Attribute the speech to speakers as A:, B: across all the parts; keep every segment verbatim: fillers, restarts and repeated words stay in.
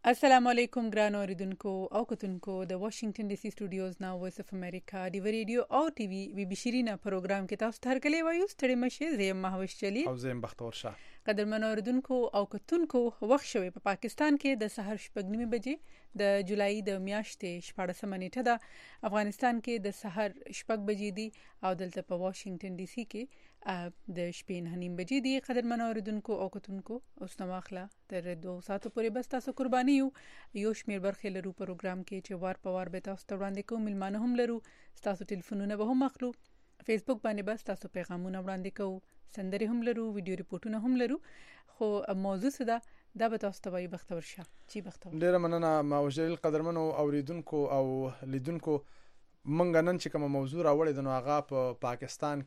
A: السلام علیکم ګران اوریدونکو او کتونکو د واشنگټن ډي سي سټوډیوز نا وایس اف امریکا دی ریډیو او ټي وي بي بي شیرینا پروګرام کې تاسو ته هرکلی وایو ستړي مشه زیم مهوش چلی
B: او زیم بختور شاه
A: قدرمن اوریدونکو او کتونکو وخت شوی په پاکستان کې د سحر شپږ نیمه بجې د جولای د میاشتې شپږمه نیټه ده افغانستان کې د سحر شپږ بجې دي او دلته په واشنگټن ډي سي کې د شپې نه نیم بجې دي قدرمن اوریدونکو او کتونکو اوس نو واخله تر دوه ساعتو پورې بس تاسو قرباني یو یو شمیر برخې لرو پروګرام کې چې وار په وار به تاسو ته وړاندې کوو ملمانه هم لرو تاسو ټلیفونونه به هم اخلو فیسبوک باندې بس تاسو پیغامونه وړاندې کوو سندري هم لرو ویډیو ریپورتونه هم لرو خو موضوع څه ده دا به تاسو ته وایي بختور شه چی بختور
B: ډیره مننه ماوجل قدرمنو اوریدونکو او لیدونکو منګ نن چې کوم موضوع راوړې د نو هغه په پا پاکستان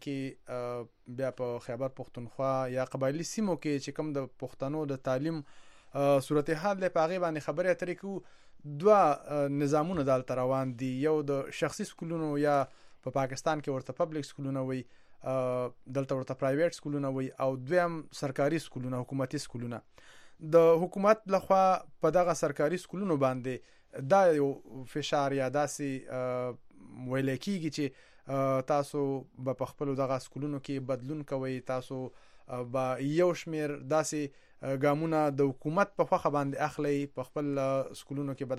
B: کې بیا په خیبر پختونخوا یا قبایلی سیمو کې چې کوم د پښتنو د تعلیم صورتحال له پاغي باندې خبرې اترې کو دوا نظامونه دال روان دي یو د شخصي سکولونو یا په پاکستان کې ورته پبلک سکولونه وي دلته ورته پرایویټ سکولونه وي او دویم سرکاري سکولونه حکومتي سکولونه د حکومت لخوا په دغه سرکاري سکولونو باندې دا یو فشار یا داسې ویل کېږي چې تاسو په خپل دغه سکولونو کې بدلون کوي تاسو با یو شمیر داسې ګامونه د حکومت په خوخه باندې اخلي په خپل سکولونو کې به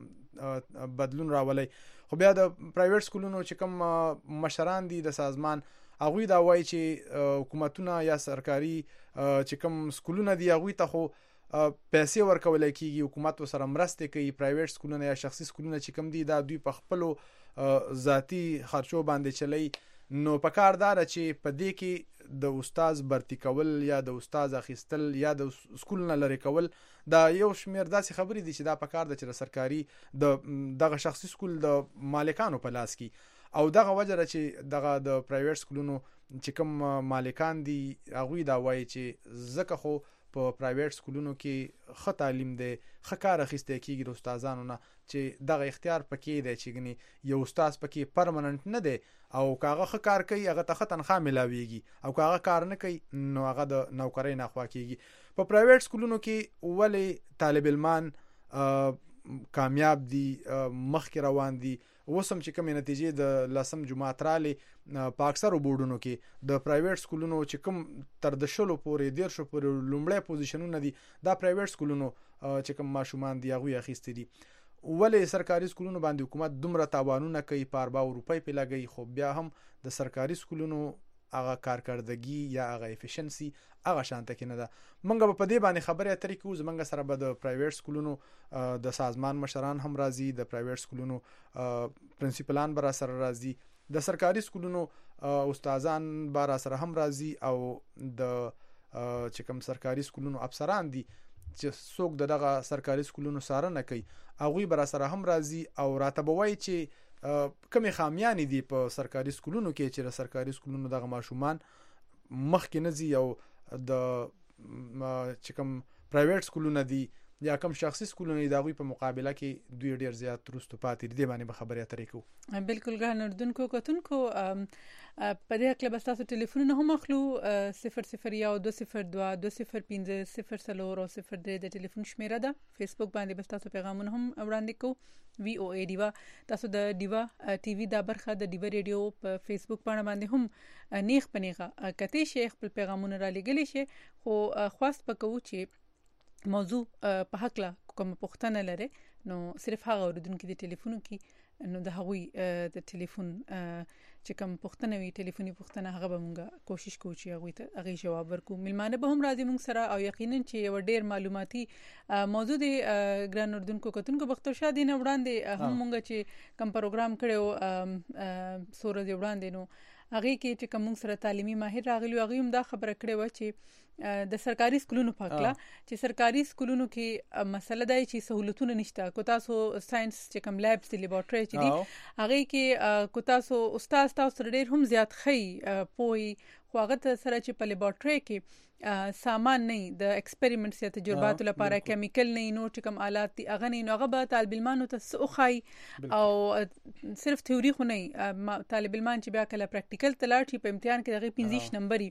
B: دغه بدلون راولي خو بیا د پرایویټ سکولونو چې کوم مشران دي د سازمان هغه دا وایي چې حکومتونه یا سرکاري چې کوم سکولونه دي هغه ته خو پیسې ورکول کېږي حکومت سره مرسته کوي پرایویټ سکولونه یا شخصي سکولونه چې کوم دي دا دوی په خپل ذاتی خرچو باندې چلی نو په کار دار چې په دې کې د استاد برتی کول یا د استاد اخیستل یا د سکول نه لری کول دا یو شمیر داسې خبرې دي چې دا په کار د چې سرکاري د دغه شخصي سکول د مالکانو په لاس کې او دغه وجه چې دغه د پرایویټ سکولونو چې کوم مالکان دي هغه دا وایي چې زکه خو په پرایویټ سکولونو کې ښه تعلیم دی ښه کار اخیسته کېږي د استادانو نه چې دغه اختیار پکې دی چې غني یو استاد پکې پرمننت نه دی او کاغه ښه کار کوي هغه ته ښه تنخواه ملاويږي او کاغه کار نه کوي نو هغه د نوکرۍ نه خوا کېږي په پرایویټ سکولونو کې ولی طالب علمان کامیاب دي مخکې روان دي وسم چې کوم نتیجې د لسم جمعه ترالي په اکثر بورډونو کې د پرایویټ سکولونو چې کوم تر د شلو پورې ډیر شو پورې لومړی پوزیشنونه دي دا پرایویټ سکولونو چې کوم ماشومان دي هغه اخیستي دي ولې سرکاري سکولونو باندې حکومت دومره تاوانونه کوي په ارباو روپۍ په لګي خو بیا هم د سرکاري سکولونو هغه کارکردګي یا هغه افیشنسي هغه شانته کې نه ده منګه په دې باندې خبرې اترې کوو زمنګ سره به د پرایویټ سکولونو د سازمان مشران هم راځي د پرایویټ سکولونو پرنسپلان بر سره راځي د سرکاري سکولونو استادان بر سره هم راځي او د چې کوم سرکاري سکولونو افسران دي چې څوک دغه سرکاري سکولونو سارنه کوي هغه بر سره هم راځي او راتبوي چې کمی خامیان دي په سرکاري سکولونو کې چې سرکاري سکولونو دغه ماشومان مخکې نه زی او د چې کوم پرایویټ سکولونه دي یا کوم شخصي سکولونه د هغوی په مقابله کې دوی ډیر زیات رستو پاتې دي باندې به خبرې اترې کوو
A: بالکل ګران اردوونکو کتونکو په دې اړه به تاسو ټلیفونونه هم اخلو صفر صفر یو دو صفر دوه دو صفر پنځه صفر څلور او صفر درې د ټلیفون شمیره ده فیسبوک باندې به تاسو پیغامونه هم وړاندې کوو وی او ای دیوا تاسو د دیوا ټي وي دا برخه د دیوا ریډیو په فیسبوک باندې هم نیخ پنیغه کته شیخ خپل پیغامونه را لګلی شي خو خاص پکو چې موضوع په حق لا کوم پوښتنه لري نو صرف هغه اوریدونکو د ټلیفون کې نو د هغوی د ټلیفون چې کوم پوښتنه وی ټلیفوني پوښتنه هغه به موږ کوشش کوو چې هغه ته هغه جواب ورکو ملمانه به هم راځي موږ سره او یقینا چې یو ډیر معلوماتي موضوع دی ګران اردوونکو کتونکو بختور شاه دینه وړاندې هم موږ چې کوم پروګرام کړو سورج وړاندې نو هغه کې چې کوم سره تعلیمي ماهر راغلی هغه هم دا خبره کړې و چې د سرکاري سکولونو په اړه چې سرکاري سکولونو کې مسله دی چې سہولتونه نشته کو تاسو ساينس چې کوم لیبس دي لیبارټري چې دي هغه کې کو تاسو استاد تاسو ډېر هم زیات خي پوي خو هغه سره چې په لیبارټري کې سامان نه د ایکسپریمنټس یا تجربات لپاره کیمیکل نه نو چې کوم آلات دي هغه نه نو هغه به طالب علمانو ته سوخای او صرف تیوري خو نه طالب علمان چې بیا کله پریکټیکل تلاړ شي په امتحان کې دغه پنځه نمبرې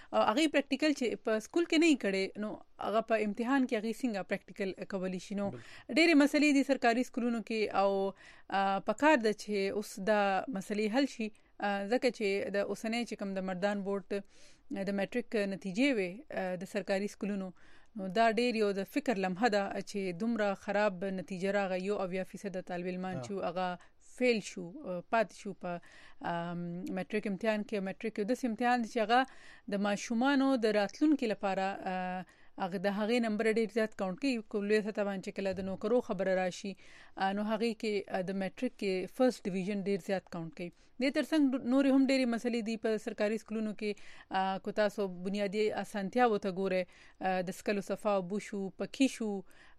A: هغه پریکټیکل چې په سکول کې نه کړي نو هغه په امتحان کې هغه څنګه پریکټیکل کولی شي. نو ډېرې مسلې دي سرکاري سکولونو کې او پکار ده چې اوس دا مسلې حل شي ځکه چې د اوسنۍ چې کوم د مردان بورډ د میټریک نتیجې وي د سرکاري سکولونو نو دا ډېر یو د فکر لمحه ده چې دومره خراب نتیجه راغی یو اویا فیصد طالب علمان چې هغه فیل شو پات شو په میټریک امتحان کې. میټریک د امتحان چې هغه د ماشومانو د راتلونکو لپاره هغه د هغې نمبر ډېر زیات کاونټ کوي. کلیه سطح باندې چې کله د نوکرو خبره راشي نو هغې کې د میټریک کې فرست ډیویژن ډېر زیات کاونټ کوي. د ترڅنګ نور هم ډېری مسلې دي په سرکاري سکولونو کې کو تاسو بنیادی اسانتیا وته ګوره د سکلو صفا او بوشو پکی شو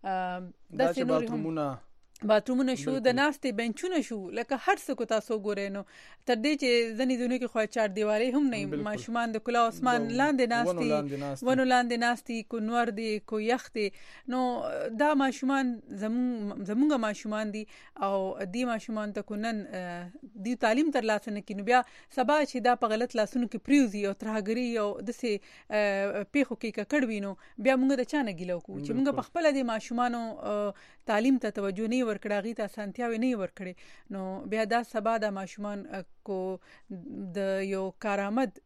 A: د سینوري هم باترومونه شو د ناستې بنچونه شو لکه هر څه کو تاسو ګورئ نو تر دې چې ځنې ځنې کې خو چار دیوالې هم نه ماشومان د کلا اسمان لاندې ناستي ونو لاندې ناستي کو نور دی کو یخ دی نو دا ماشومان زمون زمونږ ماشومان دي او دی ماشومان ته کو نن دی تعلیم تر لاسه نه کینو بیا سبا چې دا په غلط لاسونو کې پریوزي او ترهګری او د سه پیخو کې ککړ وینو بیا موږ د چانه ګیلو کو چې موږ په خپل د ماشومانو تعلیم ته توجه نه ورکړاغي ته سانتیاوي نه ورکړي نو بیا دا سبا د ماشومان کو د یو کارآمد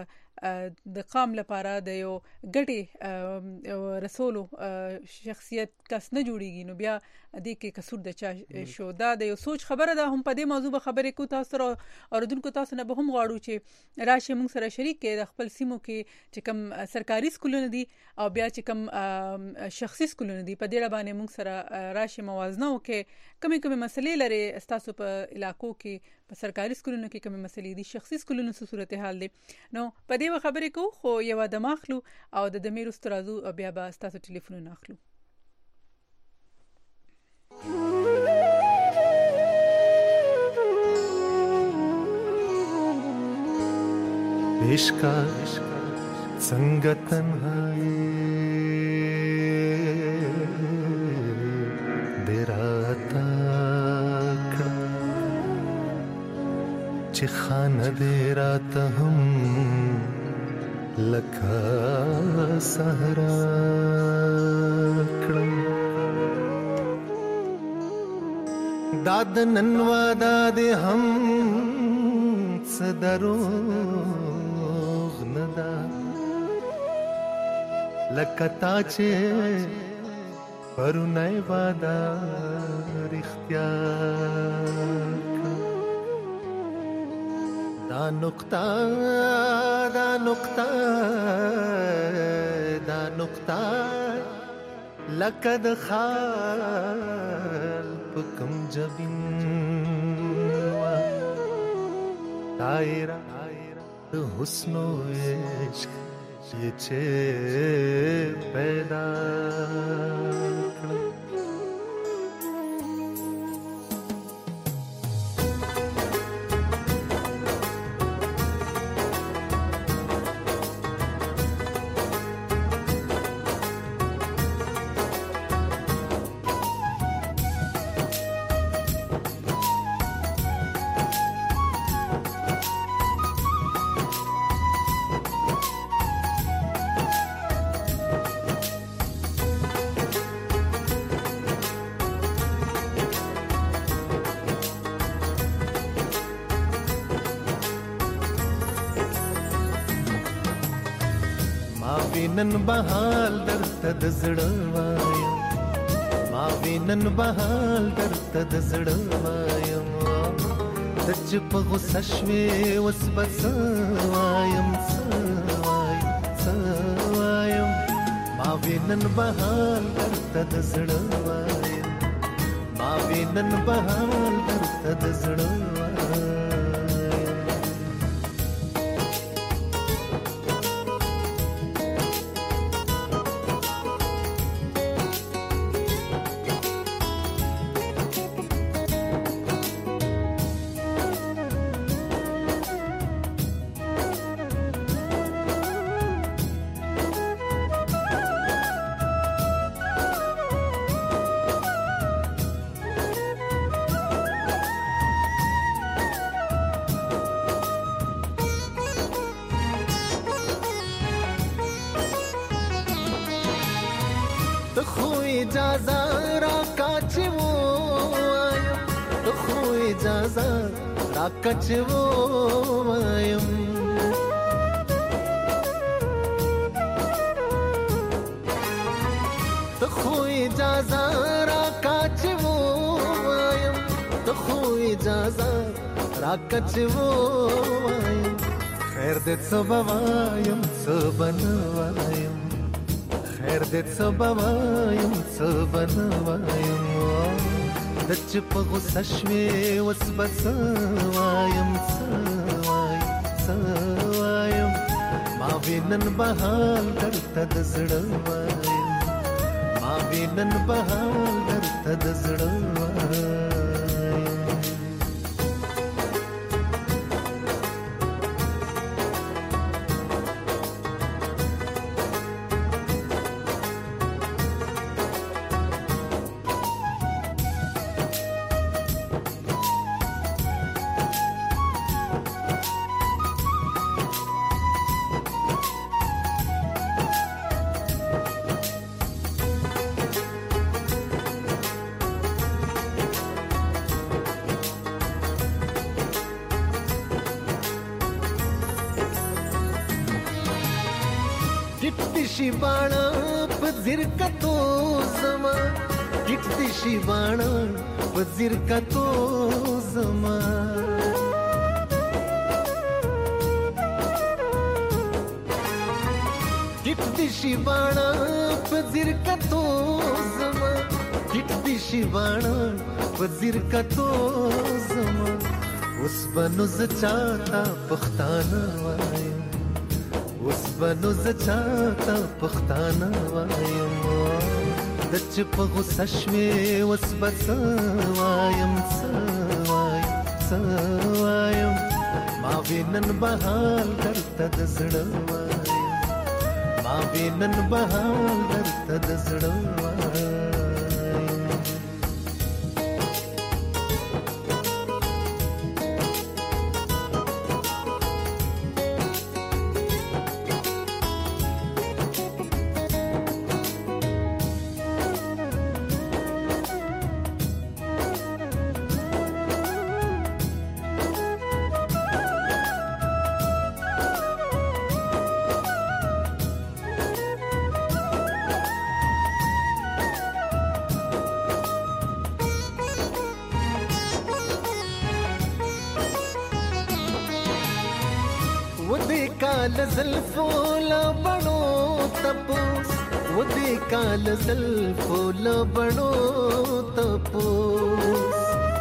A: د قام لپاره د یو ګټي رسولو شخصیت کس نه جوړیږي نو بیا د کې قصور د چا شو دا د یو سوچ خبره ده. هم په دې موضوع به خبرې کو تاسو سره اوردونکو تاسو نه به هم غواړو چې راشي موږ سره شریک کې د خپل سیمو کې چې کوم سرکاري سکولونه دي او بیا چې کوم شخصي سکولونه دي په دې باندې موږ سره راشي موازنه وکړي کومې کومې مسلې لري تاسو په علاقو کې په سرکاري سکولونو کې کومې مسلې دي شخصي سکولونو څه صورتحال دي نو په دې خبرې کو خو یو د ماخلو او د دمیر استرازو بیا به تاسو ټلیفون اخلو.
C: عشق څنګه تنهایی دراتا چې خانه دې راته هم لکه صحرا کړم دا د نن واده دې هم څه دروغ نه ده لکه تا چې پرونی واده رښتیا دا نقطه دا نقطه دا نقطه لکه د خال په کوم جبین وا دایره د حسن و عشق چې پیدا نن بهال درته د زړه وایم ما وینن بهال درته د زړه وایم د چې په غوسه شوې اوس به څه وایم څه وایم څه وایم ما وینن بهال درته د زړه وایم ما وینن بهال درته د زړه وایم اجازه را کاچو وایم ته خو اجازه را کاچو وایم ته خو اجازه را کاچو وایم ته خو اجازه را کاچو وایم خیر دې صبا وایم صبا وایم خیر دې صبا وایم صبا وایم د چې په غوسه شوې وس بس وایم وایم ما وینن بهال درته د زړه وایم ما وینن بهال درته د زړه وایم شي باڼه په زیرکتو زما کټ دې شي باڼه په زیرکتو زما کټ دې شي باڼه په زیرکتو زما کټ دې شي باڼه په زیرکتو زما اوس بنو زچاتا پښتانه وایم اوس بنو زچاتا پښتانه وایم د چې په غوسه شوې اوس بس وایم وایم ما وینن بهال درته د زړه وایم ما وینن بهال درته د زړه وایم کال زلفو لبنو تپوس ودی کال زلفو لبنو تپوس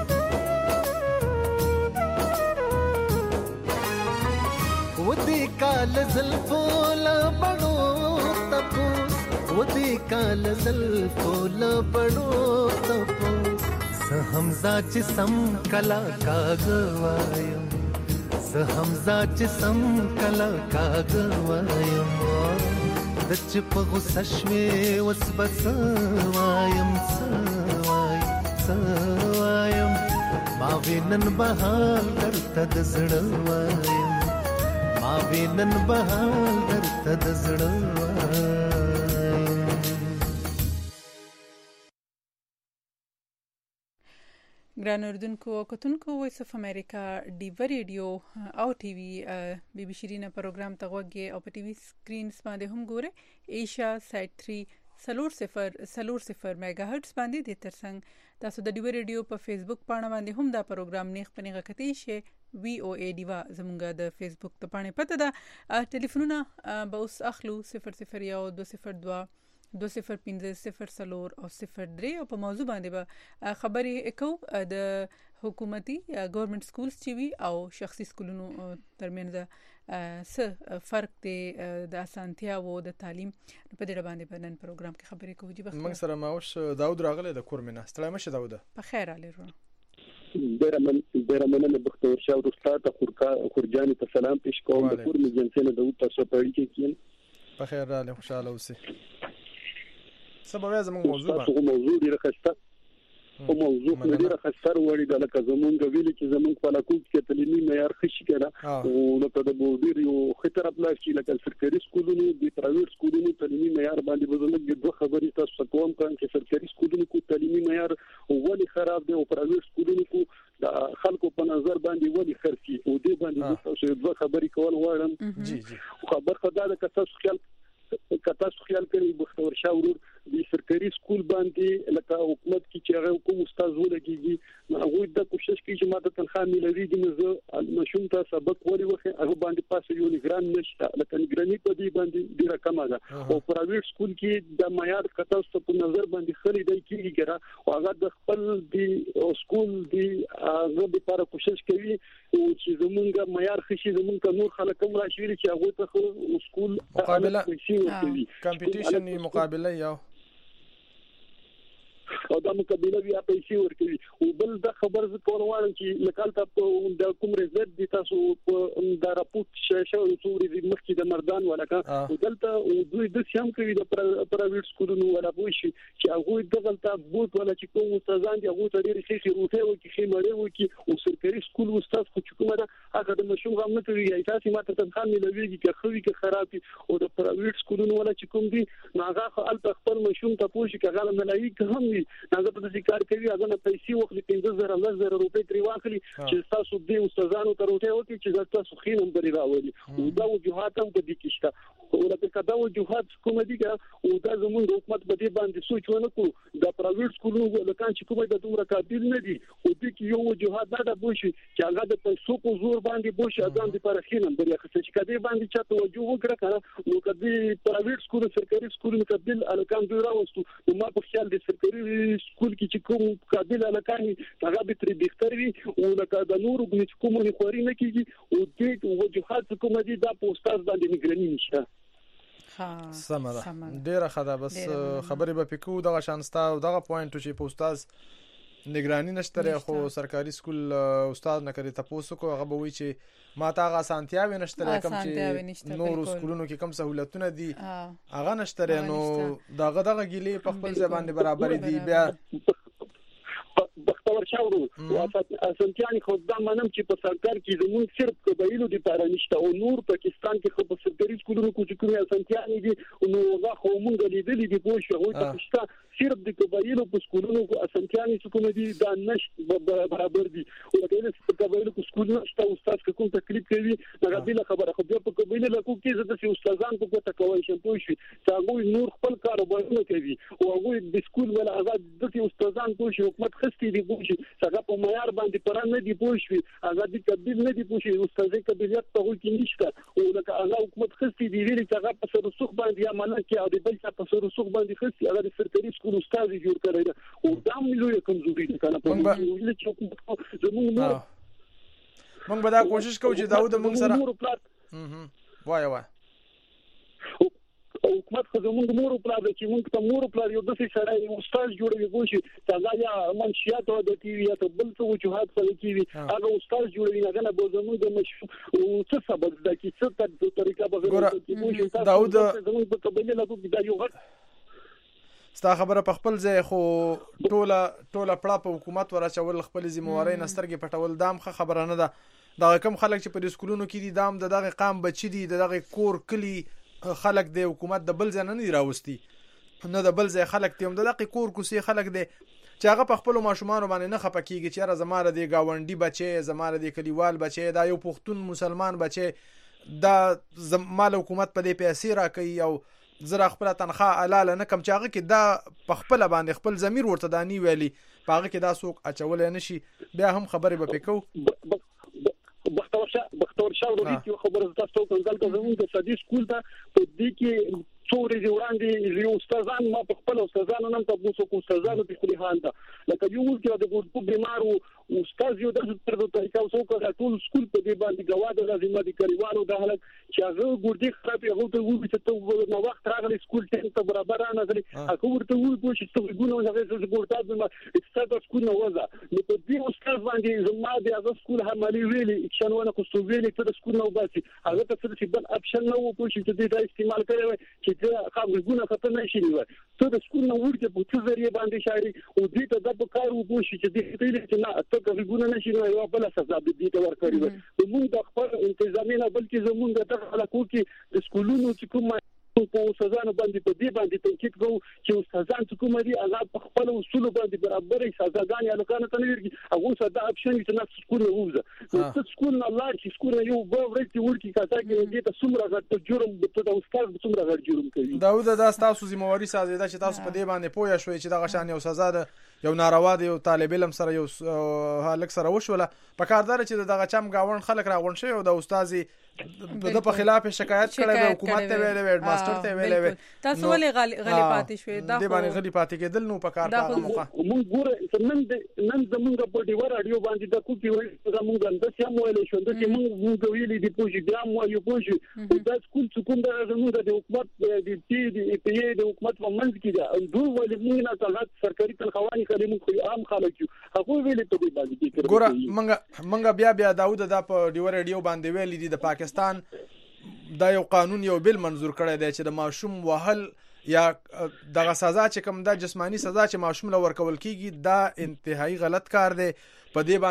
C: ودی کال زلفو لبنو تپوس ودی کال زلفو لبنو تپوس سهمزا چې سم کلا کاغوایم حمزه چې سم کلا کاغ وایم د چې په غوسه شوې اوس بس وایم وایم ما وینن بهال درته د زړه وایم ما وینن بهال درته د زړه وایم
A: ګران اردوونکو او کتونکو وایس اف امریکا ډیو ریډیو او ټي وي بي بي شيرینه پروګرام ته وګورئ او په ټي وي سکرین باندې هم ګورئ ایشیا سایت تھری سلور صفر سلور صفر میگا هرتز باندې د ترڅنګ تاسو د ډیو ریډیو په فیسبوک پاڼه باندې هم دا پروګرام نیخ پنیغه کتی شي وی او ای ډیوا زمونږ د فیسبوک ته پاڼه پته ده ټلیفونونه به اوس اخلو صفر صفر یو دو صفر دو دو صفر پنځه صفر سلور او صفر درې او په موضوع باندې به خبرې وکړو د حکومتي ګورنمنت سکولز چې وي او شخصي سکولونو ترمنځ څه فرق دی د اسانتیا او د تعلیم په دې باندې په نن پروګرام کې خبرې کوو چې
B: موږ سره ماوش داود راغله د کورمنه ستړی مشه داود
A: په خیر علي ورو
D: ډیره من ډیره مننه بختور شاه او استاد خورکا خورجاني ته سلام پېښ کوم د کورمنه جنسنه د تاسو په اړه کې کین
B: په خیر علي خوشاله اوسئ سبب زموږ موضوع
D: به موضوع ډیره خسته او موضوع ډیره خسته وړي د لکه زمونږ ویل چې زمونږ په علاقو کې تعلیمي معیار خشي کړه او لکه د بودیر یو خطر خپل چې لکه سرکاري سکولونو د پرایویټ سکولونو تعلیمي معیار معیار باندې بدلږي دوه خبرې تاسو کوم کان چې سرکاري سکولونو کو تعلیمي معیار ولې خراب دی او پرایویټ سکولونو کو د خلکو په نظر باندې ولې خرسي او دې باندې تاسو دوه خبرې کول غواړم.
B: جی جی
D: خبر خدای د تاسو خیال کته خیال کوي بختور شاه ورور د سرکاري سکول باندې لکه حکومت کې چې هغه کوم استاد ولګيږي هغه د کوشش کوي چې ماته تنخواه ملويږي نو زه مشوم ته سبق وري وخه هغه باندې پاسه یو نگران نشته لکه نگراني په دې باندې ډیره کمه ده او پرایویټ سکول کې د معیار کته په نظر باندې خلې دی کېږي ګره او هغه د خپل دی سکول دی هغه لپاره کوشش کوي چې زمونږ معیار خشي زمونږ نور خلک هم راشي چې هغه ته سکول
B: مقابله کمپټیشن مقابله یو
D: او دا مقابله بیا پیسې ورکوي او بل د خبر ز کول وایي چې لکه تاسو د کوم ريزلټ دي تاسو د راپورټ شاشه او څوري د مخکې د مردان ولکه دلته دوی د سیام کوي د پرایویټ سکولونو ولا بوشي چې هغه دغلته بوت ولا چې کوم استادان دي هغه ډېر ښه روټه او کې مړې و کې او سرکاري سکول استاد خو چې کومه ده هغه د مشوم غم نه کوي یا تاسو ماته تنخواه ملويږي چې خوي کې خراب او د پرایویټ سکولونو ولا چې کوم دي هغه خپل خپل مشوم ته پوښي کغه ملایي هم هغه په دې کار کوي هغه نه پیسې وخت پنځه زره لزر روپۍ تری واخلي چې تاسو دې استادانو ته روټه وکړي چې تاسو خینم بری راوړي او دا وجوهات هم په دې کې شته او لکه دا وجوهات کوم دي او دا زموږ حکومت په دې باندې سوچ ونه کو د پرایویټ سکولونو لکه چې کومه د دومره قابل نه دي او دې کې یو وجوهات دا د بوشي چې هغه د پیسو په زور باندې بوشي اذان دي پر خینم بری اخته چې کدی باندې چې توجه وکړه کنه نو کدی پرایویټ سکول سرکاري سکولونو قابل الکان دوی راوستو نو ما په خیال د سرکاري سکول کې چې کوم قابل الکان هغه به تر ډیکټر وي او لکه د نورو چې کوم نه خوري نه کیږي او دې وجوهات کوم دي دا په استاد باندې نگراني نشته.
B: ها سمره ډیره خدا بس خبرې به پکو دغه شانستا او دغه پوینټ چې په استاد نگرانی نشته خو سرکاري سکول استاد نه کوي تاسو کو هغه به وی چې ما تا غا سانتیاوي نشته کوم چې نور سکولونو کې کم سہولتونه دي هغه نشته نو دغه دغه ګيلي په خپل ځبان برابر دي بیا
D: بختور شاورو او اسانتياني خو دا منم چې په سرکار کې زموږ صرف قبایلو دي پاره نشته او نور پاکستان کې خو په سرکاري سکولونو کې کومه اسانتياني دي نو هغه خو مونږ لیدلې دي په شو هو ته صرف د قبایلو په سکولونو کې اسانتياني کومه دي دا نشته برابر دي او کله چې په قبایلو کې سکولونو شته استاد کوم تکلیف کوي هغه بل خبره خو په قبایلو له کوم کې زده چې استادان په کوته کوي چې پوه شي چې هغه نور خپل کاروبارونه کوي او هغه د سکول ولا هغه د استادان پوه شي حکومت خستي دي پوه شي هغه په معیار باندې پر نه دي پوه شي هغه د قبیل نه دي پوه شي استادي قبیلیت په کې نشته او لکه هغه حکومت خستي دي ویلي چې هغه په سر رسوخ باندې یا منل کې او د بل څه په سر رسوخ باندې خستي هغه د سرکاري سکول استاد جوړ کړی او دا ملي کمزوري ده کنه په دې چې زموږ
B: موږ به دا کوشش کوو چې داود موږ سره وای وای
D: حکومت خو زموږ مور په لاره چې موږ ته مور په لاره یو د څه سره استاد جوړوي ګوشي څنګه یا منشيات او د ټي وي ته بل څه وجوهات سره کیږي هغه استاد جوړوي هغه نه به زموږ د مشو او څه سبب د کی څه په طریقه به ګوشي
B: داود
D: زموږ په قبيله له کوم دا یو غټ
B: ستا خبره په خپل ځای خو ټوله ټوله پړه په حکومت ورچول خپل ذمہواری نسترګې پټول دام خبره نه ده دا کم خلک چې په سکولونو کې دي دام دغه قام بچی دي دغه کور کلی خلک د حکومت د بل ځای نه راوستي نه د بل ځای خلک تیم دغه کور کوسي خلک دي چې هغه په خپل ماشومان باندې نه خپکیږي چې را زماره دی گاونډي بچي زماره دی کلیوال بچي دا یو پښتون مسلمان بچي دا مال حکومت په دې پیسې را کوي او زرا خپل تنخواه الاله نه کم چاغه کې دا په خپل باندې خپل ضمیر ورته دانی ویلي پاغه کې دا سوق اچول نه شي بیا هم خبرې به پکو
D: بختور شاه بختور شاه ورته یو خبره تاسو ته دلته زموږ د سادي سکول ته په دې کې څورې وړاندې یو استادان ما په خپل استادانو نن ته بوسو کو استادانو په خلی خان ته لکه یو کې د ګورپو بیمارو استاد یو د تر طریقو څو کا ټول سکول په دې باندې غواړي لازمه دي کریوالو د حالت چې هغه ګورډي خراب هغه ته وایي چې ته نو وخت راغلی سکول ته برابر نه غلي هغه ورته وایي چې ته ګونه هغه څه ګورډا د استاد سکول نه وځه نو په دې استاد باندې زما د هغه سکول همالي ویلي چې نو نه کوستو ویلي ته سکول نه وباسي هغه ته څه بل اپشن نه وو چې دې دا استعمال کوي چې ته خامګونه خطر نه شي نیو ته د سکول نه ورته په څه ذریعہ باندې شاري او دې ته د کار وو چې دې ته نه ته خامګونه نشي نو یو بل سزا دې ته ورکړي وي موږ د خپل انتظامی نه بلکې زموږ د خلکو کې د سکولونو چې کوم په استادانو باندې په دې باندې تاکید کوو چې استادان چې کوم دي هغه په خپل اصول باندې برابرې سزاګانې الکانه ته نه ورګي هغه ساده اپشن چې نه سکول ووزه نو سکول نه لار چې سکول یو به ورته ورکی کاته کې دې ته څومره غټ جرم په استاد څومره غټ جرم کوي
B: داود دا تاسو ذمہواری سازیده چې تاسو په دې باندې پوه شوي چې دغه شان یو سزا ده یو ناروا دی یو طالب علم سره یو هلک سره وشوله په کاردار چې دغه چم گاون خلک راغون شي او د استاد د په خلاف شکایت کړي د حکومت ته ویلې ویډ ماستر ته ویلې وی
A: تاسو ولې غلی پاتې شوې دا
B: د باندې غلی پاتې کېدل نو په کار پاغه موخه
D: مونږ ګوره نن نن زمونږ په ډیور اډیو باندې د کوپی وایي زمونږ اند چې مو ویلې شو د چې مونږ مونږ ویلې دی پوجي بیا مو یو پوجي دا سکول چې کوم د زمونږ د حکومت د تی دی پی ای د حکومت په منځ کې دا دوه ولې مونږ نه تلات سرکاري تنخواني خلې مونږ عام خلک یو هغه ویلې په دې باندې کې
B: ګوره مونږ مونږ بیا بیا داود د په ډیور اډیو باندې ویلې دي د پاکستان دا یو قانون یو بل منظور کړی دی چې د ماشوم وهل یا دغه سزا چې کوم د جسمانی سزا چې ماشوم له ورکول کیږي دا انتهایی غلط کار دی په دې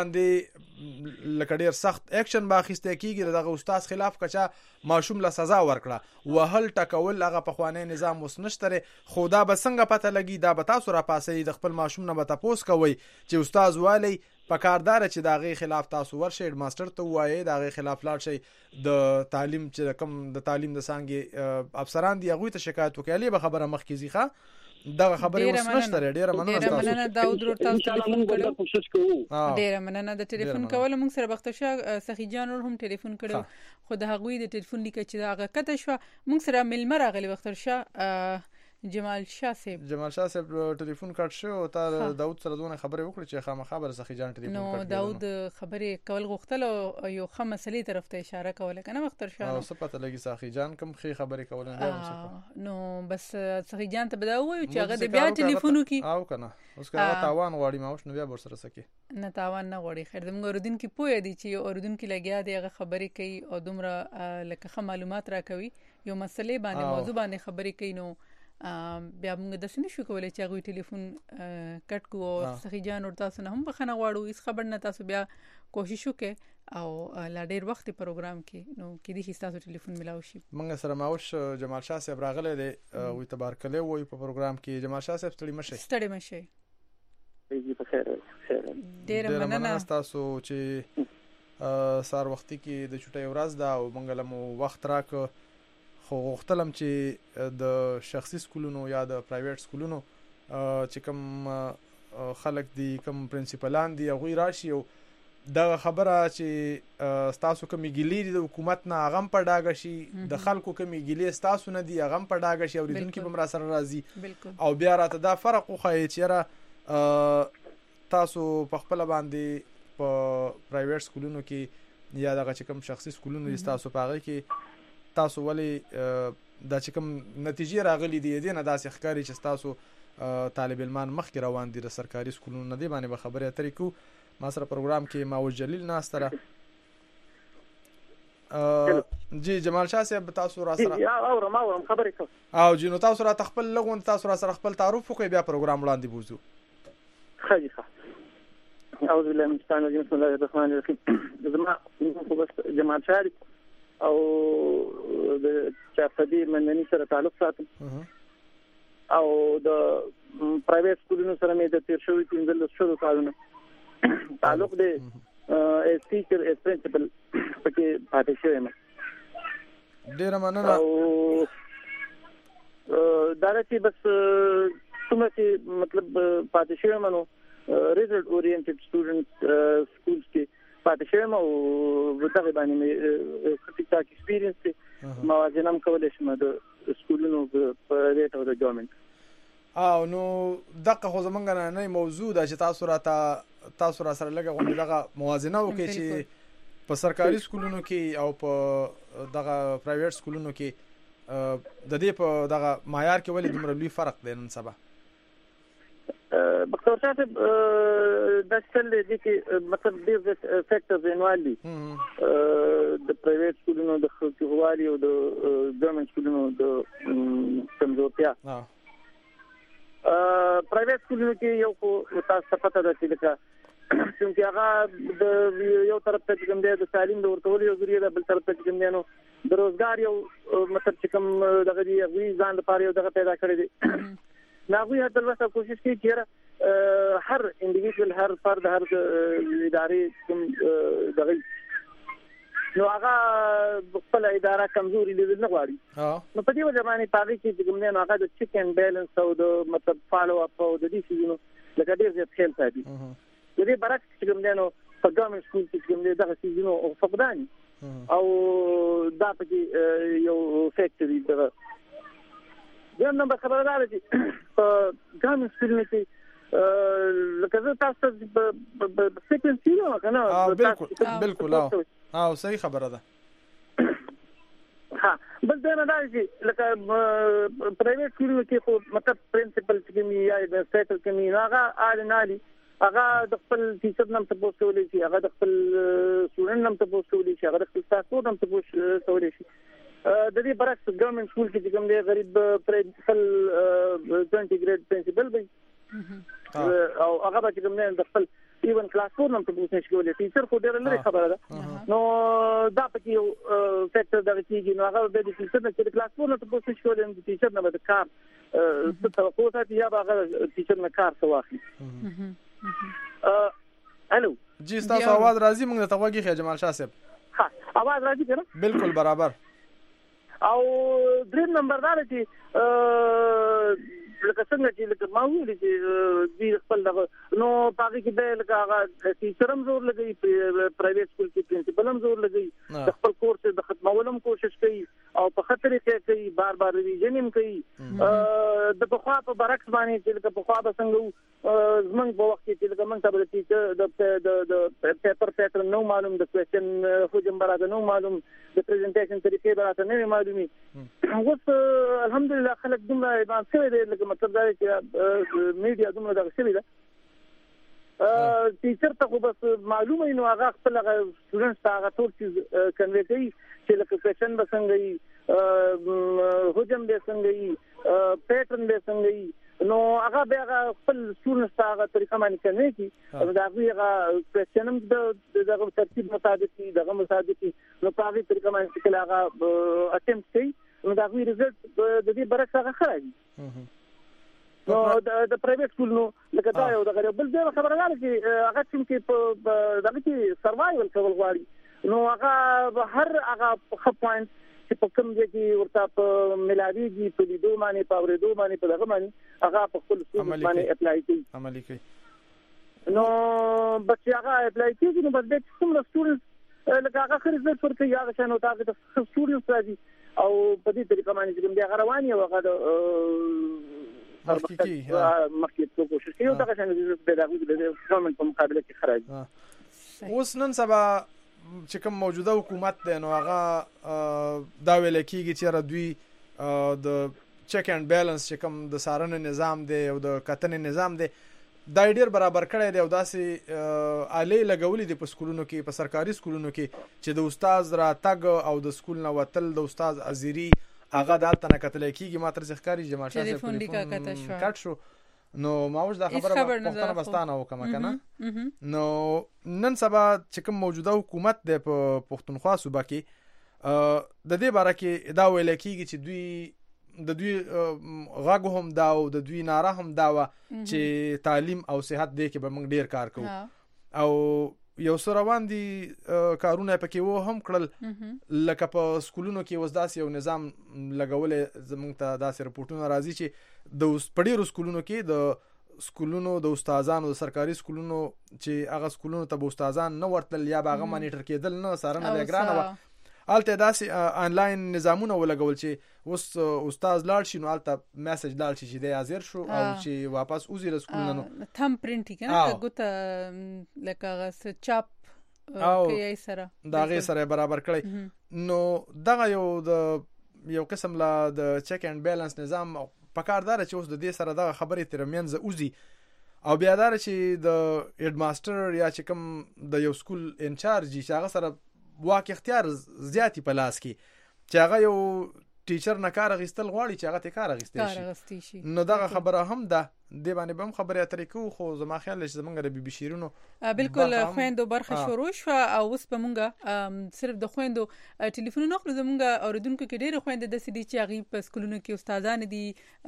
B: باندې لکه ډیر سخت اکشن باخسته کیږي دغه استاد خلاف کچا ماشوم له سزا ورکړه وهل ټکول هغه په خوانې نظام وسنشتره خدا به څنګه پته لګي دا به تاسو را پاسې د خپل ماشوم نه به تاسو کوي چې استاد والی په کاردار چې داغه خلاف تاسو ورشي هډ ماستر ته وایي داغه خلاف لاړ شي د تعلیم چې کوم د تعلیم د سانګي افسران دی هغه ته شکایت وکړي به خبره مخ کې ځخه دغه خبره وسنشتره ډیره مننه
A: تاسو ډیره مننه داود ور تاسو ټلیفون کړو
D: کوشش کوو
A: ډیره مننه د ټلیفون کول موږ سره بختشه سخی جان ور هم ټلیفون کړو خو د هغوی د ټلیفون لیک چې دا هغه کته شو موږ سره ملمر راغلی بختشه جمال شاه صاحب
B: جمال شاه صاحب ټلیفون کټ شو او تا داود سره دونه خبرې وکړي چې خامہ خبر سخی جان ټلیفون کټ
A: نو داود خبرې کول غوښتل او یو خه مسلې طرف ته اشاره کوله کنه وختر شاه
B: او څه پته لګي سخی جان کوم خې خبرې کول نه
A: نو بس سخی جان ته بداو چې هغه بیا ټلیفون وکي
B: او کنه اوس کله تاوان غواړي ما اوس نو بیا بر سره سکی
A: نه تاوان نه غواړي خیر دمغه اردن کې پوهه دي چې اردن کې لګیا دی هغه خبرې کوي او دومره لکه معلومات راکوي یو مسلې باندې موضوع باندې خبرې کوي نو بیا موږ د سنې شو کولای چې هغه ټلیفون کټ کو او سخی جان ور تاسو نه هم بخنه غواړو هیڅ خبر نه تاسو بیا کوشش وکړئ او لا ډیر وخت پروګرام کې نو کې دي چې تاسو ټلیفون ملاو شي
B: موږ سره ماوش جمال شاه صاحب راغله دی وي تبارکله وي په پروګرام کې جمال شاه صاحب ستړي مشه
A: ستړي مشه
D: ایږي په خیر
A: ډیر مننه
B: تاسو چې سار وختي کې د چټي ورځ دا او موږ له وخت راک خو غوښتلم چې د شخصي سکولونو یا د پرایویټ سکولونو چې کوم خلک دي کوم پرنسپلان دي هغه راشي او دا خبره چې تاسو کوم ګیلې د حکومت نه غم په ډاګه شي د خلکو کوم ګیلې تاسو نه دي غم په ډاګه شي اوریدونکو به را سره راځي او بیا راته دا فرق خو چې را تاسو په خپل باندې په پرایویټ سکولونو کې یا دغه چې کوم شخصي سکولونو دي تاسو پاغه کې تاسو ولی دا چې کوم نتیجې راغلي دي دې نه داسې ښکاری چې تاسو طالب علمان مخکې روان دي د سرکاري سکولونو نه دی باندې به خبرې اترې کو ما سره پروګرام کې ماوش جلیل ناستره جی جمال شاه صاحب تاسو را سره
D: یا اورم اورم خبرې کو
B: او جنو تاسو را تخپل لغون تاسو را سره خپل تعارف وکړئ بیا پروګرام وړاندې بوزو
D: خاجي ښه اعوذ بالله من الشیطان الرجیم بسم الله الرحمن الرحیم زما خو بس جمال شاه او د چاپدی مننی سره تعلق ساتم او د پرایویټ سکولونو سره مې د تیر شوی پنځل شروع کارونه تعلق دی اس ټیچر اس پرنسپل پکې پاتې شوی یم
B: ډیر مننه
D: او دا چې بس څومره چې مطلب پاتې شوی یم نو ریزلټ اورینټډ سټوډنټ سکولز کې پاتې شوم او دغه باندې مې ټیک ټاک ایکسپیرینس دی موازنه کولای شم د سکولونو په ریټ او د ګورنمنت
B: او نو دغه خو زمونږ نه نه موضوع د چې تاسو را تاسو را سره لګه غونډه دغه موازنه وکړي چې په سرکاري سکولونو کې او په دغه پرایویټ سکولونو کې د دې په دغه معیار کې ولې دومره لوی فرق دی نن سبا
D: بختور صاحب دا څل دي چې مطلب ډېر فیکټرز انوالي د پرایویټ سکولونو د خلکوالي او د ګورنمنت سکولونو د کمزورتیا پرایویټ سکولونو کې یو خو تاسو پته ده چې لکه چې هغه د یو طرف ته کوم دی د تعلیم د ورتولو یو ذریعہ ده بل طرف ته کوم دی نو
E: د روزګار یو مطلب چې کوم دغه دی غوي ځان لپاره یو دغه پیدا کړی دی نو غوي هڅه وکړه کوشش کوي چې هر انډیویډوال هر فرد هر ادارې کوم دغه نو هغه خپل اداره کمزوري لیدل نه غواړي نو په دې وجه باندې پاره کې چې کوم نه هغه د چیک اینڈ بیلانس او د مطلب فالو اپ او د دې شیونو لکه ډیر ځای خیال ساتي د دې برعکس چې کوم نه په ګورنمنت سکول کې کوم نه دغه شیونو فقدان او دا پکې یو فیکټوري ده دا نمبر خبردار دي په ګورنمنت سکول کې لکه زه تاسو په سیکونس یو کنه
B: بالکل بالکل او صحیح خبره ده
E: ها بل دا نه دی لکه پرایویټ سکول کې خو مطلب پرنسپل کې یا ایڈمنسټریټر کې هغه اړ نه دي هغه د خپل ټیچر نام ته پوسټولې شي هغه د خپل سټوډنټ نام ته پوسټولې شي هغه د خپل تاسو نام ته پوسټولې شي د دې برعکس ګورنمنت سکول کې کوم دی غریب پرنسپل ټوئنټي ګریډ پرنسپل وي او هغه به کوم نه د خپل ایون کلاس فور نام ته پوسټ شي ټیچر خو ډېر لري خبره ده نو دا پکې یو فیکټر د کیږي نو هغه د ټیچر نه چې کلاس فور نام ته پوسټ شي د ټیچر نه به کار څه توقع ساتي یا به هغه ټیچر نه کار څه واخلي الو
B: جی تاسو आवाज راځي موږ ته وګورئ جمال شاه صاحب
E: ها आवाज راځي کنه
B: بالکل برابر
E: او دریم نمبر دا چې لکه څنګه چې لکه ما ویل چې د خپل دغه نو پاګه کې به لکه هغه ټیچر هم زور لګي پرایویټ سکول کې پرنسپل هم زور لګي د خپل کورس د ختمولم کوشش کوي او په خطر کې کوي بار بار ریویژن هم کوي د بخوا په برعکس باندې چې لکه بخوا به څنګه زمنګ په وخت کې چې لکه موږ ته د ټیچر د پیپر پیټرن نو معلوم د کوېسچن حجم براته نو معلوم د پریزنټیشن طریقې براته نه معلومي اوس الحمدلله خلک دومره ایمان شوی دی لکه مطلب دا چې میډیا دومره دغه شوی ده ټیچر ته خو بس معلومه نو هغه خپل سټوډنټس ته هغه ټول چیز کنوي کوي چې لکه کوېسچن به څنګه وي حجم به څنګه وي پیټرن به څنګه وي نو هغه به خپل سټوډنټس ته هغه طریقه باندې کوي چې دا هغه کوېسچن هم د دغه ترتیب مطابق دغه مطابق نو په هغه طریقه باندې چې هغه اټمپټ کوي نو دا غوي رزلټ د دې برعکس هغه خرابي نو د پرایویټ سکول نو لکه دا یو دغه بل ډېر خبره ده چې هغه چې په دغه کې سروایول کول غواړي نو هغه هر هغه خپ پوینټ چې په کوم ځای کې ورته په ملادي دي په لیدو باندې په ورېدو باندې په دغه باندې هغه په خپل سکول باندې اپلای کوي
B: عملي کوي
E: نو بس هغه اپلای کوي نو بس د کوم سټوډنټ لکه هغه خرج د ورته هغه شنو تاسو د سټوډنټ راځي او په دې طریقه باندې کوم دی هغه رواني او هغه
B: مخکې
E: مخکې څه کوشش کوي دا څنګه د پیداوي د ګورنمنت په مقابله کې خرج
B: اوس نن سبا چې کوم موجوده حکومت دی نو هغه دا ویل کېږي چې را دوی د چیک اینڈ بیلانس چې کوم د سارنې نظام دی او د کتنې نظام دی دا ډیر برابر کړی دی او داسې آلې لګولې دي په سکولونو کې په سرکاري سکولونو کې چې د استاد راتګ او د سکول نه وتل د استاد ازيري هغه دالته نه کتل کېږي ما تر ځخکاري جماعت شاه
A: ټلیفون لیکا کته شو
B: کټ شو نو ماوش دا خبره پښتنه بستانه وکم کنه نو نن سبا چې کوم موجوده حکومت د پښتونخوا صوبه کې د دې باره کې دا ویل کېږي چې دوی د دوی غاغ هم دا او د دوی ناره هم دا چې تعلیم او صحت دې کې به موږ ډیر کار کوو او یو سره روان دي کارونه پکې وو هم کړل لکه په سکولونو کې وزداس یو نظام لګولې زمونږ ته داسې رپورټونه راځي چې د پډیرو سکولونو کې د سکولونو د استادانو د سرکاري سکولونو چې هغه سکولونو ته استادان نه ورتل یا باغه مانیټر کېدل نه سارنه بیګرانه و الته داسې آنلاین نظامونه ولګول چې اوس استاد لاړ شي نو الته میسج لاړ شي چې د حاضر شو او چې واپس وزیر سکول نه
A: تم پرینټ کنه ګوت لکه غس چاپ کې سره
B: دا غي سره برابر کړی نو دغه یو د یو قسم لا د چیک اینڈ بیلانس نظام پکاردار چې اوس د دې سره دغه خبرې تر منځ اوزي او بیا دار چې د هډ ماستر یا چې کوم د یو سکول انچارج چې هغه سره واک اختیار زیاتی په لاس کې چې هغه یو ټیچر نه کار غستل غواړي چې هغه ته کار غستل شي نو دغه خبره هم ده د باندې بم خبره اترې کو خو زما خیال چې زمونږ د بي بي شیرونو
A: بالکل خويندو برخه شروع شو او اوس په مونږه صرف د خويندو ټلیفون نو خپل زمونږ اوریدونکو کې ډېر خويند د سړي چې هغه په سکولونو کې استادان دي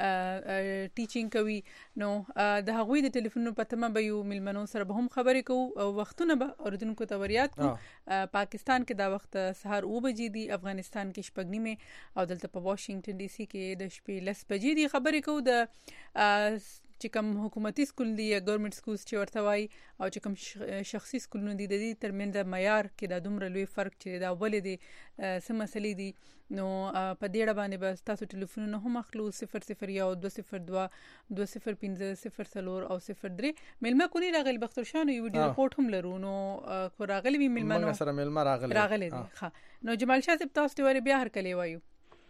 A: ټیچینګ کوي نو د هغوی د ټلیفون په تمه به یو ملمنو سره به هم خبرې کوو او وختونه به اوریدونکو ته وریاد کو پاکستان کې دا وخت سهار او بجې دي افغانستان کې شپږ نیمه او دلته په واشنگټن ډي سي کې د شپې لس بجې دي خبرې کوو د چې کوم حکومتي سکول دي یا ګورنمنت سکولز چې ورته وایي او چې کوم شخصي سکولونه دي د دې ترمنځ د معیار کې د دومره لوی فرق چې دا ولې دي څه مسلې دي نو په دې اړه باندې به تاسو ټلیفونونه هم اخلو صفر صفر یو دوه صفر دوه دوه صفر پنځه صفر څلور او صفر درې ملما کونی راغلی بختور شاه نو یو ویډیو رپورټ هم لرو نو کو راغلی وی ملما نو
B: سره ملما راغلی
A: راغلی ها نو جمال شاه صاحب تاسو ته بیا هر کلی وایو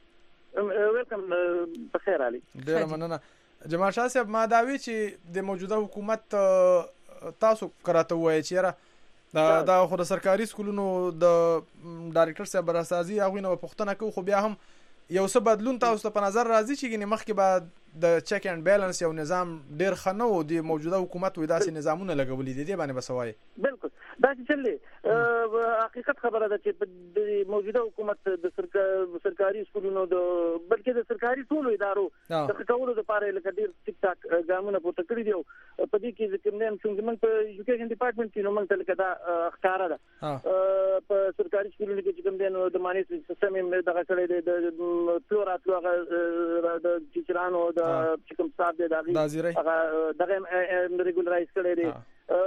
E: ویلکم بخیر علي
B: ډیر مننه جمال شاه صاحب ما دا وی چې د موجوده حکومت تاسو کراته وایي چې دا دا خو د سرکاري سکولونو د ډایریکټر صاحب براسازي هغه نو پښتنه کو خو بیا هم یو څه بدلون تاسو ته په نظر راځي چې ګنې مخکې بعد د چیک اند بیلانس یو نظام ډیر خنو او د موجوده حکومت وې داسې نظامونه لګولې دي د باندې بسوي
E: بالکل دا چې چلې حقیقت خبره ده چې د موجوده حکومت د سرکاري سکولونو د بلکې د سرکاري ټولو ادارو د ټولو لپاره لکه ډیر ټیک ټاک ګامونه پورته کړی دی په دې کې ځکه نن څنګه موږ په ایجوکیشن ډپارټمنټ کې نو موږ ته لکه دا ښکارا ده په سرکاري سکولونو کې چې کوم دی نو د مانیټرینګ سیستم یې دغه کړی دی د پلورات هغه د ټیچرانو د چې کوم صاحب دی هغه دغه ریګولرایز کړی دی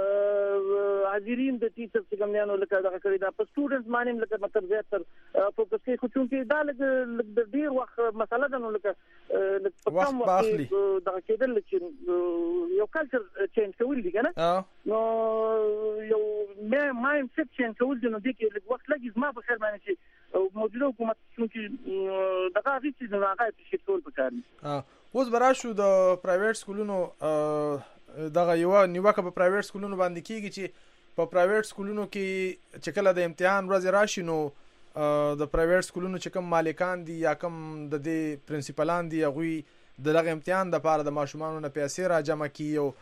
E: حاضرین د ټیچر چې کوم نه لکه دغه کړی دا په سټوډنټس باندې لکه مطلب زیاتره فوکس کوي خو چې دا لږ د ډیر وخت مسله ده نو لکه په کوم وخت دغه کېدل چې یو کلچر چینج کول دي کنه نو یو مایند سیټ چینج کول دي نو د کې لږ وخت لګي زما په خیر باندې چې موجوده حکومت چې دغه هیڅ نه هغه چې ټول پکاري
B: اوس براشو د پرایویټ سکولونو دغه یو نیوکه په پرایویټ سکولونو باندې کیږي چې په پرایویټ سکولونو کې چې کله د امتحان ورځ راشي نو د پرایویټ سکولونو چې کوم مالکان دي یا کوم د دې پرنسپلان دي هغه دغه امتحان د لپاره د ماشومانو نه پیسې را جمع کوي او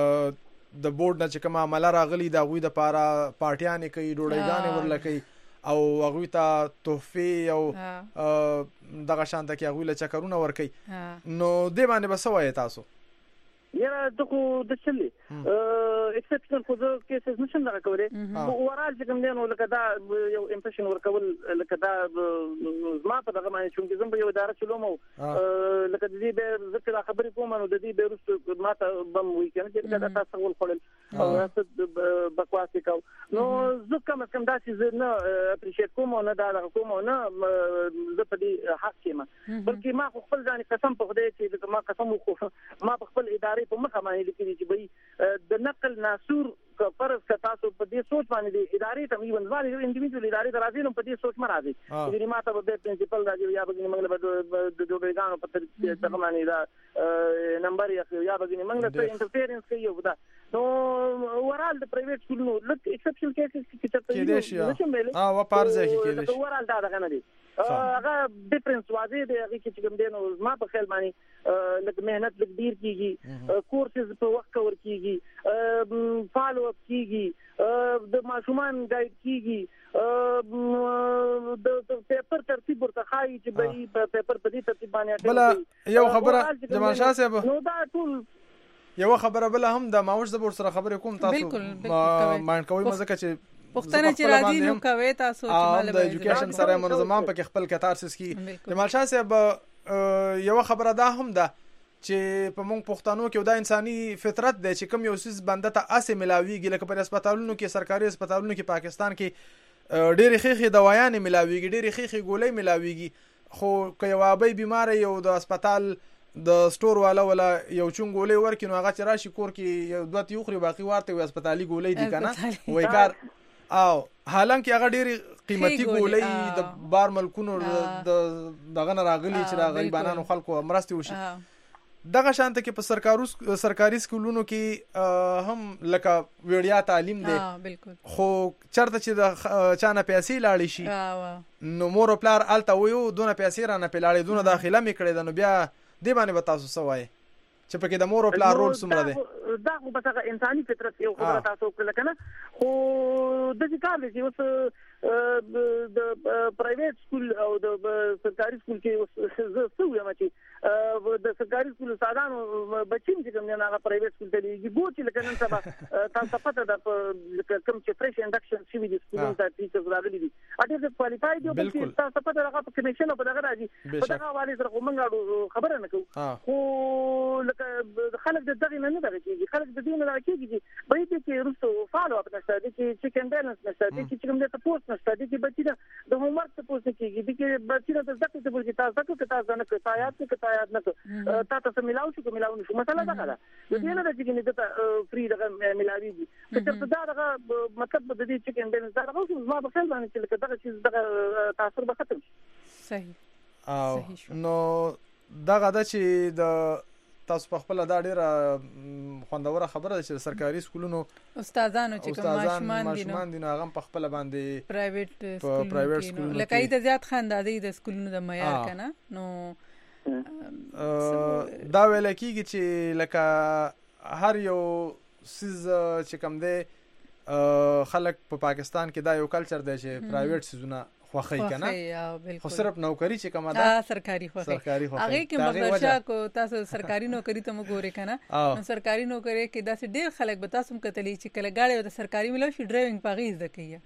B: د بورډ نه چې کوم عمله راغلي د هغه د لپاره پارټیانې کوي ډوډۍ ورل کوي او هغه ته تحفه او دغه شانته کې هغه له چکرونه ور کوي نو دې باندې بسوي تاسو
E: یاره دغه د چلې ایکسپشنل خو د کیسز نشم دغه کولای او اورال چې کوم دی نو لکه دا یو امپریشن ورکول لکه دا زما په دغه باندې چې زم په یو اداره چلوم لکه د دې به ذکر خبرې کوم نو د دې به رسو ما ته بم وی کنه چې دا تاسو ول خپل او تاسو بکواس کو نو زه کوم کوم دا چې نه اپریشیټ کوم نه دا کوم نه زه په دې حق کېم بلکې ما خپل ځان قسم په خدای چې ما قسم وکړم ما خپل اداره په مخه باندې لیکلي چې به د نقل ناسور فرض کا تاسو په دې سوچ باندې د ادارې ته ایون ځوالي انډیویډوال ادارې درازي نو په دې سوچ مرادي چې ما ته به پرنسپل راځي یا به موږ له د دوبېګانو په تر څه باندې دا نمبر یا به موږ له انټرفیرنس کوي دا نو ورال د پرایویټ سکولونو لکه ایکسپشنل کیسز کې چې
B: ته اه و پارځه کې کېږي
E: ورال دا دغه نه دي هغه ډیفرنس واضح دی هغه چې کوم دی نو ما په خیال باندې لکه مهنت لکه ډیر کیږي کورسز په وخت کور کیږي فالو اپ کیږي د ماشومان گایډ کیږي د پیپر ترتیب ورته خایي چې به پیپر په دې ترتیب باندې
B: بل یو خبره جمال شاه صاحب
E: نو دا ټول
B: یو خبره بل هم د ماوش د بور سره خبرې کوم تاسو مایند کوي مزه چې
A: پښتنه چې راځي نو کوي تاسو چې
B: مال د ایجوکیشن سره منظمان په خپل کتار سس کی جمال شاه صاحب یو خبره دا هم ده چې په مونږ پښتنو کې دا انساني فطرت دی چې کوم یو سیس بنده ته اسه ملاويږي لکه په هسپتالونو کې سرکاري هسپتالونو کې پاکستان کې ډېری خېخي دوايانې ملاويږي ډېری خېخي ګولۍ ملاويږي خو که یو ابي بیمار یو د هسپتال د سٹور والا ولا یو چون ګولۍ ورکینو هغه چې راشي کور کې یو دوه تیوخري باقي ورته وي هسپتالي ګولۍ دي کنه وای کار او حالانکه هغه ډېری قیمتي ګولۍ د بار ملکونو د دغه راغلي چې د غریبانو خلکو مرستي وشي دغه شانته کې په سرکارو سرکاري سکولونو کې هم لکه وړیا تعلیم دی
A: بالکل
B: خو چرته چې د چانه پیسې لاړې شي نو مور پلار الته ویو دونه پیسې را نه پلاړې دونه داخله میکړې نو بیا دی باندې به تاسو سوای چې پکې د مور او پلار رول څومره دی
E: دا خو به څنګه انساني فطرت یو خبره تاسو کړل کنه خو د ځکه چې اوس د پرایویټ سکول او د سرکاري سکول کې زه څه وایم چې د سرکاري سکول سادانو بچیم چې کوم نه هغه پرایویټ سکول ته لېږي ګو چې لکه نن سبا تاسو پته ده کوم چې فريش انډکشن شوی د سکولونو ته ټیچرز راغلي دي اته د کوالیفاید یو بلکې تاسو پته هغه په کمیشن په دغه راځي په دغه حواله سره کومه خبره نه کوو خو لکه خلک د دغه نه نه دغه کیږي خلک د دې نه دغه کیږي به دې کې رسو فالو اپ نشته دي چې چیکن بیلنس نشته دي چې کوم د تاسو نشته دي چې بچی د هوم ورک تاسو کیږي دي چې بچی د زده کړې په کې تاسو کې تاسو نه کوي تایات کې تایات نه کوي تاسو سره ملاو شو ملاو نشو مسله دا ده د دې نه د چې نه د فری دغه ملاوي دي چې دا دغه مطلب د دې چیکن بیلنس دا هغه ما په خیال باندې چې دغه چیز دغه تاثیر به ختم شي
A: صحیح
B: او نو دغه د چې د تاسو په خپل دا ډیره خوندوره خبره ده چې سرکاري سکولونو
A: استادانو چې کوم ماشومان دي نو
B: ماشومان دي نو هغه په خپل باندې
A: پرایویټ سکولونو لکه ای د زیات خاندادي د سکولونو د معیار کنه نو
B: دا ویل کیږي چې لکه هر یو سیز چې کوم دی خلک په پاکستان کې دا یو کلچر دی چې پرایویټ سیزونه خوخی کنه خو صرف نوکری چې کومه ده
A: سرکاري خوخی
B: سرکاري خوخی
A: هغه کې مباشا کو تاسو سرکاري نوکری ته وګورئ کنه نو سرکاري نوکری کې داسې ډېر خلک به تاسو هم کتلی چې کله گاډي د سرکاري ملو شي ډرایوینګ پاغیز د کوي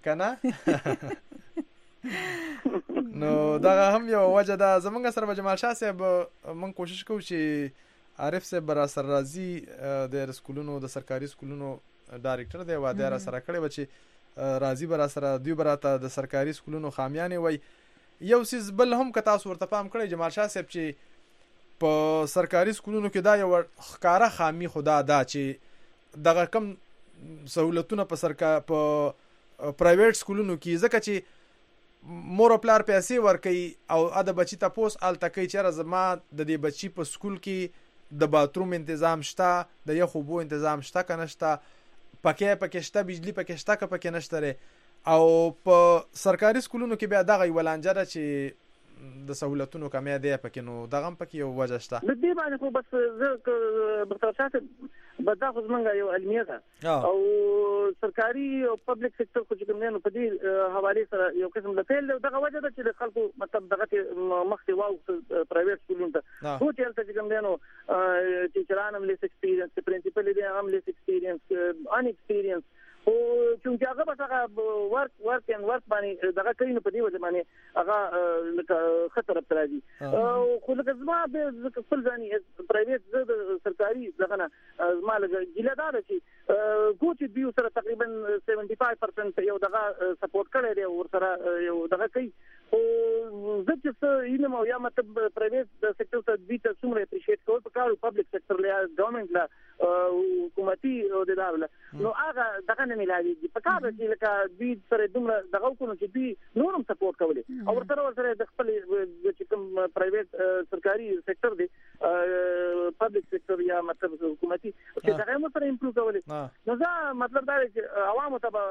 B: کنه نو دا هم یو وجه ده زمونږ سره جمال شاه صاحب مونږ کوشش کوو چې عارف صاحب برا سر راځي د سکولونو د سرکاري سکولونو ډایریکټر دی واده را سره کړی و چې راضی برا سره دوی براته د سرکاري سکولونو خامیانه وای یو سیز بل هم که تاسو ورته پام کړی جمال شاه صاحب چې په سرکاري سکولونو کې دا یو ښکارا خامي خدا دا چې دغه کم سہولتونه په سرکار په پرایویټ سکولونو کې ځکه چې مور او پلار پیسې ورکي او اده بچی ته پوس ال تکي چې زما د دې بچی په سکول کې د باتروم تنظیم شته د یو خوبو تنظیم شته کنه شته پکې پکې شته بجلی پکې شته که پکې نشته او په سرکاري سکولونو کې بیا دغه ولانجره چې د سہولتونو کمی دی پکې نو دغه پکې یو وجه شته
E: د دې باندې خو بس زه بختاشات بدا خو زمونږ یو علمیه ده او سرکاري او پبلک سېکټر خو چې کوم نه په دې حواله سره یو قسم د فعل دغه وجه ده چې خلکو مطلب دغه مخکې واو پرایویټ سکولونو ته خو چې تل چې کوم نه ټیچران هم لیس ایکسپیرینس پرنسپل دې هم لیس ایکسپیرینس ان ایکسپیرینس او چې هغه بس هغه ورک ورک ان ورک باندې دغه کوي نو په دې وجه باندې هغه لکه خطر راځي او خو لکه زما به خپل ځاني پرایویټ زه سرکاري دغه نه زما لګ ګیله دار چې کوچ دیو سره تقریبا پچهत्तर پرسنټ یو دغه سپورټ کړی دی ور سره یو دغه کوي او زه چې اینه مو یا مطلب پرایویټ سېکټر ته دې ته څومره اپریشیټ کوو په کارو پبلک سېکټر له ګورنمنت لا حکومتي او د داوله نو هغه دغه نه ملایي په کار چې لکه دې سره دومره دغه کوم چې دې نورم سپورټ کوي او ورته ورته د خپل چې کوم پرایویټ سرکاري سېکټر دی پبلک سېکټر یا مطلب حکومتي چې دغه مو سره امپروو کوي نو دا مطلب دا چې عوامو ته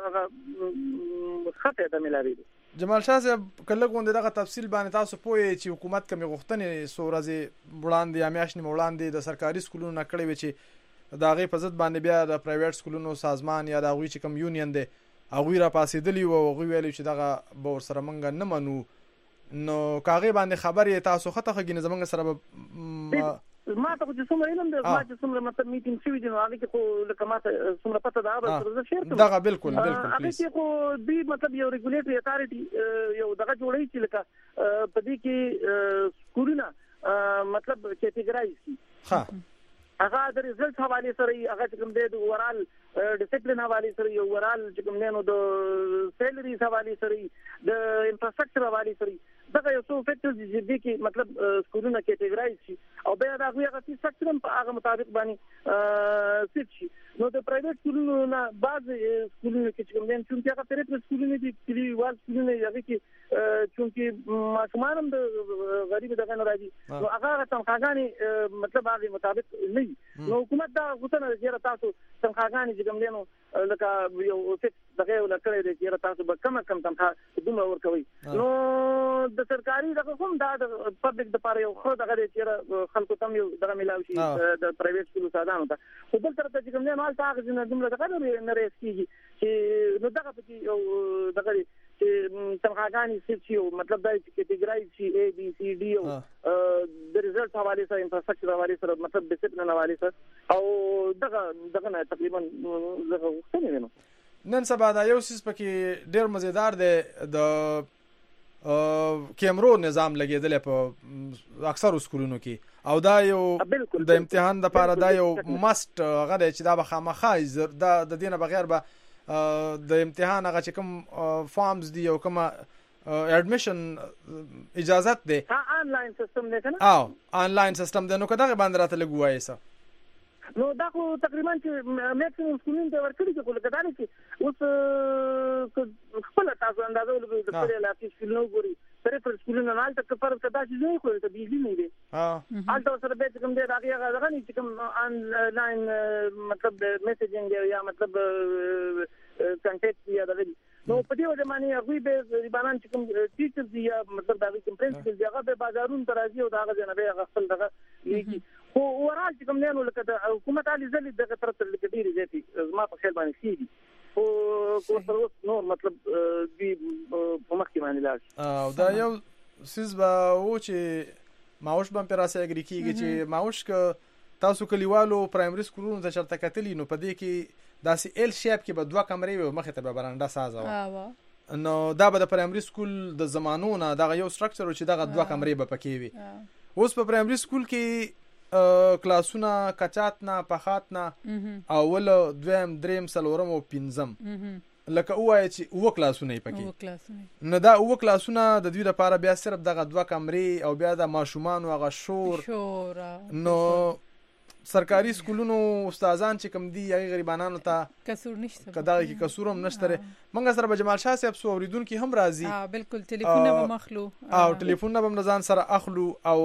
E: هغه خطه ده ملایي
B: جمال شاه صاحب کله غونډه دغه تفصیل باندې تاسو پوهی چې حکومت کوم غوښتنې سورځي وړاندې یا میاشنې وړاندې د سرکاري سکولونو نکړې وي چې دا غي په ضد باندې بیا د پرایویټ سکولونو سازمان یا د غوي چې کوم یونین دی هغه را پاسېدلی وو هغه ویل چې دغه به سره منګ نه منو نو کاغه باندې خبرې تاسو خطه خګینه زمنګ سره
E: ما ته چې څومره علم دی ما چې څومره مطلب میټینګ شوی دی نو هغه کې خو لکه ما ته څومره پته ده هغه زه شیر کوم
B: دغه بالکل بالکل
E: هغه کې خو دې مطلب یو ریګولیټری اتارټي یو دغه جوړی چې لکه په دې کې سکولونه مطلب کیټګرایز
B: ها
E: هغه د ریزلټ حواله سره هغه کوم دی د اورال ډیسپلین حواله سره یو اورال چې کوم نه نو د سیلریز حواله سره د انفراستراکچر حواله سره دغه یو څو فیکټرز دي چې مطلب سکولونه کیټګرایز شي او بیا دا هغه څه سکترم په هغه مطابق باندې سیټ شي نو د پرایویټ سکولونو نه بعض سکولونه کې چې کوم دي چې هغه پرایویټ سکولونه دي چې وال سکولونه هغه کې چې ماشومان هم د غریب دغه نه راځي نو هغه تنخواګانی مطلب هغه مطابق نه نو حکومت دا غوښتنه کوي تاسو تنخواګانی چې کوم دي نو لکه یو فکس دغه ولا کړی دی چې تاسو به کم کم تنخواه دومره ورکوي نو د سرکار اداري دغه هم د پبلک د پاره یو خو دغه چې خلکو تم یو دغه ملاوي شي د پرایویټ سکول استادانو ته خو بل تر ته چې کوم نه مال تاغ نه دومره دغه نه رسیږي چې نو دغه په یو دغه چې تمغاګانی سي مطلب دا چې کټګورایز شي A B C D او د ریزلټ حواله سره انفراستراکچر حواله سره مطلب ډیسپلین حواله سره او دغه دغه تقریبا دغه وخت نه نو
B: نن سبا دا یو سیس پکې ډیر مزیدار دی د کیمرو نظام لګیدل په اکثر سکولونو کې او دا یو د امتحان د لپاره دا یو ماست غره چې دا به خامخا د د دینه بغیر به د امتحان هغه چې کوم فارمز دی او کوم اډمیشن اجازت دی
E: آنلاین سیستم دی کنه
B: او آنلاین سیستم دی نو کدا باندې راته لګوایي سه
E: نو دا خو تقریبا چې میکسیمم سکولونو ته ورکړي چې کوله کدا نه چې اوس خپل تاسو اندازه ولګوي د پرې لاپی سکولونو ګوري پرې پر سکولونو نه تک پر کدا چې نه کوي ته بیزي نه دي ها البته سره به کوم دی راغی هغه غني چې کوم آنلاین مطلب میسجینګ یا مطلب کنټیکټ یا دغه نو په دې وجه باندې هغه به ریبانان چې کوم ټیچرز دی یا مطلب دا کوم پرنسپل دی هغه به بازارونو ته راځي او دا هغه نه به خپل دغه لیکي خو ورال چې کوم نه نو لکه حکومت علي زلي دغه طرف ته لکه ډیره زیاتي زما په خیال باندې سي دي او کو سره نو مطلب دی په مخ کې باندې لاړ
B: او دا یو سیس به و چې ماوش باندې پر اساس اګری کیږي چې ماوش ک تاسو کلیوالو پرایمري سکولونو ته چرته کتلی نو په دې کې داسې ال شیپ کې به دوه کمرې وي مخه ته به برانډه سازه نو دا به د پرایمري سکول د زمانو نه دا یو سټرکچر چې دا دوه کمرې به پکې وي اوس په پرایمري سکول کې کلاسونه کچات نه پخات نه اول دویم دریم سلورم او پنځم لکه وای چې و کلاسونه پکې نه دا و کلاسونه د دوی لپاره بیا صرف دغه دوه کمرې او بیا د ماشومان او غ شور نو سرکاري سکولونو استادان چې کم دي هغه غریبانو ته
A: کسور نشته
B: کدا کې کسور هم نشته منګه سره جمال شاه صاحب سو اوریدونکو هم راځي
A: ها بالکل ټلیفون به مخلو
B: او ټلیفون به مزان سره اخلو او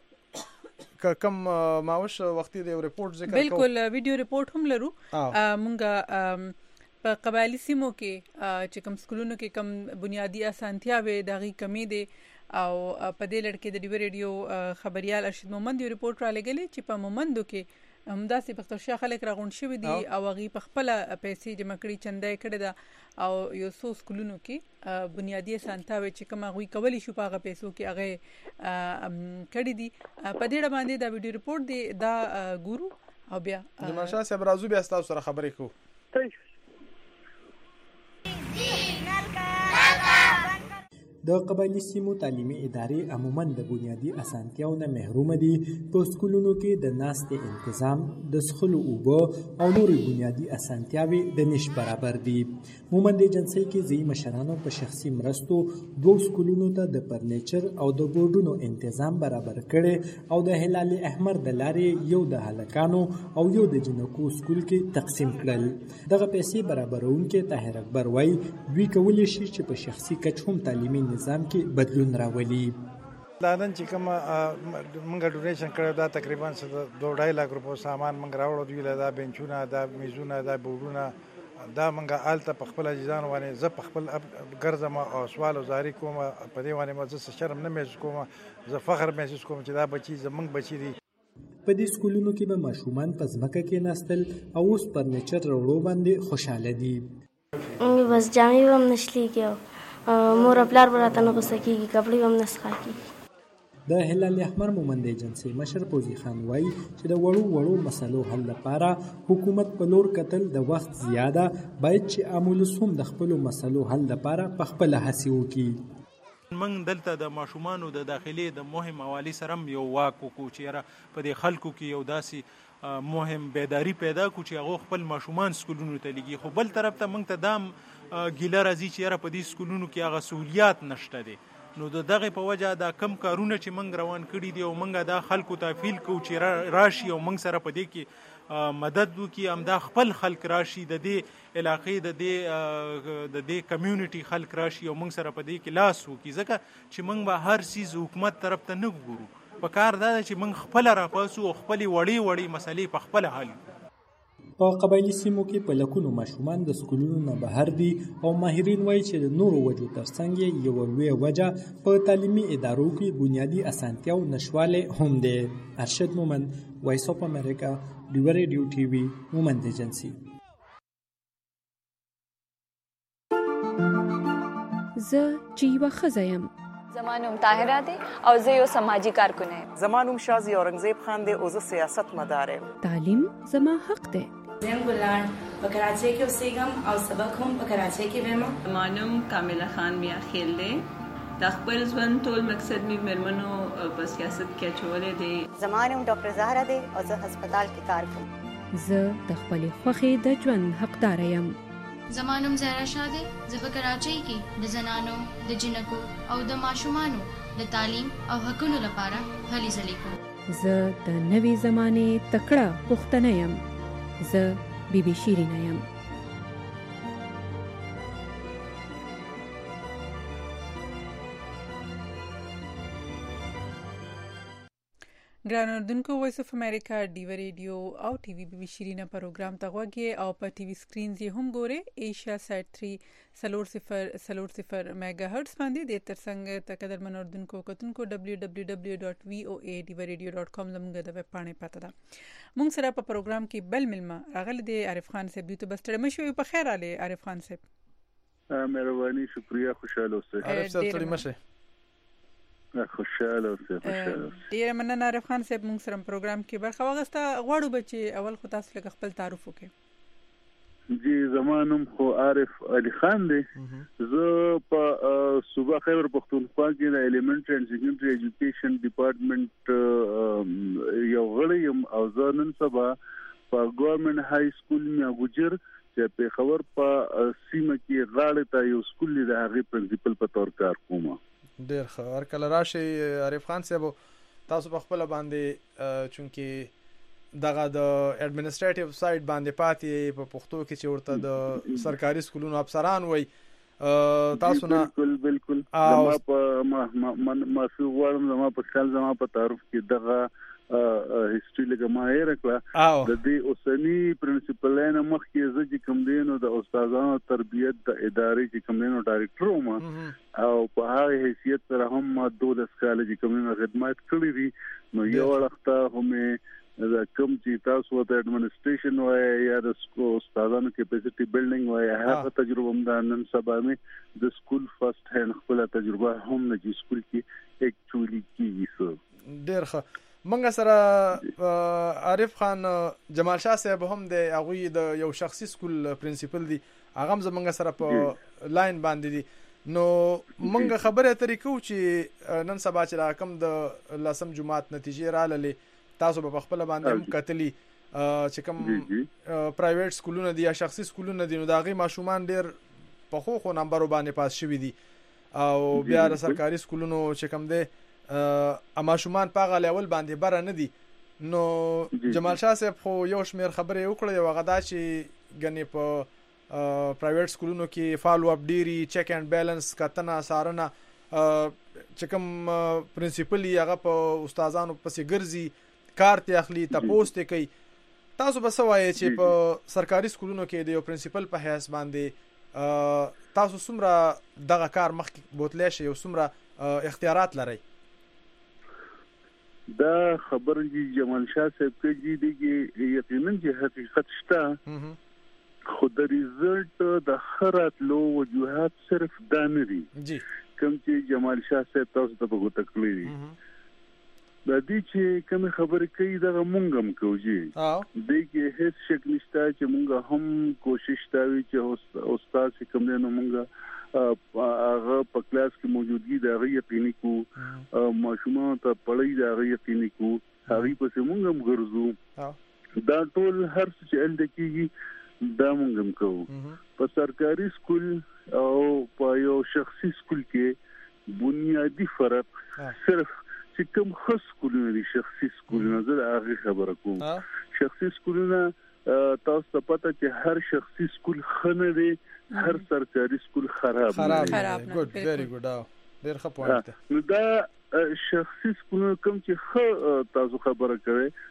B: کم ماوش وختي د ریپورت ذکر کوم
A: بالکل ویډیو ریپورت هم لرو مونږه په قبایلی سیمو کې چې کوم سکولونو کې کم بنیادی اسانتیاوي دغه کمی دي او په دې لړ کې د ډیو ریډیو خبريال ارشد مومند یو ریپورت را لګلې چې په مومندو کې همداسې پخترشاه خلک راغون شوی دي او هغه په خپل پیسې جمع کړي چندای کړي دا او یو څو سکولونو کې بنیادی اسانتیاوي چې کوم هغه کولی شو په هغه پیسو کې هغه کړي دي په دې باندې دا ویډیو ریپورت دی دا ګورو او بیا
B: د ماشا صاحب راځو بیا تاسو سره خبرې کوو
F: د قبایلی سیمو تعلیمي ادارې عموما د بنیادی اسانتیاو نه محروم دي په سکولونو کې د ناستې تنظیم د سخلو اوبه او نور بنیادی اسانتیاوي د نش برابر دي مومند ایجنسی کې ځي مشرانو په شخصي مرستو دوه سکولونو ته د فرنیچر او د بورډونو تنظیم برابر کړي او د هلال احمر د لارې یو د هلکانو او یو د جنکو سکول کې تقسیم کړل دغه پیسې برابرونکو طاهر اکبر وای دوی کولای شي چې په شخصي کچ هم تعلیمي نظام کې بدلون راولي
G: دا نن چې کوم موږ ډونیشن کړو دا تقریبا دوه ډای لک روپو سامان موږ راوړو دوی له دا بنچونه دا میزونه دا بورډونه دا موږ آلته په خپل ځان باندې زه په خپل ګرځم او سوال او زاری کوم په دې باندې مزه شرم نه محسوس کوم زه فخر محسوس کوم چې دا بچي زمونږ بچي دي
F: په دې سکولونو کې به ماشومان په ځمکه کې ناستل او اوس فرنیچر راوړو باندې خوشاله دي
H: بس جامې هم نشلیږي مور پلار براته نه غوسه کیږي کپړې هم نسخه کیږي
F: د هلال احمر مومند ایجنسی مشر پوزي خان وای چې د وړو وړو مسلو حل لپاره حکومت په لور کتل د وخت زیاده باید چې عامل د خپل مسلو حل لپاره په خپل هڅې وکړي
I: من دلته د ماشومانو د داخلي د مهم حوالی سره یو واکو کو چې په دې خلکو کې یو داسي مهم بیداری پیدا کو چې هغه خپل ماشومان سکولونو ته لګي خو بل طرف ته موږ ته دام ګیله راځي چې په دې سکولونو کې هغه سہولیات نشته دي نو د دغه په وجه دا کم کارونه چې موږ روان کړي دي او موږ دا خلکو ته فیل کو چې راشي او موږ سره په دې کې مدد وکړي همدا خپل خلک راشي د دې علاقې د دې د دې کمیونټي خلک راشي او موږ سره په دې کې لاس وکړي ځکه چې موږ به هر سیز حکومت طرف ته نه ګورو په کار دا چې موږ خپل راپاسو او خپل وړي وړي مسلې په خپل حل
F: په قبایلي سیمو کې په لکونو ماشومان د سکولونو نه بهر دي او ماهرین وایي چې د نورو وجو ترڅنګ یې یوه لویه وجه په تعلیمي ادارو کې بنیادي اسانتیاو نشوالی هم دی. ارشد مومند، وایس اف امریکا، ډیوه ریډیو ټي وي، مومند ایجنسي.
J: زه چې یوه ښځه یم.
K: زما نوم طاهره دی او زه یو سماجي کارکونه یم.
L: زما نوم شازي اورنګزیب خان دی او زه سیاست مدار یم.
J: تعلیم زما حق دی.
M: زم ګلان په کراچۍ کې اوسېږم او سبق هم په کراچۍ کې وایم.
N: زما نوم کامله خان میا خیل دی. د خپل ژوند ټول مقصد می مرمنو په سیاست کې اچولې دی.
O: زما نوم ډاکټر زهرا دی او زه هسپتال کې کار کوم.
J: زه د خپلې خوښې د ژوند حقدار یم.
P: زما نوم زهرا شاه دی. زه په کراچۍ کې د زنانو، د جنکو او د ماشومانو د تعلیم او حقونو لپاره هلې ځلې کوم.
J: زه د نوې زمانې تکړه پښتنه یم. زه بی بی شیرینه یم.
A: ګران اوردونکو، وایس اف امریکا، ډیوه ریډیو او ټي وي بي بي شیرینه پروګرام ته غوږی او په ټي وي سکرین یې هم ګوري. ایشیا سات تھری سلور صفر سلور صفر میگا هرتز باندې د ترڅنګ ته قدر من اوردونکو کتونکو دبلیو دبلیو دبلیو ډاٹ وی او ای ډیوه ریډیو ډاٹ کام زموږ د ویب پاڼې پته ده. موږ سره په پروګرام کې بل ملما راغلی دی عارف خان صاحب. دوی ته بس تر مشوي په خیر علي عارف خان صاحب.
Q: مهرباني، شکریہ، خوشاله اوسئ.
B: عارف صاحب تړي مشه.
Q: خوشاله اوسئ. خوشاله.
A: ډیر مننه عارف خان صاحب. موږ سره پروګرام کې برخه واغسته. غواړو بچي اول خو تاسو لږ خپل تعارف وکړئ.
Q: جی، زمانم خو عارف علي خان دی. زه په صوبه خیبر پختونخوا کې د ایلیمنټری اینڈ سیکنډري ایجوکیشن ډپارټمنټ یو غړی یم او زه نن سبا په ګورنمنت های سکول میا ګجر چې په خبر په سیمه کې غاړه ته یو سکول دی، د هغه پرنسپل په تور کار کوم.
B: ډیر ښه. هر کله راشي عارف خان صاحب، تاسو په خپل باندې چونکی دغه د اډمنسټریټیو سایډ باندې پاتې په پښتو کې چې ورته د سرکاري سکولونو افسران وای، تاسو نه
Q: بالکل بالکل زما په ما ما ما فی وړم زما په خپل زما په تعارف کې دغه هیستوري لګه ما یې راکړه. د دې اوسنی پرنسپلانه مخ کې زه چې کوم دینو د استادانو تربیت د ادارې چې کوم دینو ډایرکټر وم او په هغه حیثیت سره هم ما دولس کال چې کوم دینو خدمات کړې دي. نو یو وخت هم دا کوم چې تاسو ته اډمنسټریشن وای یا د استادانو کیپاسټي بلډینګ وای، هغه تجربه هم د نن سبا مې د سکول فرست هند خپل تجربه هم نه چې سکول کې اکچولی کیږي.
B: ډیر ښه. منګه سره عارف خان جمال شاه صاحب هم د هغه د یو شخصي سکول پرنسپل دی، هغه هم زمونږ سره په لاین باندې دی. نو منګه خبره اترې کو چې نن سبا چې راکم د لسم جمعات نتیجې را للې، تاسو په خپل باندې هم کتلی چې کوم پرایویټ سکولونه دي یا شخصي سکولونه دي، نو دا غي ماشومان ډیر په خو خو نمبر باندې پاس شوی دي او بیا د سرکاري سکولونو چې کوم دي ا ماشومان په غلیول باندې بره نه دي. نو جمال شاه صاحب خو یو شمیر خبره وکړه، یو غدا چې غني په پرایویټ سکولونو کې فالو اپ ډيري چیک اینڈ بیلانس کتنه سارنه چې کوم پرنسپل یې هغه په استادانو پسې ګرځي، کار ته اخلي، تاسو ته کوي. تاسو به سوای چې په سرکاري سکولونو کې د یو پرنسپل په حیث باندې تاسو څومره دغه کار مخکې بوتلی شي او څومره اختیارات لرئ؟
Q: دا خبر جمال شاه صاحب کې دي چې یقینا چې حقیقت شته، خو د ریزلټ د خرات لو وجوهات صرف دا نه دي کوم چې جمال شاه صاحب تاسو ته په ګوته کړی دي. د دې چې کوم خبرې کوي دا مونږ هم کوو. د کې هیڅ شک نشته چې مونږ هم کوشش کوي چې استاد چې کوم نه مونږ هغه په کلاس کې موجودګي دا غي یقیني کو، ماشومان ته پړې دا غي یقیني کو، هغه په مونږ هم ګرځو. دا ټول هر څه چې ال دکېږي دا مونږ هم کوو. په سرکاري سکول او په یو شخصي سکول کې بنیادی فرق صرف چې کوم خاص سکولونه دي. شخصي سکولونه زه هغه خبره کوم. شخصي سکولونه تاسو ته پته چې هر شخصي سکول خنه دی، هر سرکاري سکول خراب
B: خراب ګډ ویری ګډ ډیر ښه پوینټ.
Q: نو دا شخصي سکولونه کوم چې خ تاسو خبره کوي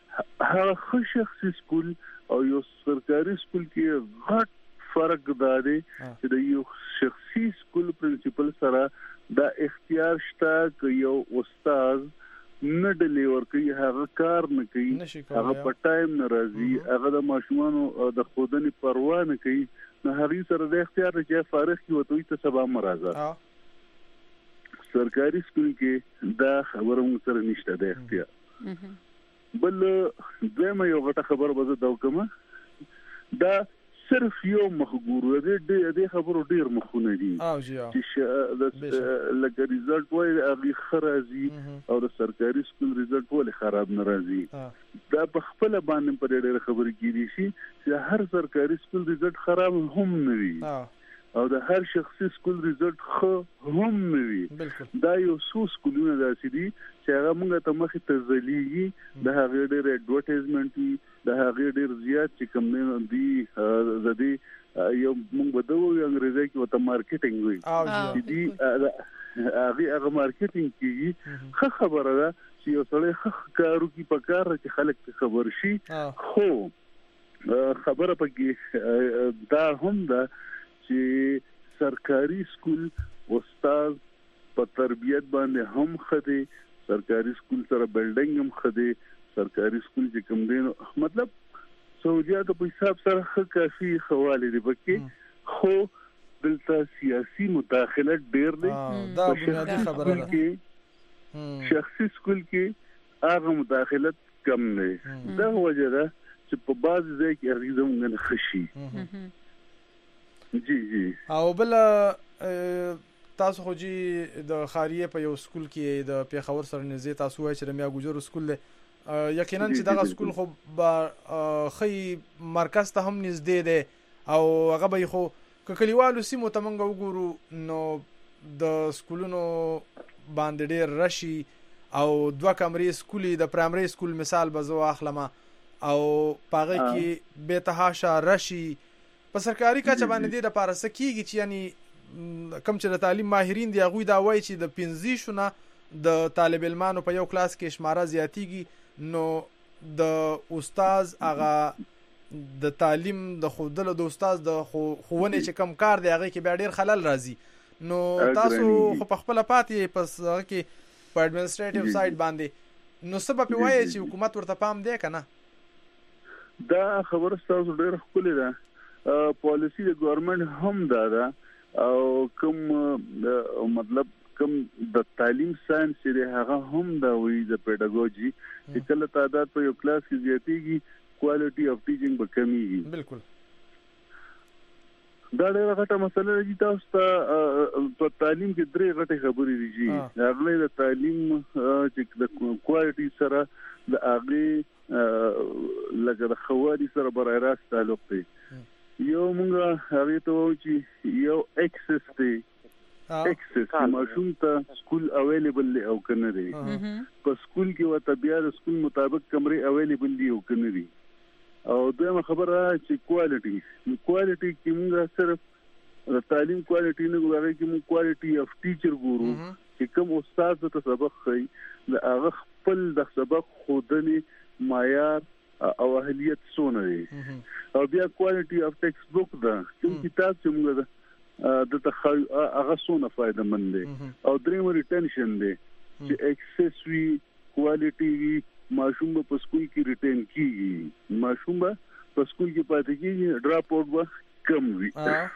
Q: هغه شخصي سکول او یو سرکاري سکول کې غټ فرق دا دی چې د یو شخصي سکول پرنسپل سره دا اختیار شته چې یو استاد نه ډیلیور کوي هغه کار نه کوي هغه په ټایم نه راځي هغه د ماشومانو د خودنې پروا نه کوي نه هغه سره د اختیار چې فارغ کی وته ته سبا مرزه سرکاري سکول کې دا خبره موږ سره نشته د اختیار بل دغه یو غټه خبر به زه دا کوم دا صرف یو مخګورو دې دې خبرو ډیر مخونه دي چې لکه ریزلټ وای هغه خرازي او د سرکاري سکول ریزلټ ولې خراب ناراضي دا په خپل باندې په ډېر خبرې کېږي چې هر سرکاري سکول ریزلټ خراب هم نه وي او د هر شخصي سکول ریزلټ خو هم نه وي دا یو څو سکولونه داسې دي چې هغه موږ ته مخې ته ځلیږي د هغه ډېر اډورټایزمنټ وي د هغه ډېر زیات چې کوم نه دي زدي یو موږ به دوه انګریزي کې وته مارکیټینګ وي چې دي هغه هغه مارکیټینګ کیږي خه خبره ده چې یو سړی خه کارو کې په کار چې خلک خبر شي خو خبره پکې دا هم ده چې سرکاري سکول استاد په تربیت باندې هم خدي سرکاري سکول سره بلډینګ هم خدي سرکاري سکول چې کوم دین مطلب سہولیات په حساب سره کافي حواله دي پکې خو دلته سیاسي مداخلت ډیر دی
B: دا بنیادی خبره ده
Q: شخصي سکول کې هغه مداخلت کم نه دا وجه ده چې په بعض ځای کې هغه زموږ خشي جی جی
B: او بل تاسو خو جی د خاریه په یو سکول کې د پیښور سره نږدې تاسو وایي چې د میا ګجر سکول دی یقینا چې دغه سکول خو با خی مرکز ته هم نږدې دی او هغه به خو کلیوالو سیمو ته مونږ وګورو نو د سکولونو باندې ډېر رشي او دوه کمرې سکولي د پرایمري سکول مثال به زه واخلم او پاغه کې به تهاشا رشي په سرکاري کچه باندې د لپاره سکیږي چې یعنی کم چې د تعلیم ماهرین دی هغه دا وایي چې د پنځه شونه د طالب علمانو په یو کلاس کې شماره زیاتیږي نو د استاد هغه د تعلیم د خودلو د استاد د خوونه چې کم کار دی هغه کې بیا ډیر خلل راځي نو تاسو خو په خپل پاتې پس هغه کې په اډمنسټریټیو سایډ باندې نو سبب وایي چې حکومت ورته پام دی کنه
Q: دا خبره تاسو ډیر خپل ده پالیسی د ګورنمنت هم دا ده او کوم مطلب کوم د تعلیم ساينس دی هغه هم دا وی د پیډاګوژي چې کله تعداد په یو کلاس کې زیاتېږي کوالټي اف ټیچینګ به کمیږي
B: بالکل
Q: دا ډېره غټه مسله ده چې تاسو ته په تعلیم کې درې غټه خبرې دي چې هغه د تعلیم چې د کوالټي سره د هغه لکه د خواري سره برای راست تعلق دی یو مونږه هغه ته وایو چې یو اکسس دی اکسس ماشوم ته سکول اویلیبل دی او کنه دی په سکول کې وته بیا د سکول مطابق کمرې اویلیبل دی او کنه دی او دغه خبره چې کوالټي کوالټي کې مونږه صرف د تعلیم کوالټي نه ګورې کې مونږ کوالټي اف ټیچر ګورو چې کوم استاد ته سبق خي د هغه خپل د سبق خودنې معیار او اهلیت سونه دي او بیا کوالټي اف ټیکسټ بوک دا کوم کتاب چې موږ د تخیل هغه سونه فائدہ مند دي او دریم ریټنشن دي چې اکسس وی کوالټي وی ماشوم په سکول کې ریټین کیږي ماشوم په سکول کې پاتې کیږي ډراپ اوټ به کم وي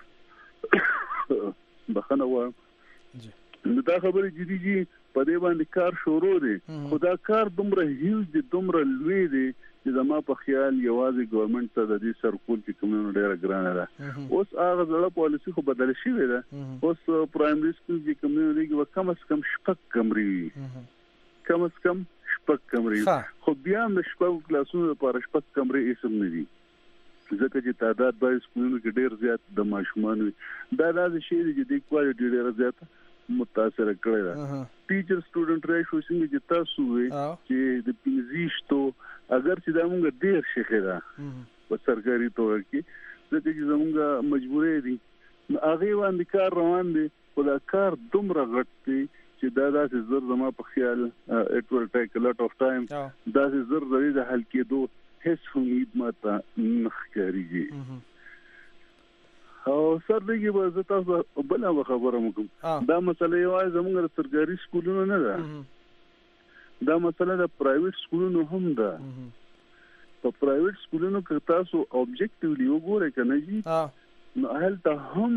Q: بخنه و نو دا خبره جدي جی په دې باندې کار شروع دي خدا کار دومره هیوج دي دومره لوی دي چې زما په خیال یوازې ګورنمنت ته د دې سرکول کې کومه ډیره ګرانه ده اوس هغه ځله پالیسی خو بدل شوې ده اوس پرایمري سکول کې کومه لري کم از کم شپږ کمرې کم از کم شپږ کمرې خو بیا د شپږ کلاسونو لپاره شپږ کمرې اسم نه دي ځکه چې تعداد به سکولونو کې ډیر زیات د ماشومان دا د شی چې د کوالټي ډیره زیات متاثر کړی دا ټیچر سټوډنټ ریشو څنګه چې تاسو وي چې د پنځیشتو اگر چې دا موږ ډیر شیخه ده په سرکاري توګه کې ځکه چې زموږ مجبورې دي هغه باندې کار روان دي خو دا کار دومره غټ دی چې چې دا داسې زر زما په خیال it will take a lot of time داسې زر زری د حل کېدو هیڅ امید ماته نه ښکارېږي. او سر دغه به زه تاسو بل خبره وکم دا مسله یوازې زموږ د سرکاري سکولونو نه ده دا مسله د پرایویټ سکولونو هم ده. په پرایویټ سکولونو کې تاسو اوبجیکټیولی وګورئ کنه جی نو هلته هم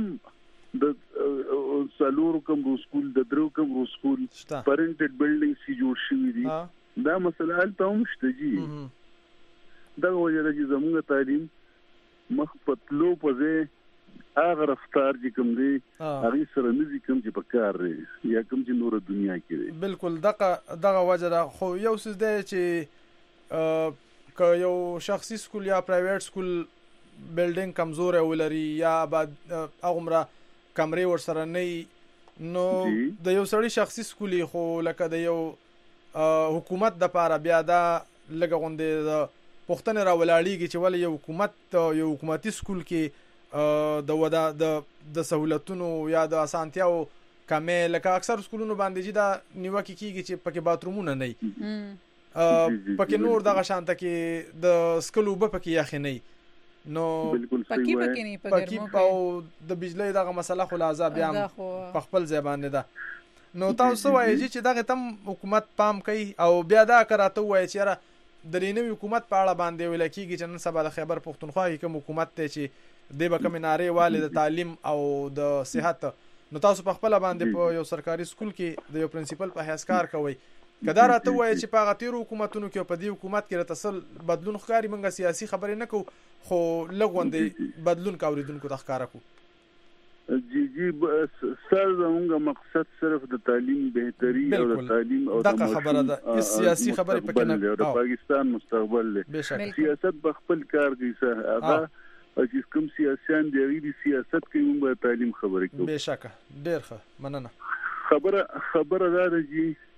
Q: د سالور کوم سکول د درو کوم سکول پرنټډ بلډینګ سی جوړ شوی دي دا مسله هلته هم شته جی. دا وجه ده چې زموږ تعلیم مخ پتلو پځه هغه رفتار چې کوم دی هغه سره نزي کوم چې په کار لري یا کوم چې نور دنیا کې دی.
B: بالکل دغه دغه وجه ده. خو یو څه دی چې ک یو شخصي سکول یا پرایویټ سکول بلډینګ کمزور ولري یا بعد هغه کمرې ور سره نه نو د یو سړي شخصي سکول خو لکه د یو حکومت د پاره بیا دا لګه غونډه د پښتنه را ولاړیږي چې ولې یو حکومت یو حکومتي سکول کې د ودا د د سہولتونو یا د اسانتیاو کمه لکه اکثر سکولونو باندې چې دا نیوکه کیږي چې پکې باترومونه نه وي پکې نور دغه شانته کې د سکلو به پکې یخ نه نو
A: پکې پکې نه
B: پکې په د بجلی دغه مسله خلاصه بیا په خپل ځبانه ده. نو تاسو وایي چې دغه تم حکومت پام کوي او بیا دا کراته وایي چې د رینوي حکومت په اړه باندې ویل کېږي چې نن سبا د خیبر پښتونخوا کې کوم حکومت ته چې د به کوم ناره والي د تعلیم او د صحت نو تاسو په خپل باندې په یو سرکاري سکول کې د یو پرنسپل په حیث کار کوي کدا راته وایي چې په غتیر حکومتونو کې په دې حکومت کې راتسل بدلون ښکاری منګه سیاسي خبرې نه کو خو لغوندې بدلون کاوریدونکو د ښکارا کو
Q: جی جی سر زموږ مقصد صرف د تعلیم بهتري او د تعلیم او د
B: خبره ده سیاسي خبرې پکې نه
Q: د پاکستان مستقبل له سیاست بخپل کار کوي سره هغه چې کوم سیاسيان دی غوړي سیاست کوي موږ تعلیم خبرې کوو.
B: بهشکه ډېر ښه مننه.
Q: خبره خبره دا ده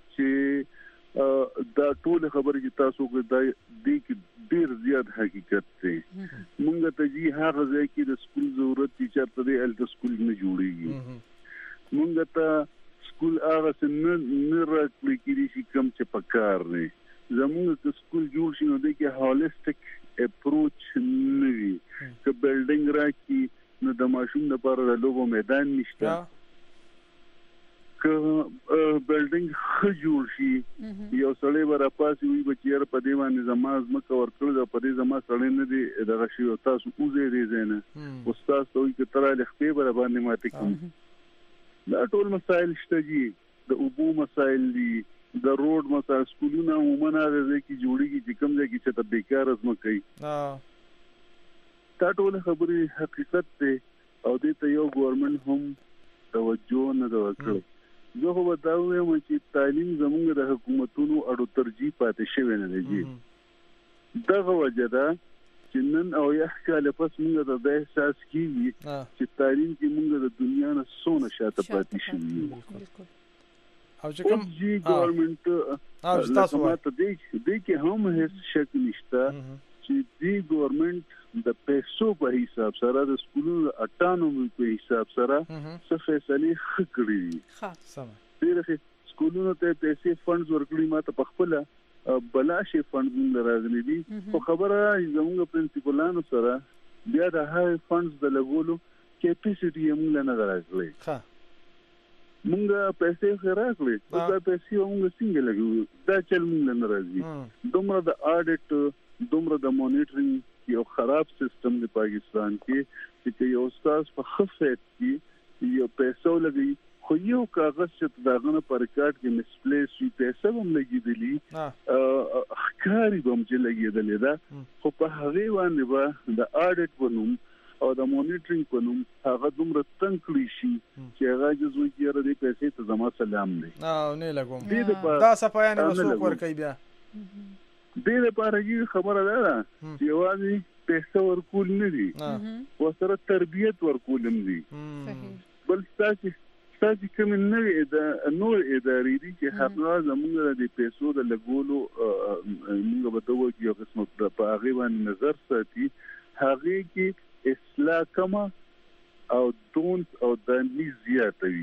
Q: چې دا ټول خبرې چې تاسو کوي دا د ډېر زیات حقیقت دی. موږ ته جی هغه ځای کې د سکول ضرورت چې چرته دی ال سکول نه جوړیږي. موږ ته سکول هغه څنګه نه راکړي چې کوم چې پکار نه زموږ د سکول جوړ شي نو د کې هالیسټیک اپروچ نوي که بلډینګ راکې نو د ماشوم لپاره د لوبو میدان نشته که بلډینګ ښه جوړ شي یو سړی به راپاسي وي به چېر په دې باندې زما ځمکه ورکړل او په دې زما سړی نه دی دغه شي او تاسو وځئ دې ځای نه استاد ته وایي که ته رالې خپې به راباندې ماتې کړي. دا ټول مسایل شته دي د اوبو مسایل دي د روډ مسایل سکولونه عموما هغه ځای کې جوړیږي چې کوم ځای کې چې ته بیکاره ځمکه وي دا ټول خبرې حقیقت دی او دې ته یو ګورنمنټ هم توجه نه ده ورکړې. زه خو به دا وایم چې تعلیم زموږ د حکومتونو اړو ترجیح پاتې شوی نه دی. دغه وجه ده چې نن او یو کال پس موږ ته د احساس کیږي چې تعلیم کې موږ د دنیا نه څونه شاته پاتې شوي
B: او چې کوم
Q: جی ګورنمنت او تاسو ته دې دې کې هم هیڅ شک نشته چې دې ګورنمنت د پیسو په حساب سره د سکولونو اټانومي په حساب سره څه فیصله کړې دي.
B: ها سم
Q: ډېر سکولونو ته پیسې فندز ورکړي ماته په خپل بلاشي فندز راغلي دي خو خبره زموږ پرنسپلانو سره بیا د هاي فندز د لګولو کیپاسټي موږ نه راغلي.
B: ها
Q: مونږه پیسې خراکلې دا پیسې موږ څنګه لګو دا چل موږ نه راځي. دومره د اډیټ دومره د مانیټرینګ یو خراب سیستم د پاکستان کې چې یو استاد په خفت کې یو پیسې لګي خو یو کاغذ چې داغه په ریکارډ کې مسپلیس وي پیسې هم لګیدلی ښکاری به هم چې لګیدلی دا خو په هغه باندې به د اډیټ ونوم او د مانیټرینګ په نوم هغه دومره تنګ کړی شي چې هغه جزو کې را دي پیسې ته زما سلام دی
B: او نه لګوم دا صفایانه وسوک ور کوي بیا
Q: دې لپاره یې خبره ده چې یوازې پیسې ورکول نه دي او سره تربیت ورکول هم دي بل تاسو تاسو کوم نه د نور ادارې دي چې هغه زموږ د پیسو د لګولو موږ به دوه یو قسم په هغه باندې نظر ساتي هغه کې اصلاح کما او دونت او دانی زیاتوي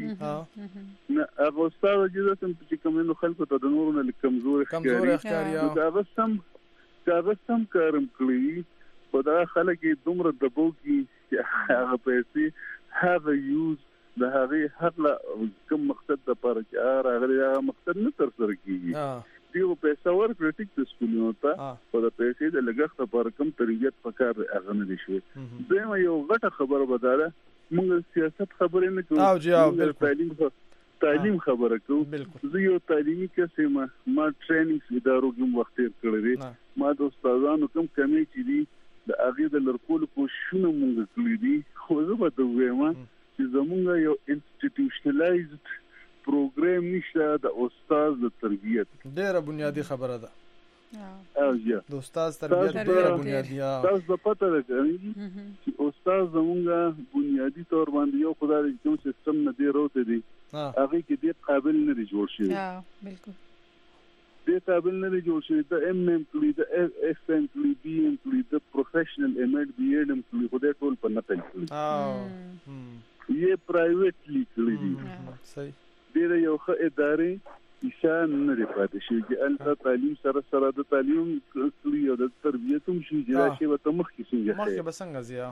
Q: نه هغه استاد چې چې کومو خلکو ته د نورو نه کمزور
B: ښکاري
Q: دا غسم دا غسم کارم کړی په دا خلک دومره دبو کې چې هغه پیسې هغه یوز د هغه هغه کوم مقصد د لپاره چې هغه مقصد نه تر سره کیږي دیو پیسې ورکړي ټیک د سکولونو ته په د پیسې د لګښت لپاره کوم طریقې په کار هغه نه دي شوی زما یو غټه خبره بداله موږ سیاست خبرې نه کوو
B: او جواب
Q: تعلیم تعلیم خبره کوو زه یو تعلیمي کسه ما ما ټریننګ ادارو کوم وخت تیر کړی ما د استادانو کوم کمی چې دي د هغه د لړکول کوششونه موږ کړی دي خو زه به دوه وایم چې زمونږ یو انسټیټیوشنلایزد پروګرام نشته د استاد د تربیت
B: ډیره بنیادی خبره ده
Q: او یا
B: د استاد تربیت ډیره بنیادی ده
Q: تاسو د پته لګی چې استاد زمونږ بنیادی تور باندې یو خدای کوم سیستم نه دی روته دی هغه کې ډیر قابل نه دی جوړ شوی
A: ها بالکل
Q: ډیر قابل نه دی جوړ شوی د ام ام کلی د اف ام کلی بی ام کلی د پروفیشنل ام ایډ بی ایډ ام کلی خدای ټول په نه کلی
B: او
Q: یہ پرایویټلی کړی دي
B: صحیح
Q: ډیر یو ښه ادارې نشان نه لري پاتې شي چې ان تعلیم سره سره د تعلیم کلی او د تربیت هم شي چې شی به مخ کې څنګه
B: مخ به څنګه زیاو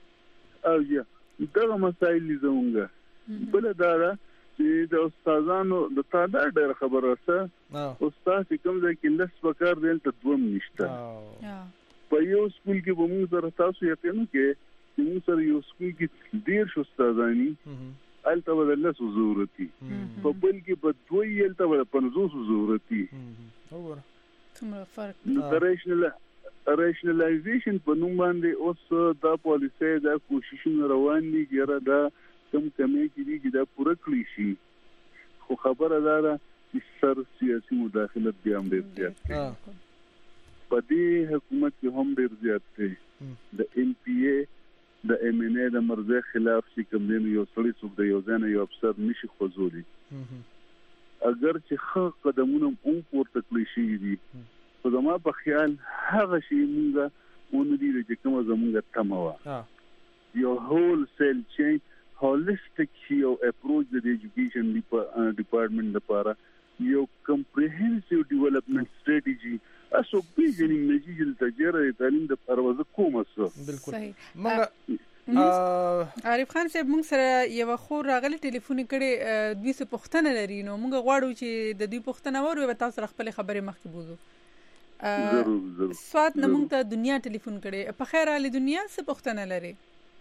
Q: او یا دا مسایل زمونږ بل دا چې د استادانو د تعداد ډېر خبره ده استاد کوم ځای کې لس وکړ دل ته دوم نشته په یو سکول کې به موږ سره تاسو یقین کې چې موږ سره یو سکول کې ډیر شو استادانی الته بدل له ضرورتي په بل کې په دوی الته بدل پنځوس ضرورتي
A: وګوره څومره فرق
Q: د ریشنل ریشنلایزیشن په نوم باندې اوس دا پالیسي دا کوششونه روان دي ګره دا کوم کمی کې دي چې دا پوره کړی شي خو خبره ده چې سر سیاسي مداخلت بیا هم ډیر زیات دی په دې حکومت کې هم ډیر زیات دی د ام پی ای د ام ان ای د مرزه خلاف چې کوم دی یو سړی څوک د یو ځنه یو افسر نشي خوځولي اگر چې ښه قدمونه هم پورته کړی شي دي خو زما په خیال هغه شی موږ ونه دي چې کوم زموږ تموا یو هول سیل چینج هولیسټیک یو اپروچ د ایجوکیشن ډپارټمنټ لپاره یو کمپریهنسیو ډیولپمنٹ سټریټیجی اسو پیژنې مېږي چې تجربه تعلیم د پروازه کومه څه
B: بالکل مونږ
A: عارف خان صاحب مونږ سره یو خور راغلی ټلیفون کړي دوی څه پوښتنه لري نو مونږ غواړو چې د دې پوښتنه ورو به تاسو خپل خبره مخکې بوزو
Q: ضرور ضرور
A: سواد نه مونږ ته دنیا ټلیفون کړي په خیر علي دنیا څه پوښتنه لري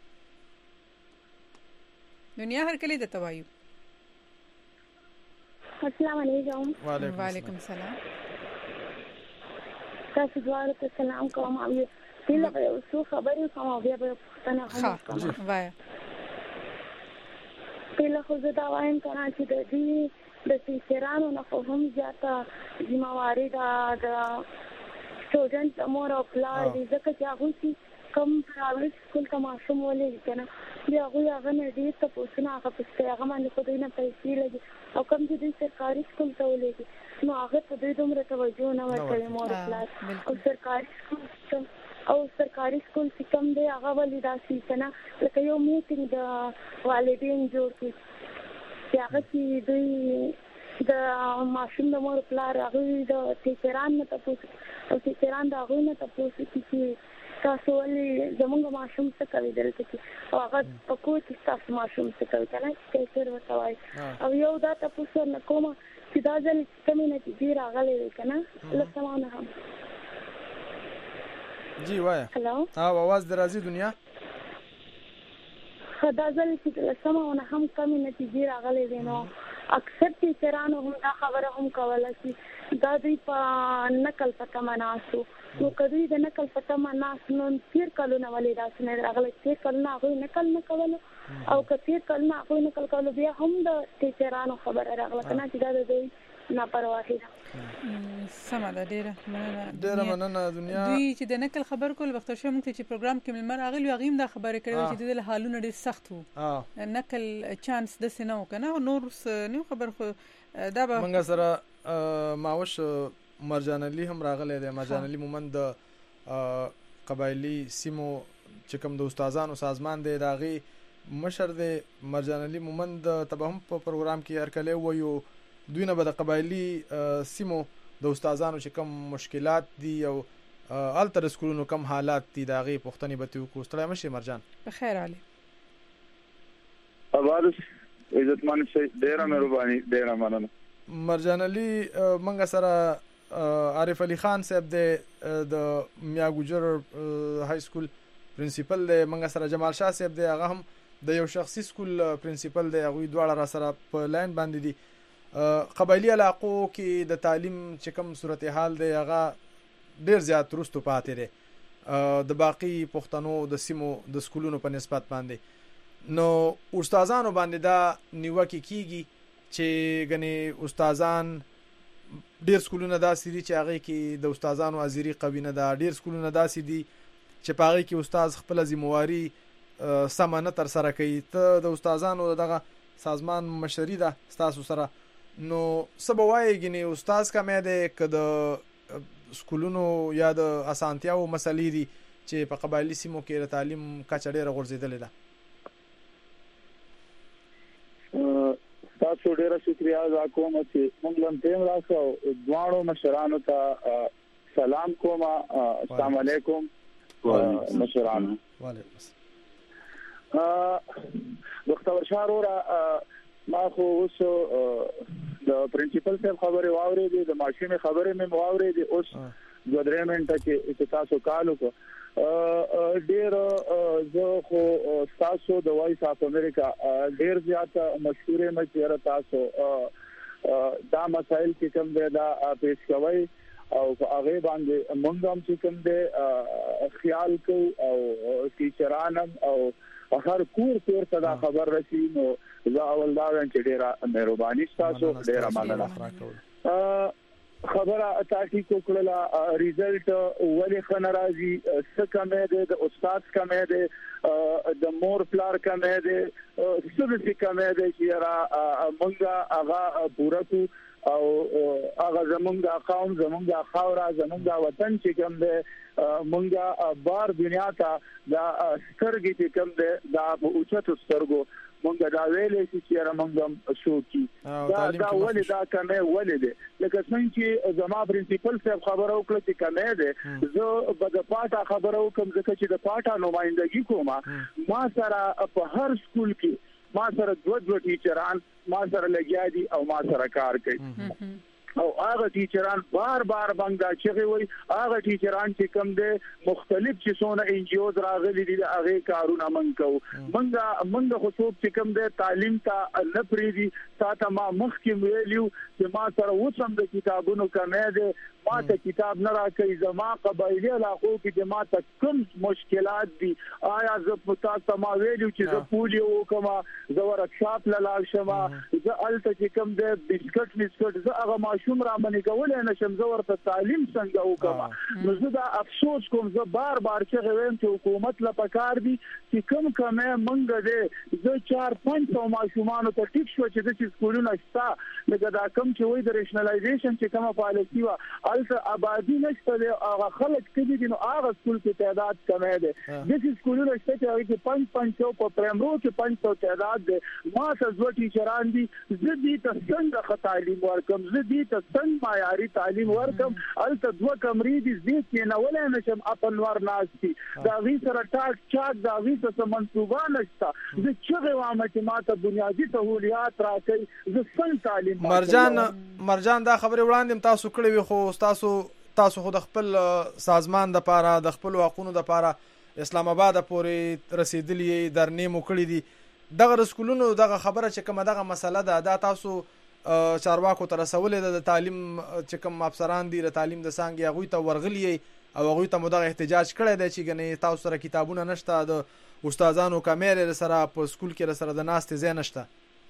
A: دنیا هر کله د توایو
R: السلام علیکم
A: وعلیکم السلام
R: تاسو دواره ته سلام کوم او تل به اوسو خبرې کوم او بیا به پوښتنه هم
A: کوم وای
R: تل خو زه دا وایم کنه چې د دې د ټیچرانو نه هم زیاته ذمہواری ده د سټوډنټ مور او پلار دي ځکه چې هغه کم پرایویټ سکول ته ماشوم ولې کنه بیا هغه هغه نه دي ته پوښتنه هغه پوښتنه هغه باندې خو دوی نه پیسې لګي او کوم چې دوی سرکاري سکول ته ولېږي نو هغه ته دوی دومره توجه نه ورکوي مور پلار او سرکاري سکول او سرکاري سکول چې کوم دی هغه ولې داسې کنه لکه یو میټینګ د والدین جوړ کړي چې هغه چې دوی د ماشوم د مور پلار هغه د ټیچران نه تاسو او ټیچران د هغه نه تاسو چې تاسو ولې زمونږ ماشوم څه کوي دلته کې او هغه په کوټ کې تاسو ماشوم څه کوي کنه چې څه ورته وایي او یو دا تاسو نه کومه چې دا ځل کومه نتیجه راغلې کنه لکه ما نه هم
B: جی وای
R: هلو
B: ها आवाज درازي دنیا
R: خدا ځل چې لسمه هم کومه نتیجه راغلې نو اکثر ټیچرانو هم دا خبره هم کوله چې دا دوی په نقل پته مناسو نو کدی د نقل پته مناس نو تیر کلونه ولې داسې نه راغله تیر کلونه هغه نقل نه کوله او کثیر کلونه هغه نقل کوله بیا هم د ټیچرانو خبره راغله کنه چې دا د دوی ناپرواهي ده
A: سمه ده ډیره مننه
B: ډیره مننه دنیا
A: دوی چې د نقل خبر کول وخت شو موږ چې پروګرام کې ملمر اغلی غیم دا خبره کړې چې د حالونه ډیر سخت وو نقل چانس د سينو کنه نور نو خبر خو دا به
B: موږ سره ماوش مرجان علي هم راغله د مرجان علي مومند قبایلی سیمو چې کوم د استادانو سازمان دی داغي مشر دی مرجان علي مومند ته هم په پروګرام کې هرکلی وایو دوی نه به د قبایلي سیمو د استادانو چې کوم مشکلات دي او الته د سکولونو کوم حالات دي د هغې پوښتنې به ترې وکړو. ستړی مه شئ مرجان.
A: بخیر علي.
S: آباد عزتمن شئ، ډېره مهرباني، ډېره مننه.
B: مرجان علي موږ سره عارف علي خان صاحب دی د میا ګوجر های سکول پرنسپل دی، موږ سره جمال شاه صاحب دی هغه هم د یو شخصي سکول پرنسپل دی، هغوی دواړه را سره په لاین باندې دي. قبایلي علاقو کې د تعلیم چې کوم صورتحال دی هغه ډېر زیات وروستو پاتې دی د باقي پښتنو د سیمو د سکولونو په نسبت باندې. نو استادانو باندې دا نیوکې کیږي چې ګنې استادان ډېر سکولونه داسې دي چې هغې کې د استادانو حاضري قوي نه ده، ډېر سکولونه داسې دي چې په هغې کې استاد خپله ذمواري سمه نه ترسره کوي. ته د استادانو دغه سازمان مشري ده ستاسو سره، نو څه به وایې ګنې استاد کمی دی که د سکولونو یا د اسانتیاو مسلې دي چې په قبایلي سیمو کې د تعلیم کچه ډېره غورځېدلې ده؟
S: تاسو ډېره شکریه ادا کوم چې موږ لم ټیم راکړو. دواړو مشرانو ته سلام کوم. السلام علیکم مشرانو.
B: وعلیکم السلام.
S: بختور شاه وروره ما خو اوس د پرنسپل صاحب خبرې واورېدې، د ماشومې خبرې مې واورېدې. اوس دوه درې منټه چې تاسو کال وکړو ډېر زه خو ستاسو د وایس اف امریکا ډېر زیات مشهور یم چې تاسو دا مسایل چې کوم دی دا پیش کوئ او په هغې باندې موږ هم چې کوم دی خیال کوو او ټیچران هم او هر کور کور ته دا خبر رسي. نو زه اول دا وایم چې ډېره مهرباني ستاسو، ډېره مننه. خبره تحقیق وکړله ریزلټ ولې ښه نه راځي، څه کمی دی، د استاد کمی دی، د مور پلار کمی دی، څه داسې کمی دی چې یاره موږ هغه پوره کړو او هغه زموږ د قوم، زموږ د خاوره، زموږ د وطن چې کوم دی موږ بار دنیا ته دا سترګې چې کوم دی دا په اوچتو سترګو مونږ دا ویلې چې یاره مونږ هم شو کی دا دا ولې دا کمه ولې دی. لکه څنګه چې زما پرنسپل صاحب خبره وکړه چې کمه دی، زه به د پاټا خبره وکم ځکه چې د پاټا نمائندګي کوم. ما سره په هر سکول کې ما سره دوه دوه ټیچران ما سره لګیا دي او ما سره کار کوي او هغه ټیچران بار بار باندې چې وي هغه ټیچران چې کوم دي مختلف چې څونه ان جی اوز راغلي دي هغه کارونه من کو. منګه منګه خو څوک چې کوم دي تعلیم ته نه پریدي. تاسو ما مخکې ویلیو چې ما سره وسم د کتابونو کمه دي، ما ته کتاب نه راکې. زما قبایلی علاقو کې چې ما ته کوم مشکلات دي، آیا زه په تاسو ما ویلیو چې زه پولیو وکم، زه ورکشاپ لاله شم، زه الته چې کوم دي بسکټ بسکټ زه هغه ماشوم را منې کولای نشم، زه ورته تعلیم څنګه وکم. نو زه دا افسوس کوم، زه بار بار چې غویم چې حکومت لا پکار دي چې کوم کمه منګه دي. زه چار پنځ سو ماشومان ته ټیک شو چې د سکولونو شته، لکه دا کم چې وای د ریشنلایزیشن چې کومه پالیسی وا الته آبادی نشته دی، هغه خلک کې دي نو هغه سکول کې تعداد کمه ده. د سکولونو شته چې هغه کې پنځ پنځ سو په پرایمرو کې پنځ سو تعداد ده. ما ته زو ټیچران دي، زه دې ته څنګه تعلیم ورکم، زه دې ته څنګه معیاري تعلیم ورکم. الته دوه کمرې دي زه کې نه ولې نشم خپل ور ناشتي دا وی سره ټاک چاک دا وی څه منصوبه نشته. زه چې وامه چې ما ته بنیادی سہولیات راکړي، زه څنګه تعلیم.
B: مرجان مرجان دا خبره وړاندې تاسو کړې وي، خو تاسو تاسو خو د خپل سازمان د پاره د خپل حقوقو د پاره اسلام آباد پورې رسیدلې درنې مو کړې دي. دغه سکولونو دغه خبره چې کومه دغه مسله ده دا تاسو چارواکو ته رسولې د تعلیم چې کوم افسران دي د تعلیم د څنګه هغوی ته ورغلی او هغوی ته مو دغه احتجاج کړی دی چې ګنې تاسو سره کتابونه نشته، د استادانو کمیرې سره په سکول کې سره د ناستې ځای نشته.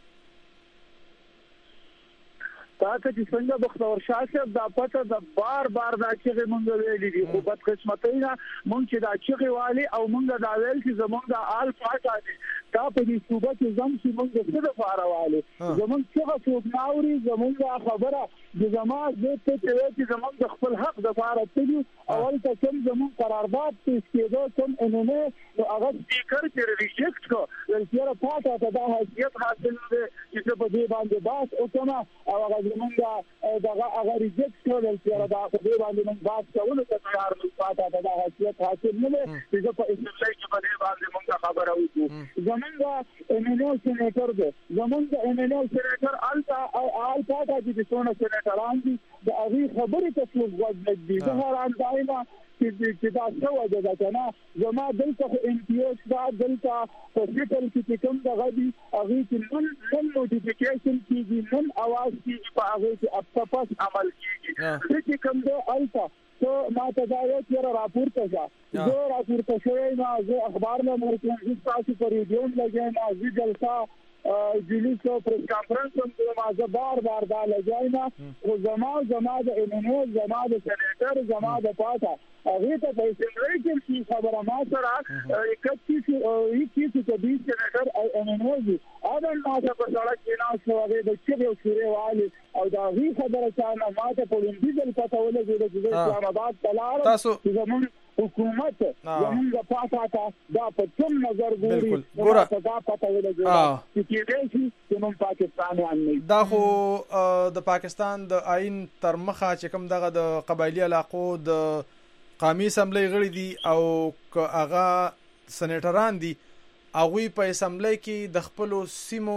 S: تاسو چې څنګه بختور شاه صاحب دا پته د بار بار دا چې مونږ ویلي دي، خو بد قسمتۍ نه مونږ چې دا چې والی او مونږ دا ویل چې زمونږ د آل پاټا دي تا په دې صوبه کې زم چې موږ د څه لپاره والو زمونږ څه څوک ناوري زمونږ خبره د زماز د ته چې زمونږ د خپل حق د لپاره تلو اول ته کوم زمونږ قرارداد پیش کېدو کوم انونه نو هغه سپیکر چې ریجکټ کو ولکه پاته ته د حیثیت حاصل دی چې په دې باندې باس او کما او هغه زمونږ دغه هغه ریجکټ کول چې دا په دې باندې موږ باس کول ته تیار نه پاته ته د حیثیت حاصل نه دی چې په اسمبلی کې په دې باندې موږ خبره وکړو زمونږ انونه سېنیټر دی زمونږ انونه سېنیټر التا او آل پاته چې څونه سېنیټران دي د هغه خبرې ته څوک وځي دي زه حیران دایما چې دا څه وجه ده کنه زما دلته ام پی ایس دا دلته په سیټل کې کوم دغه دي هغه چې نن نن نوټیفیکیشن کیږي نن आवाज کیږي په هغه کې اپتاپس عمل کیږي چې کوم ده التا ته ما ته دا یو چیرې راپورته ځه زه راپورته شوی نه زه اخبار نه مرکز تاسو پر ریډیو لګایم از جلسه جلیس او پریس کانفرنس هم ما زه بار بار دا لګایم او زما زما د انونو زما د سېنیټر زما د پاته هغه ته په اسمبلی کې خبره ما سره اکتیس اکتیس کې بیس سېنیټر او انونو دي اذن ما ته په سړک کې نه شو هغه د چې یو سوري والي او دا هی خبره چې ما ته په لومړي پته ولګي د اسلام آباد تلار
B: تاسو
S: زمون حکومت زمونږ پاته تا دا په کوم نظر ګوري
B: ګوره
S: دا پته ولګي چې دې چې موږ پاکستانیان نه
B: دا خو د پاکستان د آئین تر مخه چې کوم دغه د قبایلی علاقو د قومي اسمبلی غړي دي او هغه سېنیټران دي هغه په اسمبلی کې د خپل سیمو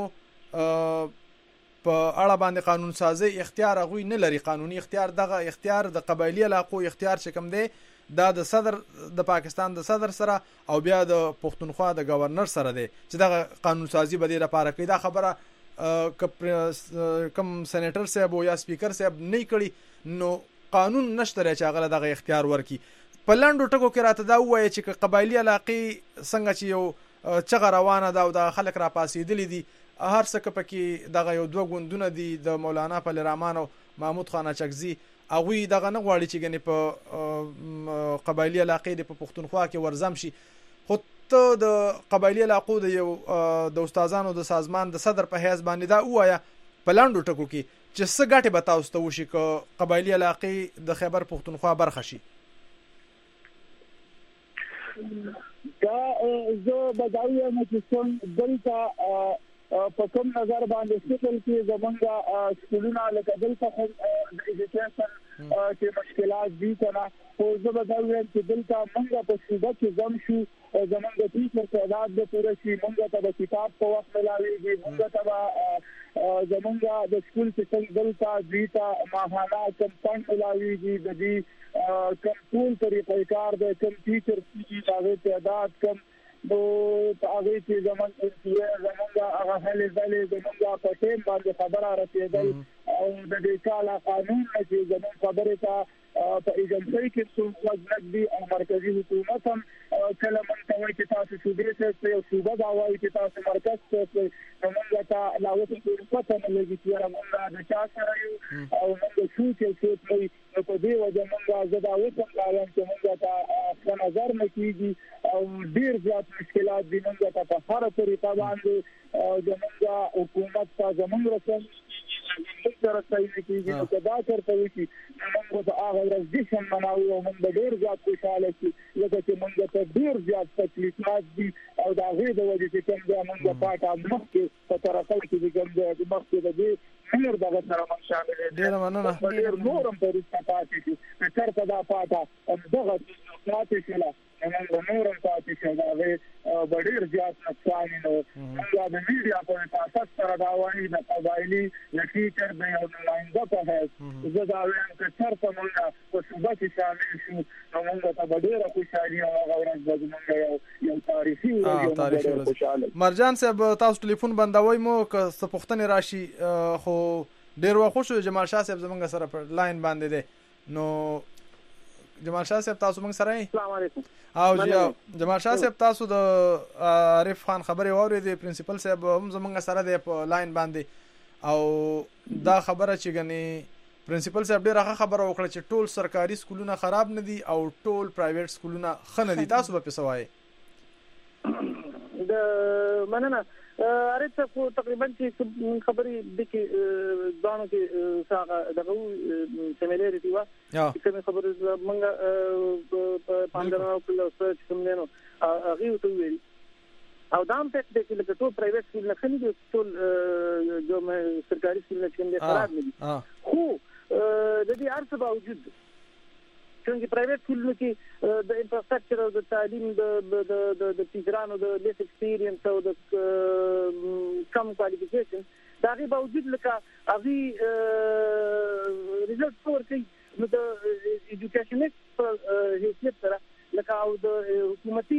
B: په اړه باندې قانون سازي اختیار هغه نه لري قانوني اختیار دغه اختیار د قبایلی علاقو اختیار چې کوم دی دا د صدر د پاکستان د صدر سره او بیا د پښتونخوا د گورنر سره دی چې دغه قانون سازي به لپاره کوي دا خبره کوم سېنیټر صاحب او یا سپیکر صاحب نه کړي نو قانون نشته چې هغه دغه اختیار ورکي په لاندو ټکو کې راته دا وایي چې قبایلی علاقې څنګه چې یو چغه روانه ده او د خلک را پاسېدلې دي هر څه کې دغه یو دوه ګوندونه دي د مولانا فضل الرحمن او محمود خان اچکزي هغه دغه نه غواړي چې ګنې په قبایلی علاقې د پښتونخوا کې ورزم شي خو ته د قبایلی علاقو د یو د استادانو د سازمان د صدر په حیث باندې دا وایا په لاندو ټکو کې چې څه ګټه به تاسو ته وشي ک قبایلی علاقې د خیبر پښتونخوا برخه شي
S: دا زه بداوی نه چې څنګه دلته په کوم نظر باندې سټل کې زمونږ سکولونه لکه دلته د ایجوکیشن چې مشکلات دي کنه خو زه به دا وایم چې دلته موږ په صوبه کې زم شو زمونږ ټیچر تعداد د پوره شي موږ ته د کتاب په وخت ملاويږي موږ ته زمونږ د سکول کې څنګه دلته دیتا ماهانه کم فند ملاويږي د دې کم ټول طریقې کار د کم ټیچر چې هغه تعداد کم نو هغه چې زمون چې زمونږ هغه هلې ځلې زمونږ په ټیم باندې خبره رسېدل او د دې کاله قانون چې زمون خبره ته په ایجنسی کې څو وځنګ دي او مرکزی حکومت هم کله مونږ ته چې تاسو صوبې ته یو صوبه دا وایي چې تاسو مرکز ته موږ ته لاوت کې پته نه لګي چې موږ د چا سره یو او موږ شو چې څه نو په دې وجه موږ زدا وڅم کارم چې موږ ته نظر نه کیږي او ډیر زیات مشکلات دي موږ ته په هر طریقه باندې د موږ حکومت ته زموږ رسنۍ موږ سره صحیح کیږي نو دا چرته وي چې موږ د هغه ورځ د شم مناوي او موږ ډیر زیات خوشاله شي لکه چې موږ ته ډیر زیات تکلیفات دي او دا غي د وجه چې کوم د موږ پاټه مخکې په طرفه کې کوم د مخکې د دې نور دغه سره موږ شامل دي
B: ډیر مننه
S: ډیر نورم په رښتیا شي چرته دا پاټه دغه پاتې شي موږ نورم پاتې شي دا به ډیر زیات نقصان نو موږ د میډیا په اساس سره دا وایي د قبایلی لکیچر د یو نماینده په حیث زه دا وایم چې چرته موږ په صوبه کې شامل شو نو موږ ته ډیره خوشحالي او هغه ورځ به موږ یو یو تاریخي ورځ
B: مرجان صاحب تاسو ټلیفون بندوي مو که څه پوښتنه راشي خو ډیر وخت شو جمال شاه صاحب زمونږ سره پر لاین باندې دی نو جمال شاه صاحب تاسو موږ سره
E: السلام علیکم
B: او جی جمال شاه صاحب تاسو د عارف خان خبري واورېدې پرنسپل صاحب هم زمونږ سره دی په لاین باندې او دا خبره چې غني پرنسپل صاحب ډیره خبره وکړه چې ټول سرکاري سکولونه خراب نه دي او ټول پرایویټ سکولونه ښه نه دي تاسو به څه وایي
E: د مننه ارته کو تقریبا چې خبرې د کې ځانو کې څنګه دغه سیميلاريټي وا چې خبرې مونږه په پاندرو په سرچ کوم نه نو هغه ته ویل او دام ته چې لکه ټول پرایویټ سکول نه خني ټول جو مې سرکاري سکول نه کوم دي خراب نه دي خو د دې ارث باوجود څنګه پرایویټ سکول کې د انفراستراکچر او د تعلیم د د د ټیچرانو د لیس ایکسپیرینس او د کم کوالیفیکیشن دا غي باوجود لکه هغه ریزلټ فور کوي نو د ایجوکیشنست هیڅ سره لکه او د حکومتي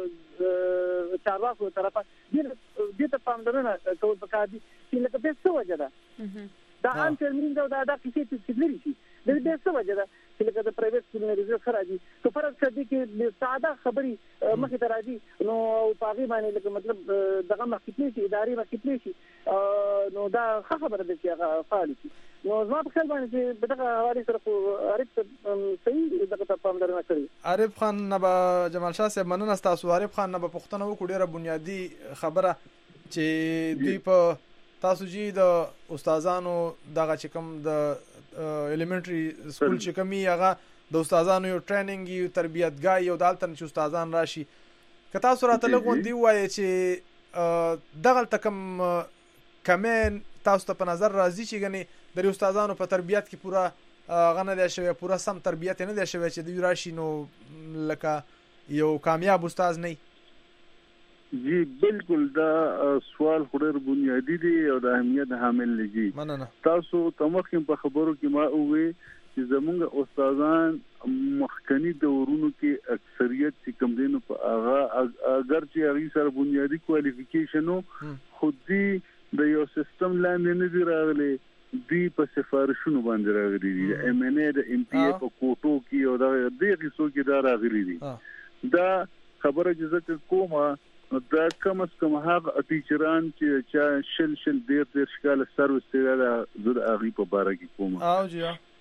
E: چارواکو طرفه دې ته پاملرنه کول پکار دي چې لکه به څه وجه ده دا ان ترمنځ دا دا کیسې چې لري شي د دې څه وجه ده چې لکه د پرایویټ سکول نه ریزلټ خرابي تو فرض کړئ چې ساده خبري مخې ته راځي نو پاغي باندې لکه مطلب دغه مخکې شي اداري مخکې شي نو دا خبره ده چې هغه فعال شي نو زما په خیال باندې چې دغه حواله سره خو عارف صحیح دغه ته پاملرنه کړی
B: عارف خان نبا جمال شاه صاحب مننه تاسو عارف خان نبا پښتنه وکړه ډیره بنیادی خبره چې دوی په تاسو جی د استادانو دغه چې کوم د الیمنټری سکول چې کومي هغه د استادانو یو ټریننګ یو تربیتګاه یو دالتن چې استادان راشي که تاسو راته لګون دی وایي چې دغه تکم کمن تاسو ته په نظر راځي چې غني د استادانو په تربیت کې پورا غنه دی شوی پورا سم تربیت نه دی شوی چې دوی راشي نو لکه یو کامیاب استاد نه
Q: جی بالکل دا سوال خورر بنیادی دی او د اهمیت حامل دی
B: مننه
Q: تاسو تمخم په خبرو کې ما وې چې زمونږ استادان مخکنی دورونو کې اکثریت چې کم دینو په اغا اگر چې هغه سره بنیادی کوالیفیکیشنو خودي د یو سیستم لاندې نه دی راغلي دی په سفارشونو باندې راغلي دي ام ان ای د ام پی ای په کوټو کې او د دې قصو کې دا راغلي دي دا خبره چې کومه دا کم از کم هغه ټیچران چې چا شل شل ډیر ډیر شکل سروس ته دا زړه اغي په باره کې کوم
B: او جی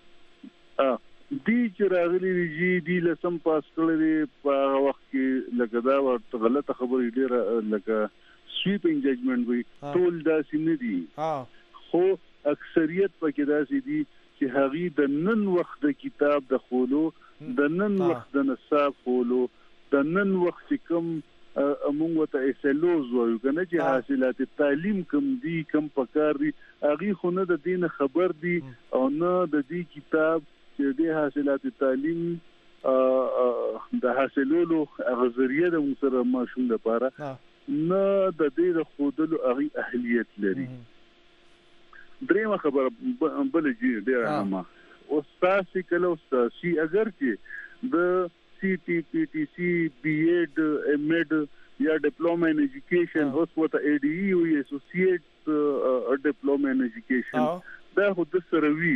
Q: ا دی چې راغلي دي دی لسم پاس کړی په وخت کې لکه دا ورته غلطه خبره ډیره لکه سویپینګ ججمنټ وي ټول دا سینې دي خو اکثریت پکې دا سي دي چې هغه د نن وخت د کتاب د خولو د نن وخت د نصاب خولو د نن وخت کوم امونږ ته اسلوز وایو کنه چې حاصلات تعلیم کم دي کم پکار دي اغي خو نه د دین خبر دي او نه د دې کتاب چې د حاصلات تعلیم د حاصلولو غزریه د مسره ماشوم لپاره نه د دې د خودلو اغي اهلیت لري درېمه خبره بل جی ډیر اهمه او تاسو کله تاسو اگر چې د سی ټي پی ټي سی بی ایډ ایم ایډ یا ډیپلوما ان ایجوکیشن اوس وته ای ډی ای او اسوسییټ ډیپلوما ان ایجوکیشن دا خو د سروي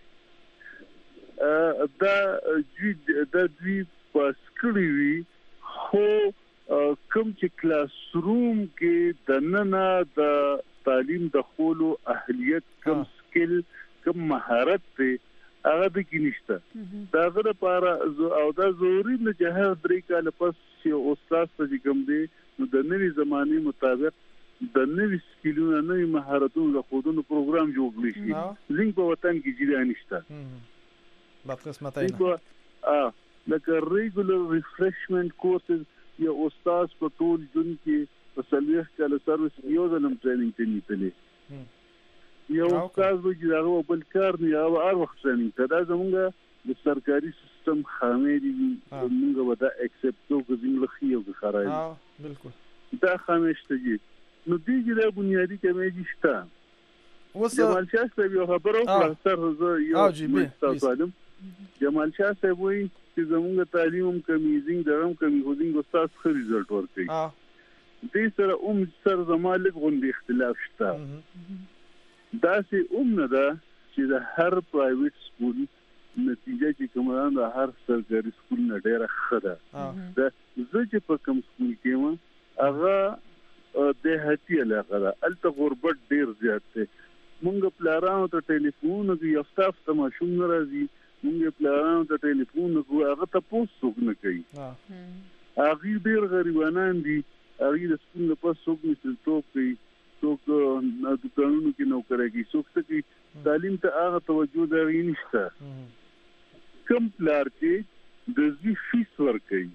Q: دا د دوی پاس کړی وی خو کوم چې کلاس روم کې د نننه د تعلیم د خولو اهلیت کم سکل کم مهارت ته هغه د کې نشته دا غره لپاره او دا ضروري نه چې هر درې کال پس چې استاد ته کوم دی نو د نوي زماني مطابق د نوي سکیلونو نوي مهارتونو د خودونو پروګرام جوړ کړی شي زین په وطن کې جوړه نشته
B: بد قسمت نه
Q: ا لکه ریګولر ریفریشمنت کورسز یا استاد په ټول جون کې په سلیح کله سروس یو ځلم ټریننګ ته نیولې یو کار به جوړو بل کار نه او هر وخت څنګه دا زمونږ د سرکاري سیستم خامې دي موږ به دا اکسپټو کوم لخي او خرای
B: ها بالکل
Q: دا خامشته دي نو دې د بنیادی کمې شته اوس جمال شاه صاحب یو خبرو سر زه یو تاسو جمال شاه صاحب وایي چې زمونږ تعلیم کمیزینګ درم کمی هودینګ استاد خو ریزلټ ورکړي دې سره اوم سر زمالک غونډه اختلاف شته دا سي اوم نه ده چې د هر پرایویټ سکول نتیجه چې کومه ده هر سرکاري سکول نه ډیره ښه ده دا زه چې په کوم سکول کې وم هغه د هټي علاقه ده الته غربت ډیر زیات دی مونږ پلارانو ته ټلیفون کوي یو سټاف ته ماشوم راځي مونږ پلارانو ته ټلیفون کوي هغه ته پوسټ وکړي کوي هغه ډیر غریبانان دي هغه د سکول نه پس څوک مثل توپ کوي، څوک دکانونو کې نوکري کوي، څوک څه کوي. تعلیم ته هغه توجه د غي نشته. کم پلار چې د زی فیس ورکوي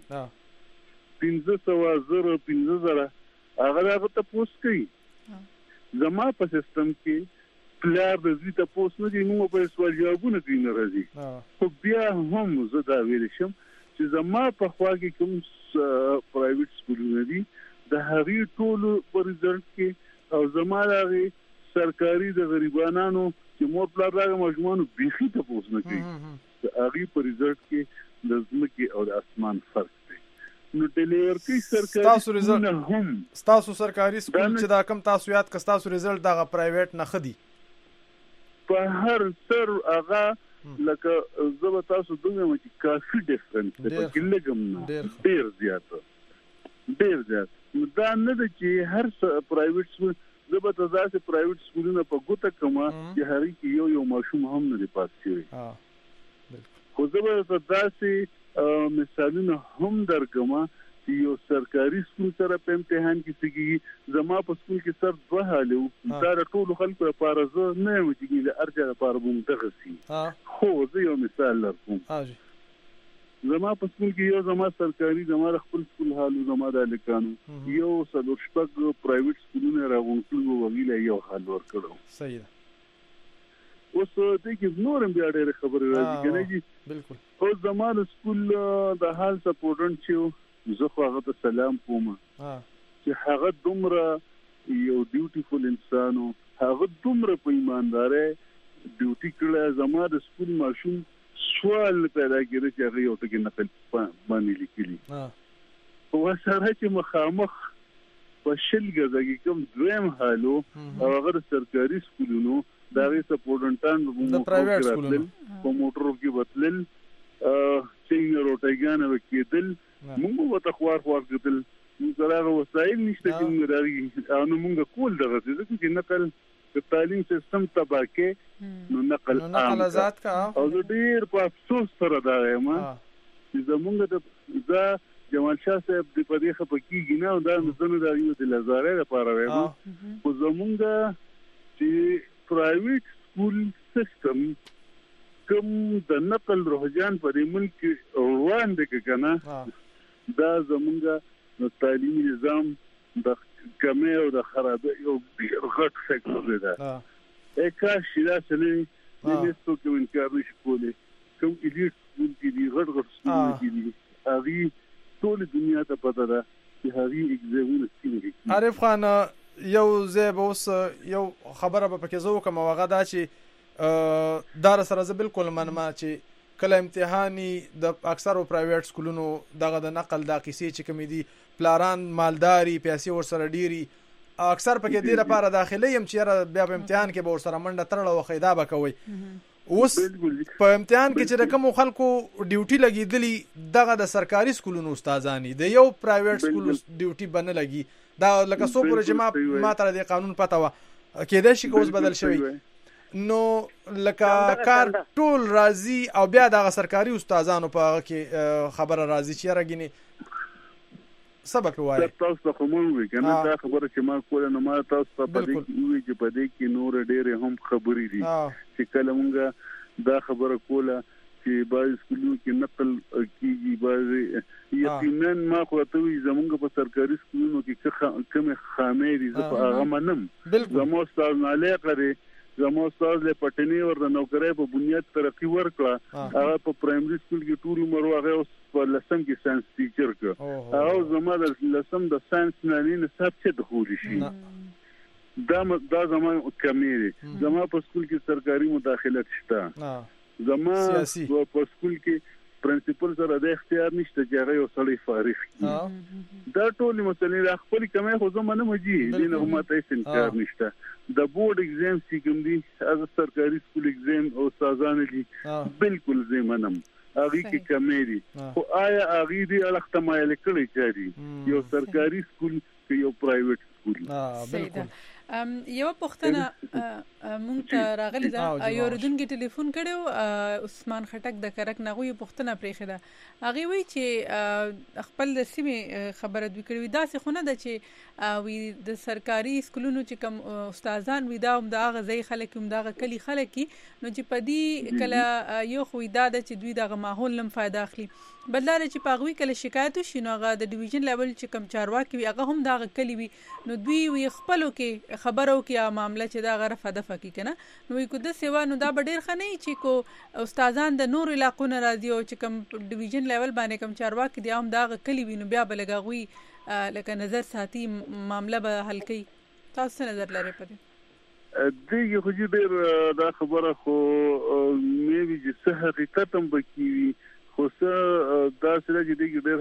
Q: پنځه سوه زره پنځه زره هغه هغه ته پوس کوي. زما په سیستم کې پلار د زی ته پوس نه دی، موږ په سوال جوابونه کوي نه راځي. خو بیا هم زه دا ویل شم چې زما په خوا کې کوم پرایویټ سکولونه دي د هغې ټولو په ریزلټ کې او زما د هغې سرکاري د غریبانانو چې مور پلار د هغه ماشومانو بیخي ته پوس نه کوي، د هغې په ریزلټ کې د ځمکې او د اسمان فرق دی. نو ډیلیور کوي سرکاري سکولونه هم.
B: ستاسو سرکاري سکول چې دا کم تاسو یاد که ستاسو ریزلټ دغه پرایویټ نه ښه دي
Q: په هر سر هغه لکه زه به تاسو دومره چې کافي ډیفرنس دی په کې لږ هم نه ډېر زیات ډېر زیات. نو دا نه ده چې هر پرایویټ سکول زه به ته داسې پرایویټ سکولونه په ګوته کړم چې هغې کې یو یو ماشوم هم نه دی پاس شوی. خو زه به ته داسې مثالونه هم درکړم چې یو سرکاري سکول سره په امتحان کې څه کېږي. زما په سکول کې سر دوه حالې وو، دا د ټولو خلکو لپاره زه نه یم چې د هر چا لپاره به همدغسې وي. خو زه یو مثال درکوم. زما په سکول کې یو زما سرکاري زما د خپل سکول حال زما د هلکانو یو څلور شپږ پرایویټ سکولونه راغونډ کړي وو، هغوی له یو حال ورکړی.
B: صحیح ده.
Q: اوس دې کې نور هم بیا ډېرې خبرې راځي که نه جي.
B: بالکل.
Q: اوس زما د سکول د حال سپورټنټ چې زه خو هغه ته سلام کوم چې هغه دومره یو ډیوټیفول انسان و، هغه دومره په ایماندارۍ ډیوټي کړی. زما د سکول ماشوم سوال نه پیدا کېده چې هغه یو ټکي نقل باندې لیکلي. ورسره چې مخامخ په شل ګزه کې کوم دویم حال و او هغه د سرکاري سکولونو د هغې سپورټنټان په موټرو کې به تلل، څنګه روټیګانې به کېدل، موږ به ته خوار خوار کتل. موږ سره هغه وسایل نشته چې موږ د هغې نو موږ کول دغسې ځکه چې نقل د تعلیم سیستم تباه کې نو نقل عام او زه ډېر په افسوس سره دا وایم چې زموږ د زه جمال شاه صاحب د په دې خفه کېږي نه او دا زه نه د یو د لزارۍ لپاره وایم. خو زموږ چې پرایویټ سکول سیستم کوم د نقل رجحان په دې ملک کې روان دی که نه، دا زموږ د تعلیمي نظام د کمۍ او د خرابۍ یو ډېر غټ فیکټر دی. دا ای کاش چې داسې نه وي، دې هېڅوک یو انکار نه شي کولی. کوم ایلیټ سکول کې دي، غټ غټ سکولونه کې دي، هغې ټولې دنیا ته پته ده چې هغې اګزامونه څنګه کېږي.
B: عارف خان، یو ځای به اوس یو خبره به پکې زه وکړم او هغه دا چې دا سره زه بالکل منم چې کله امتحاني د اکثرو پرایویټ سکولونو دغه د نقل دا قصې چې کومې دي پلاران مالداري پیسې ورسره ډېري اکثر پکې دې لپاره داخلي یم چې یاره بیا په امتحان کې به ورسره منډه تړله وښئ دا به کوئ. اوس په امتحان کې چې د کومو خلکو ډیوټي لګېدلي دغه د سرکاري سکولونو استادان د یو پرایویټ سکول ډیوټي به نه لګي. دا لکه څو پورې چې ما ما ته د قانون پته وه کېدای شي که اوس بدل شوی نو لکه کار ټول راځي او بیا دغه سرکاري استادانو په هغه کې خبره راځي چې یاره ګینې څه به پې وایي.
Q: تاسو ته خو مونږ وي که نه دا خبره چې ما کوله نو ما تاسو ته په دې کې ووایي چې په دې کې نورې ډېرې هم خبرې دي چې کله مونږ دا خبره کوله چې بعضې سکولونو کې نقل کېږي، بعضې یقینا ما خو ته وایي زمونږ په سرکاري سکولونو کې کومې خامۍ دي زه په هغه منم. زما استاد نالیقه دی، زما استاد له پټنې ور د نوکرۍ په بنیاد ترقي ورکړه، هغه په پرایمري سکول کې ټول عمر هغه اوس په لسم کې ساینس ټیچر کړه او زما د لسم د ساینس نړۍ نصاب چې دخولی شي دا دا زما کمې دي. زما په سکول کې سرکاري مداخلت شته، زما په سکول کې پرنسپل سره د اختیار نشته چې هغه یو سړی فارغ کړي. دا ټولې مسلې د خپلې کمۍ خو زه منم جي دې نه خو ماته هېڅ انکار نشته. د بورډ ایگزام چې کوم دي هغه سرکاري سکول ایگزام او استادان دي بالکل زه منم هغې کې کمې دي، خو آیا هغې دې اړخ ته مایلې کړی چا دي یو سرکاري سکول که یو پرایویټ سکول؟
A: صحیح ده. ام یو پښتنه مونږ ته راغلی دا یو ردونکو ټلیفون کړو عثمان خټک د کرک نغوی پښتنه پرېخه ده هغه وی چې خپل د سیمه خبره دوی کړی دا څه خونه ده چې وی د سرکاري سکولونو چې کوم استادان وی دا هم د هغه ځای خلک هم د هغه کلی خلک نو چې پدی کله یو خو دا ده چې دوی دغه ماحول لم فائدہ اخلي بدلاره چې پاغوي کله شکایت وشي نو هغه د ډیویژن لیول چې کم چارواکي وي هغه هم دغه کلی وي نو دوی وی خپلو کې خبرو کې معاملې چې دا غره فدفه کی کنه نو کو د سیوا نو دا ډیر خنه چې کو استادان د نور علاقو نه راځي او چې کم ډیویژن لیول باندې کم چارواکي دی هم دغه کلی وي نو بیا بلګوي لکه نظر ساتي معاملې به حل کوي تاسو نظر لري پدې
Q: دغه خو دې دا خبره خو مې وی چې حقیقت هم بکی خو څه دا سره چې دغه ډېر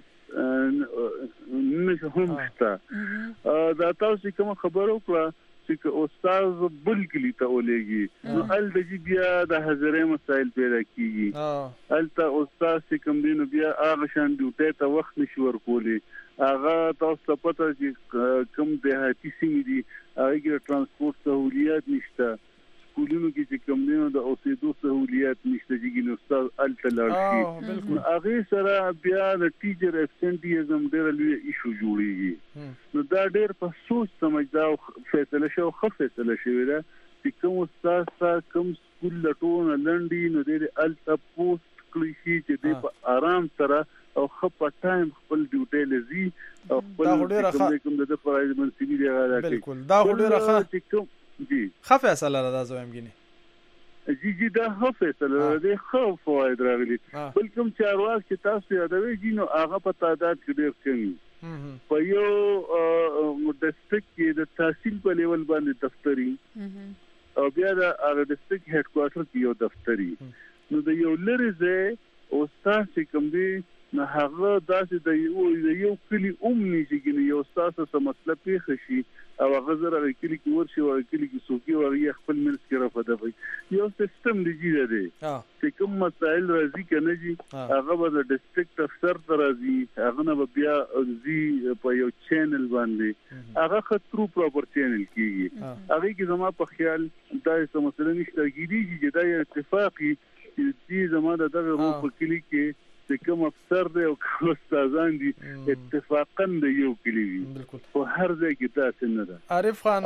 Q: حقیقت نشه هم شته دا تاسو کوم خبرو کړه چې استاد بل کلی ته ولېږي نو ال د جی بیا د حاضرې مسائل پیدا کیږي الته استاد کوم دین بیا هغه شان ډیوټه ته وخت نشي ورکولي هغه تاسو ته پته چې کوم دهاتي سیمې دي هغه کې ترانسپورت سہولیات نشته سکولونو کې چې کوم دینو د اوسېدو سہولیات نشته چې نو استاد الته لاړ هغه سره بیا د ټیچر ابسنټیزم ډېر لوی ایشو جوړیږي نو دا ډېر په سوچ سمجھدار فیصله شو خو فیصله شوی دا چې کوم استاد سره کوم سکول لټون لنډي نو دې الته پوسټ کلیشي چې دې په آرام سره او خپ ټایم خپل ډیوټي لزی او خپل کوم د پرایز منسبي دی غواړي
B: بالکل دا ډېر ښه
Q: جی
B: خفه اصله را زویم غني
Q: جی جی دا خفه اصله د خو فواید راغلي بلکې چارواک چې تاسو یادوي جنو هغه په تعداد کې ډېر کمی په یو ډیسټریکټ کې د تحصیل په لیول باندې دفتري او بیا د هغه ډیسټریکټ هډ کوارټر کې یو دفتري نو د یو لری ځای استاد چې کوم دی نه هغه داسې د یو یو کلی اومني چې یو استاد سره مسله پیښ شي او هغه زره کلی کې ورشي او کلی کې سوقي او یې خپل منځ کې رافده وي یو سیستم دی دی چې کوم مسائل راځي کنه جی هغه به د ډیسټریکټ افسر ته راځي هغه نه بیا زی په یو چینل باندې هغه خطرو پراپر چینل کیږي هغه کې زما په خیال دا څه مسله نشته کیږي چې دا اتفاقی چې زما د دغه روح په کلی کې چې کوم افسر دی او کوم استادان دي اتفاقا د یو کلی وي په هر ځای کې تاسو نه ده
B: عارف خان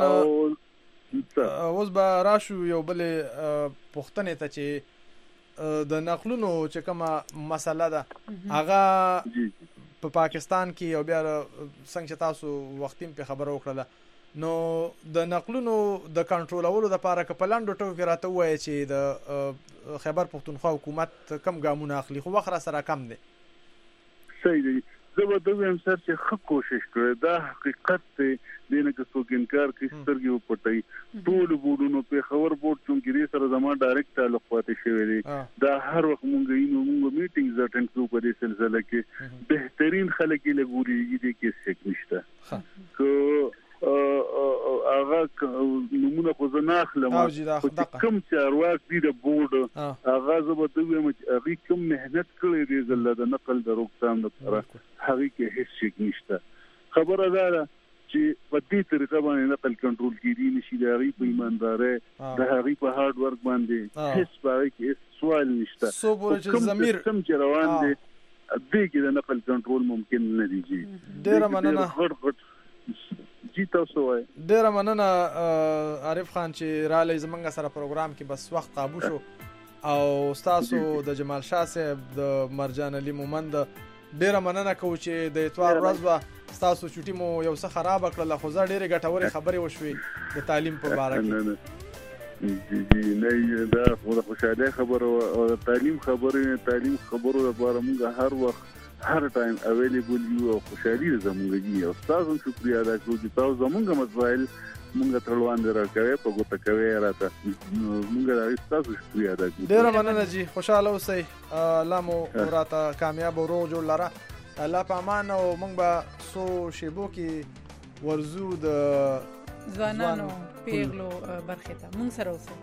B: اوس به راشو یو بل پښتنې ته چې د نقلونو چې کومه مسله ده هغه په پاکستان کې او بیا څنګه تاسو وختیم په خبرو وکړه نو د نقلونو د کنټرولولو لپاره کپلاندو ټکو کې راته وایي چې د خیبر پختونخوا حکومت کم ګامونه اخلي خو وخت را سره کم دي
Q: صحیح دی زه به دوی هم سر چې ښه کوشش کړی دا حقیقت دی دینه که څوک انکار کوي سترګې وپټوي ټولو بورډونو پېښور بورډ چونکې دې سره زما ډایرکټ تعلق پاتې شوی دی دا هر وخت مونږ یې مونږ میټینګز اټینډ کوو په دې سلسله کې بهترین خلک یې لګوري دې کې څه نشته که هغه نمونه خو زه نه اخلم چې کوم چارواک دي د بورډ هغه زه به دوی وایم چې هغوی کوم محنت کړی دی زله د نقل د روکتام لپاره هغوی کې هېڅ شک نشته خبره دا ده چې په دې طریقه باندې نقل کنټرول کېدی نشي د هغوی په ایماندارۍ د هغوی په هارډ ورک باندې هېڅ په هغوی کې هېڅ سوال نشته کوم سیستم چې روان دی دې کې د نقل کنټرول ممکن نه دی جی
B: ډېره مننه
Q: غټ غټ جی تاسو وای
B: ډیره مننه عارف خان چې را لې زمنګ سره پروګرام کې بس وخت قابو شو او تاسو د جمال شاه صاحب د مرجان علي مومند ډیره مننه کوم چې د اتوار ورځ وا تاسو چټي مو یو څه خراب کړل خو زه ډیره ګټوري خبرې وشوي د تعلیم په اړه کې
Q: جی جی نه دا خو خوشاله خبره او تعلیم خبره تعلیم خبرو لپاره موږ هر وخت هر ټایم اویلیبل یو او خوشالي زموږ دی او تاسو شکریا ادا کوم چې تاسو زموږ مسایل موږ ته روان درکوي په ګوته کوي راته موږ راځي تاسو شکریا ادا کوم
B: ډیر مننه جی خوشاله اوسئ الله مو راته کامیاب او روغ جوړ لره الله په امان او موږ به سو شیبو کې ورزو د
A: ځوانانو پیغلو برخه ته موږ سره اوسئ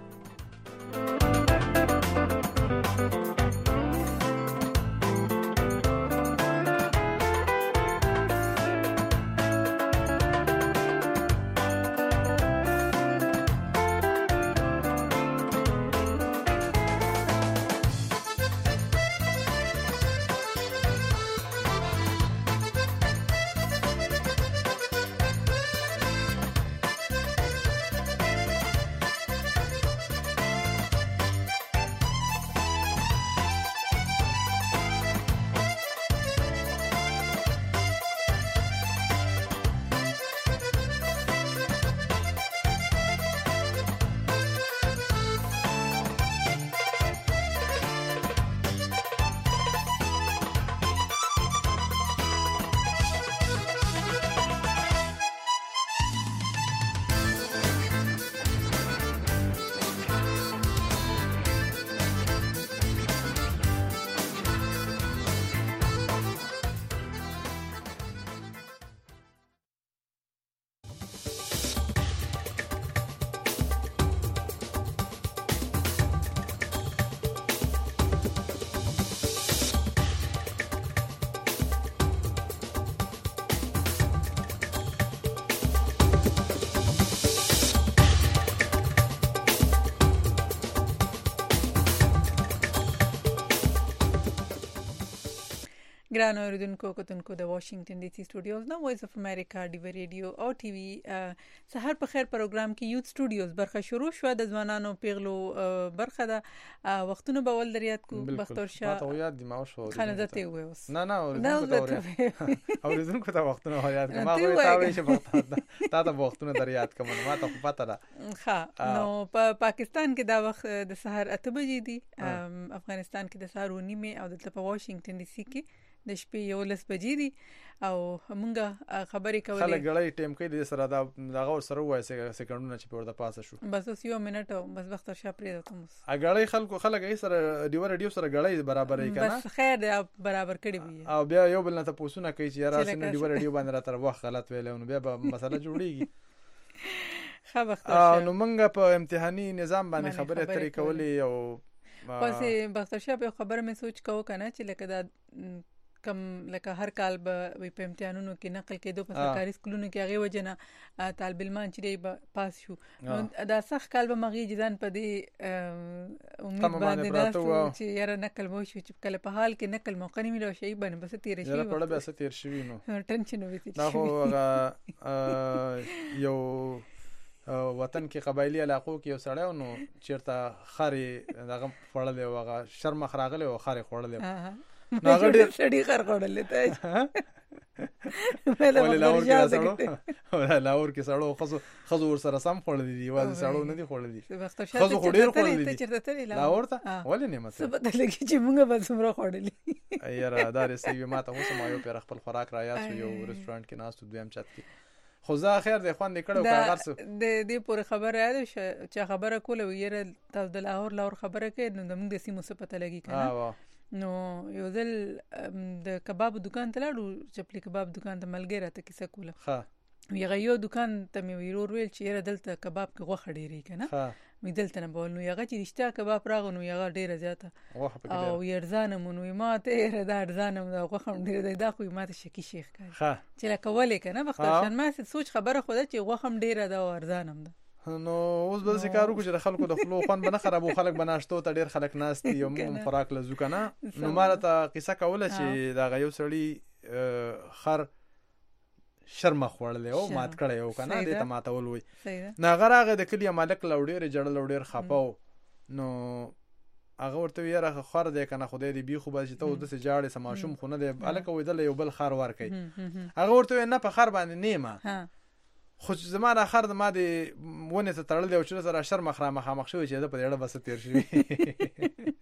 A: ګران اوریدونکو کتونکو د واشنگټن ډي سي سټوډیوز نو وایس اف امریکا ډي وی ریډیو او ټي وی سحر په خیر پروګرام کې یوت سټوډیوز برخه شروع شو د ځوانانو پیغلو برخه ده وختونه به ول دریات کو بختور شاه
B: ته یاد دی ما شو
A: خانه ذاته وې اوس
B: نه نه اوریدونکو ته وختونه یاد ما خو ته وې چې وخت تا ته وختونه دریات کوم ما ته خو پته ده
A: ها نو په پاکستان کې دا وخت د سحر اته بجې دي افغانستان کې د سحر ونیمه او د په واشنگټن ډي سي کې د شپې یو لس بجې دي او موږ خبرې کولې
B: خلک غړې ټیم کې د سره دا دغه سره وای سکندونه چې په ورته پاسه شو
A: بس اوس یو منټ او بس وخت شاپ پرې ته موس
B: غړې خلکو خلک یې سره ډیو ریډیو سره غړې برابرې کنه
A: بس خیر دی برابر کړی وي
B: او بیا یو بل نه ته پوښتنه کوي چې یاره سن ډیو ریډیو باندې را تر وخت غلط ویل نو بیا به مسله جوړیږي
A: خا وخت
B: نو موږ په امتحاني نظام باندې خبرې اترې کولې او
A: پسې بختر شاه په خبره مې سوچ کوو کنه چې لکه دا کم لکه هر کال به په امتحانونو کې نقل کېدو په سرکاري سکولونو کې هغه وجنه طالب علمان چې پاس شو دا سخت کال به مغي جزان په دې امید باندې دا چې یاره نقل مو شو چې کله په حال کې نقل موقع نه ملو شي باندې بس تیر شي
B: یاره په اړه به تیر شي نو
A: ټنشن وي
B: دا خو یو وطن کې قبایلی علاقو کې یو سړی نو چیرته خاري دغه فړلې وغه شرم خراغله او خاري خړلې
A: ناغه ډېر سړی خر خړلې ته
B: ولې لاور کې سړو لاور کې سړو خزو خزو ور سره سم خړلې دي واځي سړو نه دي خړلې خزو خډیر خړلې دي لاور ته ولې نه مته
A: څه بدل کې چې موږ به څومره خړلې
B: یاره دا رسېږي ماته اوس ما یو پر خپل خوراک را یاد یو ریسټورانټ کې ناس دویم چت کې خو زه خیر د خوان د کړه کاغذ
A: د دې پوره خبره یاد چې خبره کوله ویره تاسو د لاهور لاور خبره کې نو موږ د سیمو څخه پته لګی کنه نو یو ځل د کباب دکان ته لاړو چپلی کباب دکان ته ملګری راته کیسه کوله ها یغه یو دکان ته مې ویرور ویل چې یره دلته کباب کې غوښه ډیری کنه مې دلته نه بول نو یغه چې رښتیا کباب راغ نو یغه ډیره زیاته او یرزانه مونږ ما ته یره دا ارزانه دا غوښه ډیره دا خو ما ته شکی شیخ کړ چې لکه ولې کنه بختشن ما سوچ خبره خو دا چې غوښه ډیره دا او ارزانه ده
B: نو اوس به ذکر وکړو چې خلکو د خلو خوان بنه خرابو خلک بناشتو ته ډیر خلک ناست یو مم خوراک لزو کنه نو مال ته قصه کوله چې دا غيو سړی خر شرم خورلې او مات کړه یو کنه دې ته ماتول وي ناغه راغه د کلی مالک لوډیر جړل لوډیر خپاو نو هغه ورته یاره خر دې کنه خدای دې بي خو به چې ته د سجاړې سماشم خونه دې الک وېدل یو بل خر ور کوي هغه ورته نه په خر باندې نیمه خو زمانه اخر د ما دی ونه ته تړل دی او چې سره شرم خرا مخ مخ شوی چې د په اړه بس تیر شي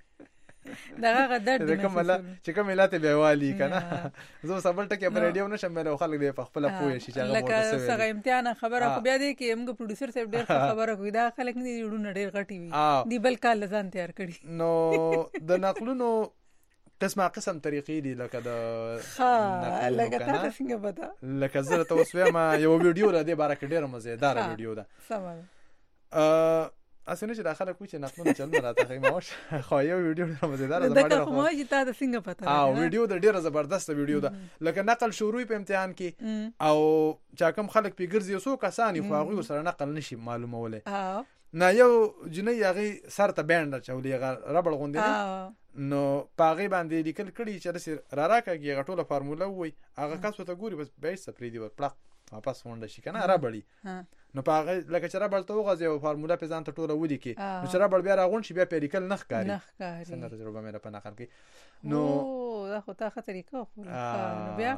A: دغه درد
B: مې کومه چې کومه لاته بیوالي کنه زه سبل ټکه په ریډیو نشم مې خلک دی په خپل پوهې شي چې هغه
A: لکه څنګه امتحان خبره خو بیا دی کې موږ پروډوسر صاحب ډېر خبره کوي دا خلک نه جوړونه ډېر غټي وي دی بل کال ځان تیار کړي
B: نو د نقلونو قسمه قسم طریقې دي لکه د
A: ها لکه تاسو څنګه پتا
B: لکه زه ته اوس ما یو ویډیو را دی بارکه ډیر مزیدار ویډیو ده
A: سمه
B: ا اسنه چې داخله کوي چې نقلونه چل راته خو ماش خو یو ویډیو ډیر مزیدار
A: ده دا خو ما چې تاسو څنګه پتا
B: او ویډیو د ډیره زبردست ویډیو ده لکه نقل شروع په امتحان کې او چا کوم خلک پیګرځي سو کسانی خو هغه سره نقل نشي معلوموله نه یو جنې هغه سر ته بینډ چولې هغه ربړ غوندې نو پاغي باندې لیکل کړي چې رسې را راکږي غټوله فارموله وای هغه کس ته ګوري بس به سپری دی پړق واپس ونده شي کنه را بړي نو پاغي لکه چې را بړته وغځي او فارموله په ځان ته ټوله ودی کی نو چې را بړ بیا راغون شي بیا پیریکل نخ کاری څنګه تجربه مې را په نقل کی نو
A: دا خو تا خطرې کو خو نو بیا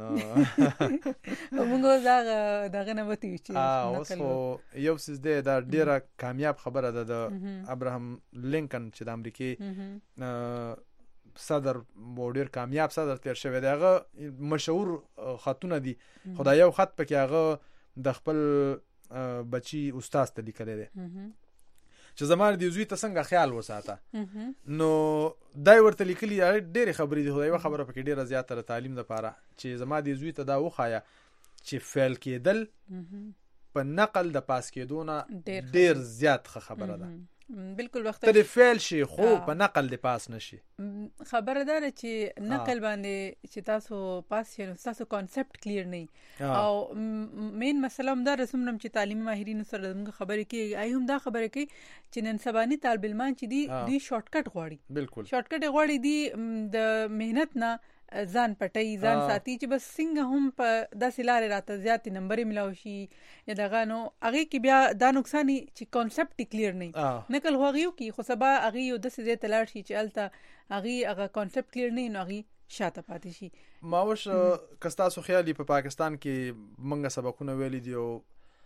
A: موږ دا دغه نه وتی
B: چې اوس یو څه دې دا ډیره کامیاب خبره ده د ابراهام لینکن چې د امریکای صدر ډیر کامیاب صدر تیر شوی دی هغه مشهور خطونه دي خدای یو خط پکې هغه د خپل بچی استاد ته لیکل دي چې زماره دی زوی ته څنګه خیال وساته نو دای ورته لیکلي ډېر خبرې دي خدای خبره پکې ډېر زیاته تعلیم لپاره چې زما دی زوی ته دا وخایا چې فعل کېدل په نقل د پاس کېدونه ډېر زیات خبره ده
A: بالکل وخت
B: ته فعل شي خو په نقل دی پاس نشي
A: خبردار چې نقل باندې چې تاسو پاس شئ تاسو کانسپټ کلیر نه او مین مسله هم دا رسوم چې تعلیمي ماهرین سره موږ خبرې کوي ايهم دا خبرې کوي چې نن سباني طالب علمان چې دی دوی شارټ کټ غواړي
B: بالکل
A: شارټ کټ غواړي دی د مهنت نه ځان پټي ځان ساتي چې بس څنګه هم په داسې لارې راته زیاتې نمبرې ملاو شي یا دغه نو هغې کې بیا دا نقصان چې کانسپټ یې کلیر نه نقل خو هغې وکړي خو سبا هغې یو داسې ځای ته لاړ شي چې هلته هغې هغه کانسپټ کلیر نه وي نو هغې شاته پاتې شي.
B: ما اوس که ستاسو خیال په پاکستان کې موږ سبقونه ویلي دي او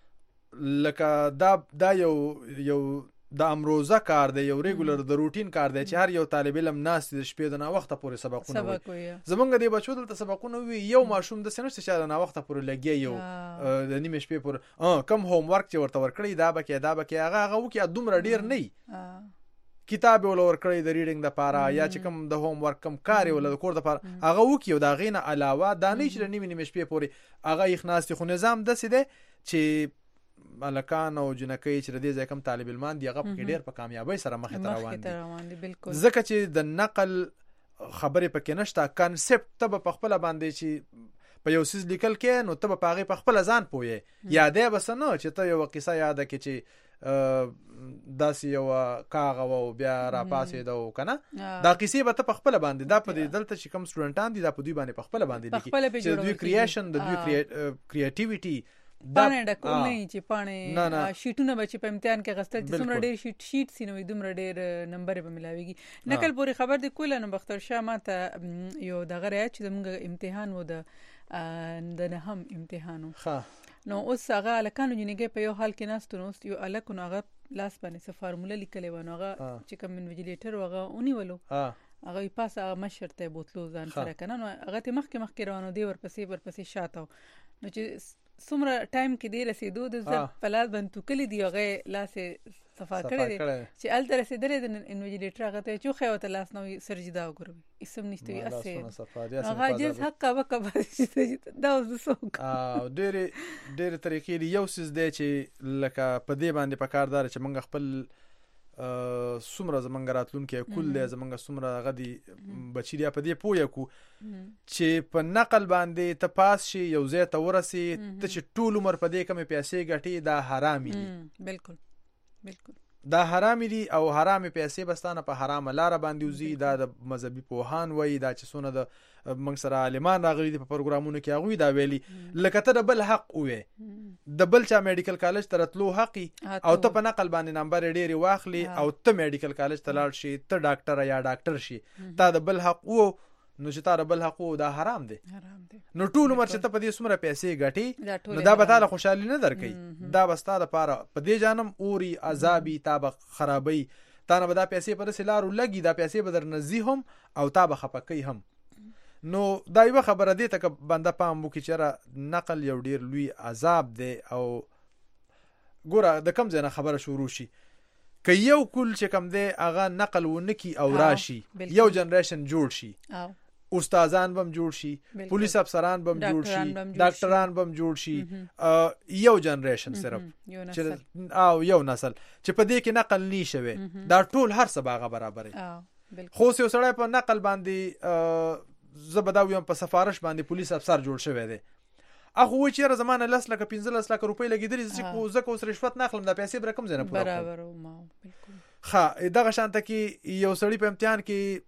B: لکه دا دا یو یو د امروزه کار دی یو ریګولر د روټین کار دی چې هر یو طالب علم ناس د شپې د نا وخته پورې سبقونه وي. زمونږ د بچو دلته سبقونه وي یو ماشوم د سنشت چې د نا وخته پورې لګي یو د نیمه شپې پورې کم هوم ورک چې ورته ورکړي دا بکې دا بکې هغه هغه وکي دومره ډیر نه کتاب ول ورکړي د ریډینګ د پاره یا چې کم د هوم ورک کم کار ول د کور د پاره هغه وکي او دا غینه علاوه دا نه چې نیمه نیمه شپې پورې هغه یخناستي خو نظام د سیده چې ملکان او جنکۍ چې د دې ځای کم طالب علمان دی هغه په ډیر په کامیابی سره مخه روان دي ځکه چې د نقل خبرې پکې نشته کانسپټ ته په خپل باندې چې په یو سیس لیکل کې نو ته په هغه په خپل ځان پوي یادې بس نه چې ته یو قصه یاد کې چې داسې یو کاغه او بیا را پاسې دو کنه دا قصې به ته په خپل باندې دا په دلته چې کم سټوډنټان دي دا په دوی باندې په خپل باندې لیکي چې دوی کرییشن د دوی کریټیویټي
A: پانه ډکول نه چې پانه شیټونه به چې په امتحان کې غستل چې څومره ډېر شیټ شیټ سینوي دومره ډېر نمبر به ملاويږي. نقل پورې خبر دی کوله نو بختر شاه ماته یو دغه راځي چې موږ امتحان و د د نه هم امتحانو نو اوس هغه الکانو جنګي په یو حال کې ناستو نو یو الکونو هغه لاس باندې څه فارموله لیکلې و نو هغه چې کوم انویجیلیټر وغه اونې ولو هغه پاسه مشر ته بوتلو ځان سره کنه نو هغه ته مخکې مخکې روانو دی ورپسې ورپسې شاته نو چې څومره ټایم کې دی رسیدو د زړه په لاس باندې کلی دی هغه لاسه صفا کړی دی چې ال تر رسیدلې د انویجیلیټر هغه ته چې خو ته لاس نو سرجدا وګوري اسم نشته وي اسه هغه جز حق وکا دا اوس څوک
B: ا ډېر ډېر طریقې یو سیس دی چې لکه په دې باندې پکاردار چې موږ خپل سمره زمنګ راتلون کې کل له زمنګ سمره غدي بچیریا په دې پویا کو چې په نقل باندې ته پاس شي یو ځای ته ورسي ته چې ټول عمر په دې کمې پیسې ګټي دا حرامي دي.
A: بالکل بالکل
B: دا حرامي دي او حرامي پیسې بستانه په حرام لار باندې وزي دا د مذهبي پوهان وای دا چې سونه د موږ سره عالمان راغلي دي په پروګرامونو کې هغه دا ویلي لکه ته د بل حق وې د بل چا میډیکل کالج ته راتلو حقي او ته په نقل باندې نمبر ډېری واخلي او ته میډیکل کالج ته لاړ شي ته ډاکټر یا ډاکټر شي تا د بل حق وو نو چې تا د بل حق وو دا حرام دی نو ټول عمر چې ته په دې سمره پیسې ګټي نو دا به تعالی خوشحالي نه درکې دا بستا د پاره په دې جانم اوري عذابي تابه خرابي تا نه به دا پیسې پر سلارو لګي دا پیسې به در نزي هم او تابه خپکې هم نو دا یو خبره دی ته بنده پام وکړي چې نقل یو ډیر لوی عذاب دی او ګوره د کم ځای نه خبره شروع شي که یو کل چې کم دی هغه نقل ونکي او راشي یو جنریشن جوړ شي استادان بم جوړ شي پولیس افسران بم جوړ شي ډاکټران بم جوړ شي یو جنریشن صرف او یو نسل چې په دې کې نقل نی شوي دا ټول هر څه باغه برابرې خو سه سړی په نقل باندې زبداویم په سفارش باندې پولیس افسر جوړ شوی دی اخو و چې زمانه لس لکه پنځلس لکه روپۍ لګیدل چې کو زکه اوس رشوت ناخلم دا پیسې برکم زنه پوره
A: برابر ما بالکل
B: ها دغه شانته کې یو سړی په امتحان کې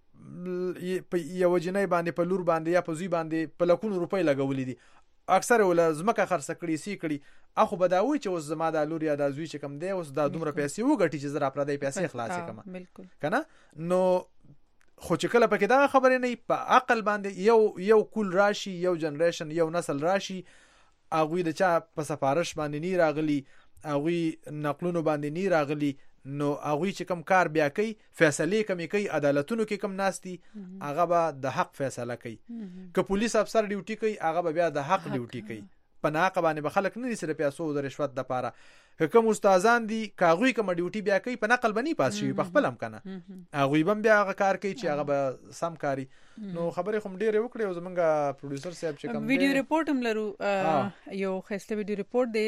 B: یو جنۍ باندې په لور باندې یا په زوی باندې په لکونو روپۍ لګولې دي اکثر ول زمکه خرڅ کړي سی کړي اخو بداوي چې اوس زما د لور یا د زوی چې کم دی اوس دا دومره پیسې وګټي چې زرا پر دې پیسې خلاصې کما
A: بالکل
B: کنه نو خو چې کله پکې دا خبرې نه په عقل باندې یو یو کول راشي یو جنریشن یو نسل راشي اغوی د چا په سفارش باندې نی راغلی اغوی نقلونو باندې نی راغلی نو اغوی چې کم کار بیا کوي فیصله کوي کوي عدالتونو کې کم ناشتي هغه به د حق فیصله کوي که پولیس افسر ډیوټي کوي هغه به بیا د حق ډیوټي کوي په ناقه باندې به خلک نه سره پیسو د رشوت د پاره کوم استادان دي کاغوی کوم ډیوټي بیا کوي په نقل بنی پاس شي په خپل هم کنه هغه بم بیا هغه کار کوي چې هغه به سم کاری نو خبره کوم ډیره وکړي او زمونږ پروډوسر صاحب چې کوم
A: ویډیو ریپورت هم لرو یو خسته ویډیو ریپورت دی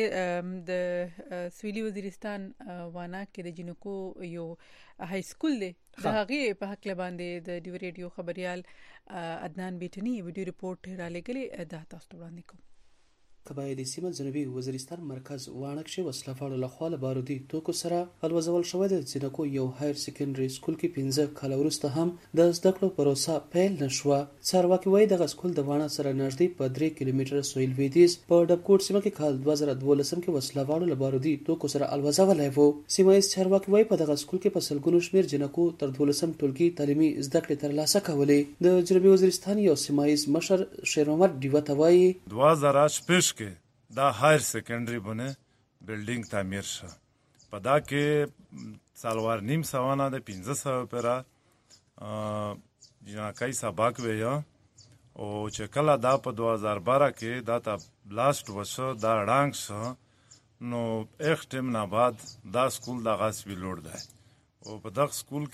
A: د سویلي وزیرستان وانا کې د جنکو یو های سکول دی د هغه په حق باندې د ډیو ریډیو خبريال عدنان بیٹنی ویډیو ریپورت را لګلی دا تاسو وړاندې کوم
T: قبایلي سیمه جنوبي وزیرستان مرکز وانک چې وسلهوالو لخوا له بارودي توکو سره الوزول شوی د جنکو یو هایر سیکنډري سکول کې پنځه کاله وروسته هم د زده کړو پروسه پیل نشوه. چارواکي وایي دغه سکول د واڼه سره نږدې په درې کیلومتره سویل لویدیځ په ډبکوټ سیمه کې کال دوه زره دولسم کې وسلهوالو له بارودي توکو سره الوزولی و. سیمه ییز چارواکي وایي په دغه سکول کې په سلګونو شمېر جنکو تر دولسم ټولګي تعلیمي زده کړې ترلاسه کولې. د جنوبي وزیرستان یو سیمه ییز مشر شیرمحمد ډیوه ته وایي
U: دوه زره شپږ کې دا هایر سیکنډري بونه بلډینګ تعمیر شو. په دا کې څلور نیم سوه نه د پنځه سوه پیره جنکۍ سبق ویه او چې کله دا په دوه زره باره کې دا ته بلاست وشو دا ړنګ شو نو ایک ټیم نه بعد دا سکول دغه سوي لوړ دی او په دغه سکول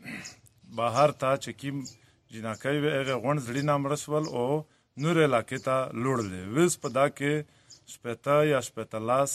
U: کې بهر ته چې کوم جنکۍ وې هغې غونډ زړي نه مړه شول او نور علاقې ته لوړلې. ویس په دا کې شپېته یا شپېته لاس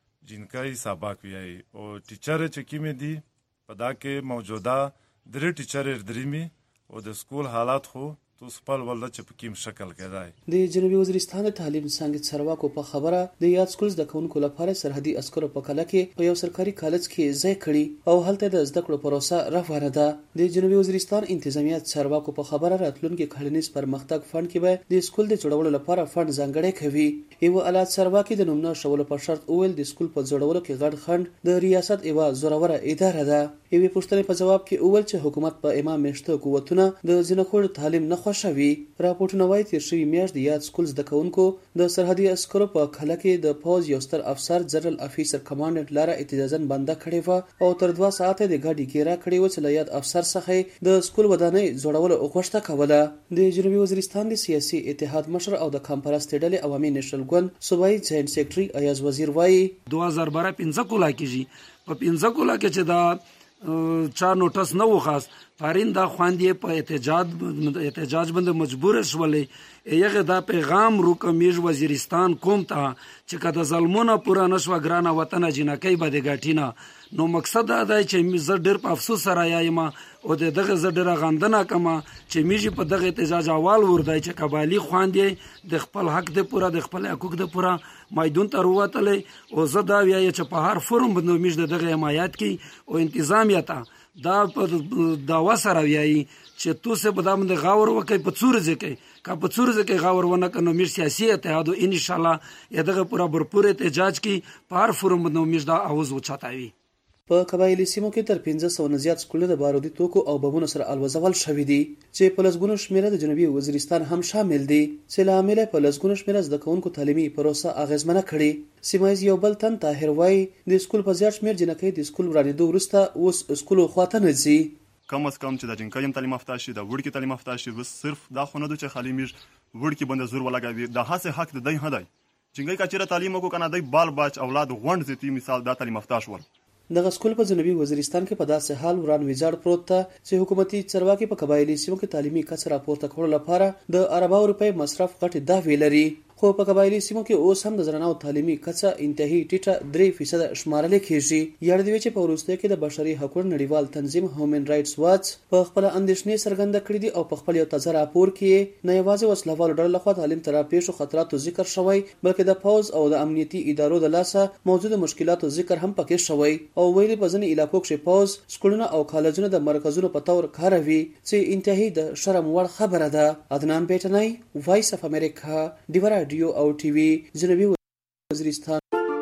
U: جنکۍ سبق ویایي او ټیچرې چې کومې دي په دا کې موجوده درې ټیچرې درېمي او د سکول حالات خو تو سپل ولدا چې په کوم شکل کې دی.
T: د جنوبي وزیرستان د تعلیم څانګې چارواکو په خبره د یاد سکول زده کوونکو لپاره سرحدي عسکرو په کله کې په یو سرکاري کالج کې ځای کړي او هلته د زده کړو پروسه روانه ده. د جنوبي وزیرستان انتظامیه چارواکو په خبره راتلونکي کلنیز پرمختګ فند کې به د سکول د جوړولو لپاره فند ځانګړی کوي. یو اعلی چارواکي د نومونه شولو په شرط اول د سکول په جوړولو کې غړ خند د ریاست یو زوروره اداره ده. یوې پوښتنې په جواب کې اول چې حکومت په امام مشته قوتونه د جنکو تعلیم نه خوښوي. راپورټونه وایي تیر شوي میاشت د یاد سکول زده کوونکو د سرحدي عسکرو په کله کې د پوز یو ستر افسر جنرال افیسر کمانډنټ لاره اعتزازن بنده کړې وه او تر دوه ساعته د ګاډي ګیره کړې وه چې له یاد افسر څخه د سکول ودانۍ جوړولو غوښتنه کوله. د جنوبي وزیرستان د سیاسي اتحاد مشر او د کمپرستې ډلې عوامي نیشنل ګوند صوبایي جاینټ سیکرټري ایاز وزیر وایي
V: دوه هزار باره پنځه کولا کېږي په پنځه کولا کې چې دا چار نوټس نه و خاص پارین دا خواندې په احتجاج احتجاج باندې مجبور شولې یغه دا پیغام روکمیج وزیرستان کوم ته چې کده ظلمونه پورا نشو ګرانه وطن جنکۍ بده غټینا نو مقصد دا دی چې زه ډېر په افسوس سره یایم او دغه زه ډېره غندنه کما چې میږي په دغه احتجاج اول وردای چې قبایلی خواندې د خپل حق د پورا د خپل حقوق د پورا میدون ته وروتلې او زه دا وایي چې په هر فورم باندې میږي دغه حمایت کی او انتظامیه ته دا په داوا سره وایي چې تو سه په دامن غاور وکي په څور ځکه کا په څور ځکه غاور ونه کنو میر سیاسي اتحاد ان شاء الله دغه پورا برپور احتجاج کی په هر فورم باندې میږي دا आवाज وچاتوي.
T: په قبایلی سیمو کې تر پنځه سوه نه زیات سکولونه د بارودي توکو او بمونو سره الوزول شوي دي چې په لسګونو شمېره د جنوبي وزیرستان هم شامل دي چې له امله په لسګونو شمېره زده کوونکو تعلیمي پروسه اغیزمنه کړي. سیمه ییز یو بل تن طاهر وایي د سکول په زیات شمېر جنکۍ د سکول ورانېدو وروسته اوس سکول خواته نه ځي.
W: کم از کم چې د جنکۍ هم تعلیم یافته شي د وړکي تعلیم یافته شي بس صرف دا خو نه ده چې خالي میږ وړکي باندې زور ولګوي د هڅې حق د دی هدی جنکۍ که چېرې تعلیم وکړو که نه دی بال باچ اولاد غونډ زیتي مثال دا تعلیم یافته شول.
T: دغه سکول په جنوبي وزیرستان کې په داسې حال وران ویجاړ پروت ته چې حکومتي چارواکي په قبایلی سیمو کې تعلیمي کچه راپورته کولو لپاره د ارباو روپۍ مصرف غټې دعوې لري خو په قبایلی سیمو کې اوس هم د زنانو تعلیمي کچه انتهایی ټیټه درې فیصده شمارل کېږي. یاد دی چې په وروستیو کې د بشري حقوقو نړیوال تنظیم هیومن رائټس واچ په خپل اندېښنې څرګنده کړې دي او په خپل یو تازه راپور کې نه یوازې وسلهوالو ډلو لخوا تعلیم ته راپېښو خطراتو ذکر شوی بلکې د پوز او د امنیتي ادارو د لاسه موجوده مشکلاتو ذکر هم پکې شوی او ویلي په ځینې علاقو کې پوز سکولونه او کالجونه د مرکزونو په تور کاروي چې انتهایی د شرم وړ خبره ده. عدنان بیٹنای وایس اف امریکا دیو رادیو او ټي وي جنوبي وزیرستان.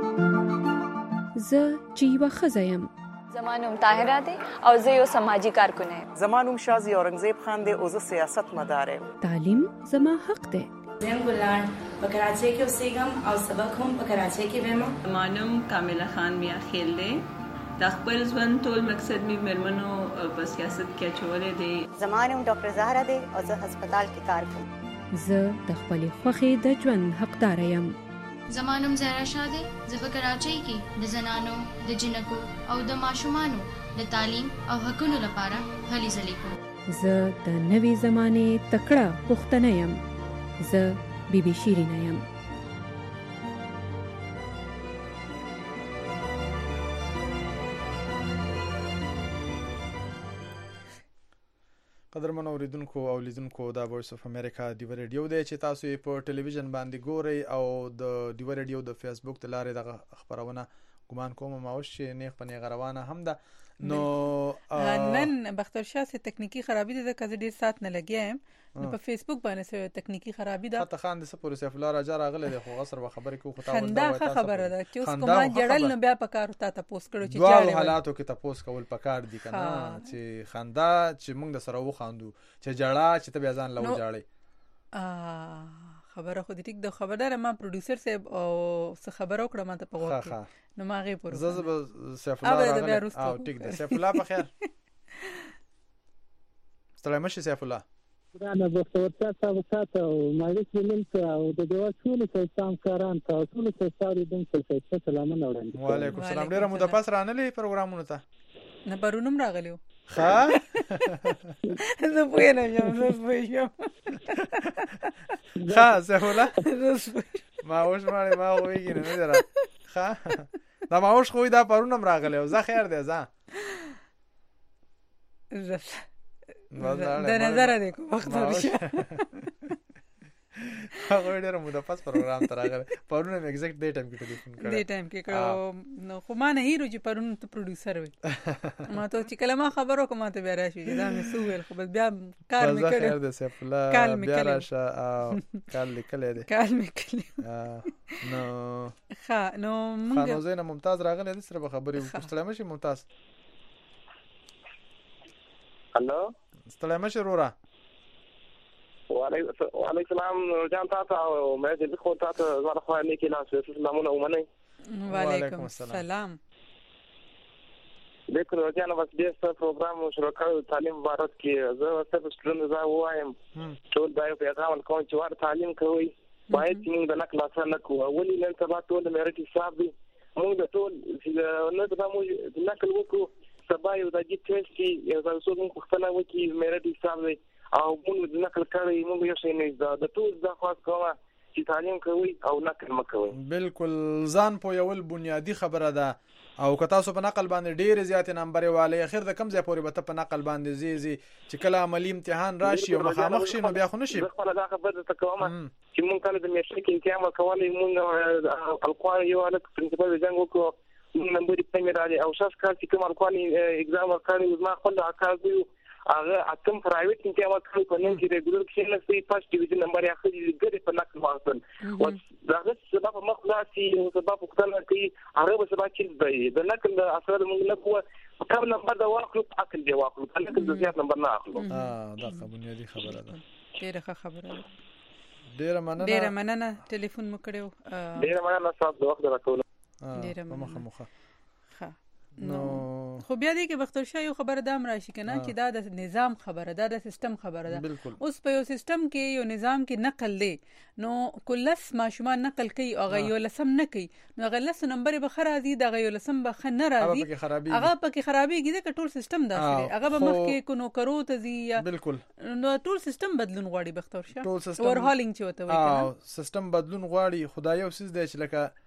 J: زه چې یوه ښځه یم
K: زما نوم طاهره دی او زه یو سماجي کارکونه یم.
L: زما نوم شازي اورنګزیب خان دی او زه سیاست مدار یم.
J: تعلیم زما حق دی.
M: زم ګلان په کراچۍ کې اوسېږم او سبق هم په کراچۍ کې وایم.
N: زما نوم کامله خان میا خیل دی. د خپل ژوند ټول مقصد مې مېرمنو په سیاست کې اچولی دی.
O: زما نوم ډاکټر زهره دی او زه هسپتال کې کار کوم.
J: زه د خپلې خوښې د ژوند حقداره یم.
P: زما نوم زهرا شاه دی. زه په کراچۍ کې د زنانو د جنکو او د ماشومانو د تعلیم او حقونو لپاره هلې ځلې کوم.
J: زه د نوې زمانې تکړه پښتنه یم. زه بیبي شیرینه یم.
B: قدرمن اوریدونکو او لیدونکو دا وایس اف امریکا دی ریډیو دی چې تاسو یې په ټلویزیون باندې ګورئ او د دی ریډیو د فیسبوک د لارې د خبرونه ګمان کوم ماوش چې نیغ په نیغه روانه هم ده. نو
A: نن بختر شاه سه تکنیکی خرابی ده که ډیر سات نه لګیم نو په فیسبوک باندې سه تکنیکی خرابی ده.
B: حتی خان د سپور سیف الله راجا راغله د خو غسر و خبرې کو خطا
A: وندا خبره ده چې اوس کومه جړل نو بیا پکار ته تاسو کړو چې
B: جړل حالاتو کې تاسو کول پکار دي کنه چې خندا چې موږ د سره و خاندو چې جړه چې ته بیا ځان لو جړې
A: خبره خو دې ټیک د خبردار ما پروډوسر صاحب او څه خبرو کړم ما ته په وخت نو ما غي پرو
B: زه سیف الله راغله او ټیک ده سیف الله په خیر ستړی مشه سیف الله
E: دا نه بختورتیا تاسو ته مالک ویلم او د دیوال ټول څه سام کاران تاسو ټول څه ساري دم څه سلام نه وړاندې.
B: وعلیکم السلام. ډیره مو د پاس رانلې پروګرامونو ته
A: نه پرونم راغلیو
B: ها
A: زه پوه نه یم زه پوه یم
B: ها سیف الله ما اوس مړ ما وېږي نه درا ها دا ما اوس خو دا پرونم راغلیو زه خیر دی زه
A: د نظر دی کو وخت ورشه
B: هغه ډېر مو د پاس پروګرام ته راغله پرونه مې ایگزیکټ دې ټایم کې ټلیفون کړو
A: دې ټایم کې کړو نو خو ما نه هیرو چې پرونه ته پروډوسر وي ما ته چې کله ما خبرو کوم ته بیا راشي دا مې سوول خو بس بیا کار مې کړو
B: خیر دې سیف الله بیا راشه کال لیکل دې
A: کال مې کړو
B: نو
A: ها نو موږ
B: خانو زینه ممتاز راغله دې سره خبرې وکړه مشه ممتاز
C: هلو
B: ستړی مشه رورا
C: وعليكم السلام جان تاتا وما ادري خو تاتا زړه خو نه کې لاس سلامونه ومنه.
A: وعلیکم السلام.
C: لیکن جان بس دې څه پروګرام شروع کړو تعلیم مبارک کې زه څه سټډنټ زه وایم ټول دا یو پیغام کوم چې ور تعلیم کوي باید موږ د نکلا سره نه کوو ولې نن سبا ټول مېرټي صاحب موږ د ټول نه د موږ نکل وکړو سبا یو د جی ټیسټ کې یو د څو موږ خپل وکی مېرټي صاحب او موږ د نقل کړی موږ یو څه نه د ټول د خاص کومه چې تعلیم کوي او نقل مکوي.
B: بالکل ځان په یو بنیادی خبره ده او که تاسو په نقل باندې ډیر زیات نمبر والي اخر د کم ځای پورې به ته په نقل باندې زیزي چې کله عملی امتحان راشي او مخامخ شي نو بیا خو نشي.
C: خپل دا خبره ته کوم چې موږ کله د میاشتې کې امتحان وکولای موږ القوا یو الک پرنسپل جنګ وکړو موږ نمبر یې پېمې راځي او شاس کار چې کوم القواني اگزام ورکړي ما خپل اکاز دی هغه اتم پرایویټ کې ورکړو په نن کې ریګولر کې نه سي فرست ډیویژن نمبر یې اخلي ګره په نقل واصل او دا څه په مخلاصي او سبب وختل کې هغه به سبا چې دی د نقل اثر موږ نه کوو کوم نمبر دا واخلو عقل دی واخلو په نقل د زیات نمبر نه اخلو.
B: اه دا بنیادی خبره ده
A: ډیره خبره ده
B: ډیره مننه
A: ډیره مننه ټلیفون مو کړو
C: ډیره مننه تاسو د وخت راکول
A: ډیره
B: مننه مخه
A: نو خو بیا دې کې بختور شاه یو خبره دام راشي کنه چې دا د نظام خبره ده د سیستم خبره ده اوس په یو سیستم کې یو نظام کې نقل دی نو کلس ماشومان نقل کوي او غيو لسم نه کوي نو غلس نمبر به خرازي د غيو لسم به خنه راځي هغه پکې خرابېږي د ټول سیستم داسې هغه به مخ کې کو نو کرو ته زی
B: بالکل
A: نو ټول سیستم بدلون غواړي بختور شاه اور هالینګ چوته وایي
B: کنه سیستم بدلون غواړي خدای یو سیس دی چې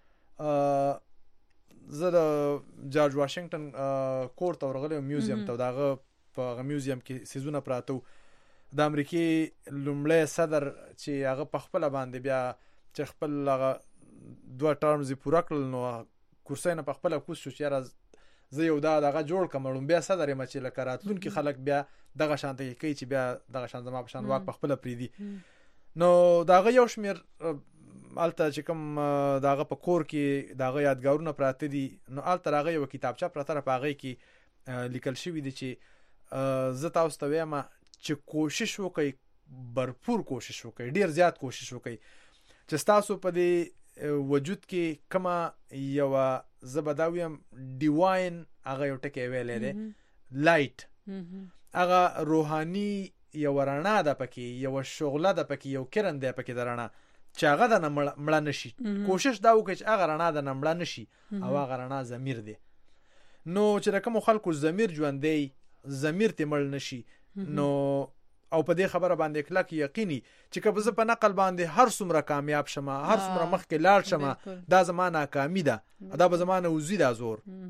B: لکه زه د جارج واشنگټن کور ته ورغلی میوزیم ته داغه په میوزیم کې سيزونه پراته د امریکای لومړی صدر چې هغه په خپل باندې بیا چې خپل هغه دوه ټرمز پوره کړل نو کورسۍ نه په خپل کوس شو چې زه یو دا دغه جوړ کوم بیا صدر یې مچ لکه راتلون کې خلک بیا دغه شانته کوي چې بیا دغه شان زما په شان واک په خپل پریدي نو داغه یو شمیر الته چې کوم داغه په کور کې داغه یادګارونه پراته دي نو الته راغی یو کتابچه پرته راغی کې لیکل شوی دی چې زه تاسو ته وایم چې کوشش وکړئ برپور کوشش وکړئ ډیر زیات کوشش وکړئ چې تاسو په دې وجود کې کما یو زبداویم ډیواین هغه یو ټکی ویلې دی لایټ هغه روحاني یو رڼا ده پکې یو شغله ده پکې یو کرن ده پکې درنه چې هغه د مړه نشي کوشش دا وکړي چې هغه رڼا د مړه نشي او هغه رڼا ضمیر دی نو چې کوم خلکو ضمیر ژوند دی ضمیر ته مړ نشي نو او په دې خبره باندې کلک یقیني چې کله زه په نقل باندې هر څومره کامیاب شمه هر څومره مخکې لاړ شمه دا زمانہ کامی ده دا به زمانہ وزي دا زور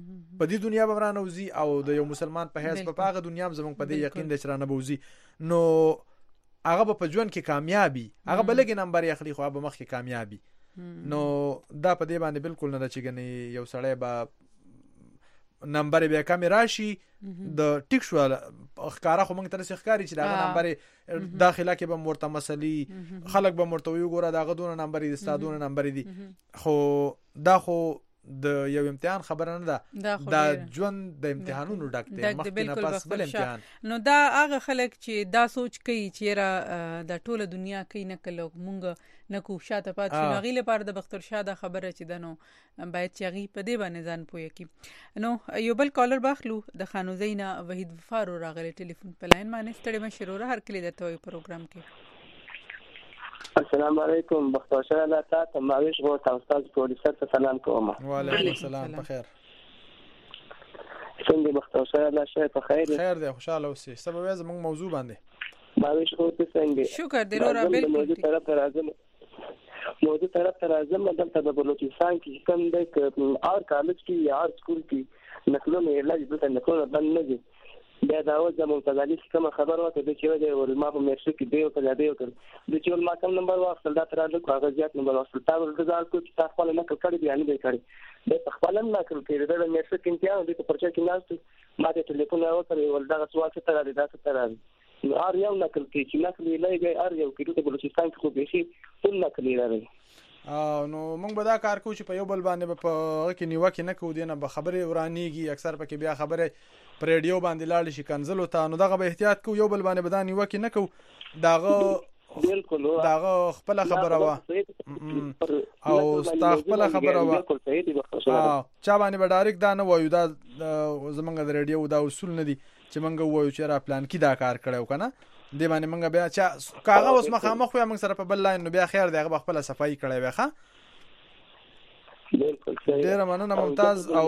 B: په دې دنیا به رانه وزي او د یو مسلمان په حیث په هغه دنیا زمونږ په دې یقین د چرانه بوزي نو هغه په ژوند کې کامیابی هغه بلګي نمبر یې اخلي خو به مخ کې کامیابی نو دا په دې باندې بالکل نه چې غني یو سړی به نمبر به کم راشي د ټیک شو ښکارا خو موږ تر څه ښکاری چې دا نمبر داخله کې به مرته مسلې خلک به مرته وي ګوره دا غدونه نمبر دي ستادونه نمبر دي خو دا خو د یو امتحان خبره نه ده دا ژوند د امتحانونو ډک دی مخکې نه پس بل امتحان
A: نو دا هغه خلک چې دا سوچ کوي چې را د ټوله دنیا کوي نه کلو مونږ نه کو شاته پات شي غي لپاره د بختور شاده خبره چې دنو باید چې غي په دې باندې ځان پوي کی نو یو بل کالر باخلو د خانو زینا وحید وفار راغلی ټلیفون په لاین باندې ستړي مشروره هر کلی درته وي پروګرام کې
D: السلام علیکم بختور شاه الله تعالی تماویش غو تاسو پروډوسر ته سلام کوم
B: وعلیکم السلام بخیر
D: څنګه بختور شاه الله شه په خیر
B: خیر دی خوشاله اوسئ سبب یې زموږ موضوع باندې
D: ماویش غو ته څنګه
A: شکر دی را بالکل
D: موضوع طرف راځم موضوع طرف راځم دلته د بلوچستان کې کوم د آر کالج کې یا آر سکول کې نقلونه علاج دلته نقلونه بند نه دي بیا دا و زموږ تدالی کوم خبر وته د چې د ورما په مرشد کې دی او ته دی او د چې ما کوم نمبر واخل دا تر د کاغذات نمبر واخل تا ورته کو چې تاسو خپل نه کړی بیان دی کړی د خپل نه کړی د مرشد کې امتحان د پرچا کې ناست ما ته ټلیفون راوړل ول دا سوال څه تر دی دا څه تر دی ار یو نقل کې چې نقل لایږي ار یو کې د بلوچستان کې خو به شي ټول نقل لري
B: او نو موږ به دا کار کوو چې په یو بل باندې په کې نیوکه نه کوو دینه به خبره ورانیږي اکثر پکې بیا خبره پر ریډیو باندې لاړ شي کنزل ته نو دغه به احتیاط کوو یو بل باندې به دا نیوکه نه کوو داغه
D: بالکل
B: داغه خپل خبره وا او ستا خپل خبره وا چا باندې به ډایرکټ دا نه وایو دا زمونږ د ریډیو دا اصول نه دي چې موږ وایو چې را پلان کې دا کار کړو کنه دی باندې موږ بیا چې کاغه اوس مخامخ وي موږ سره په بل لاین نو بیا خیر دی هغه خپل صفائی کړی وي ښه
D: بالکل
B: ډیر مننه ممتاز او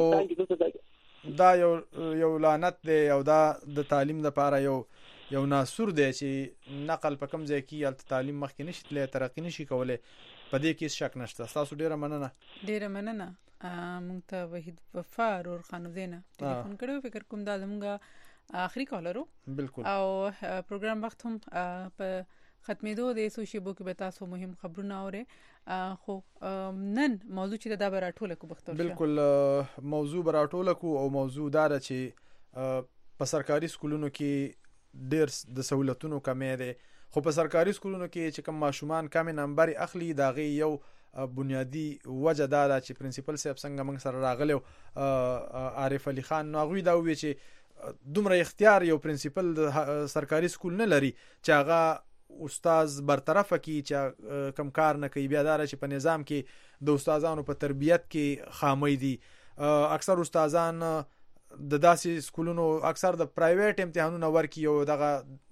B: دا یو یو لعنت دی او دا د تعلیم لپاره یو یو ناسور دی چې نقل په کوم ځای کې الته تعلیم مخکې نشي تللی ترقی نشي کولای په دې کې شک نشته تاسو ډیر مننه
A: ډیر مننه مونږ ته وحید وفار اور خانو زینا ټلیفون کړو فکر کوم دا زموږ آخری کالرو
B: بالکل
A: او پروګرام وخت هم په ختمېدو د سوشي بو کې به تاسو مهم خبرونه اورئ خو نن موضوع چې دا به راټوله کو بختور
B: بالکل موضوع به راټوله کو او موضوع دار چې په سرکاري سکولونو کې ډېر د سہولتونو کمې ده خو په سرکاري سکولونو کې چې کوم ماشومان کم نمبر اخلي داغه یو بنیادی وجه دا ده چې پرنسپل صاحب څنګه موږ سره راغلو عارف علي خان نو غوي دا وی چې دومره اختیار یو پرنسپل د سرکاري سکول نه لري چې هغه استاد برطرف کی چې کم کار نه کوي بیا دار چې په نظام کې د استادانو په تربیت کې خامې دي اکثر استادان د داسې سکولونو اکثر د پرایویټ امتحانونو ورکي او دغه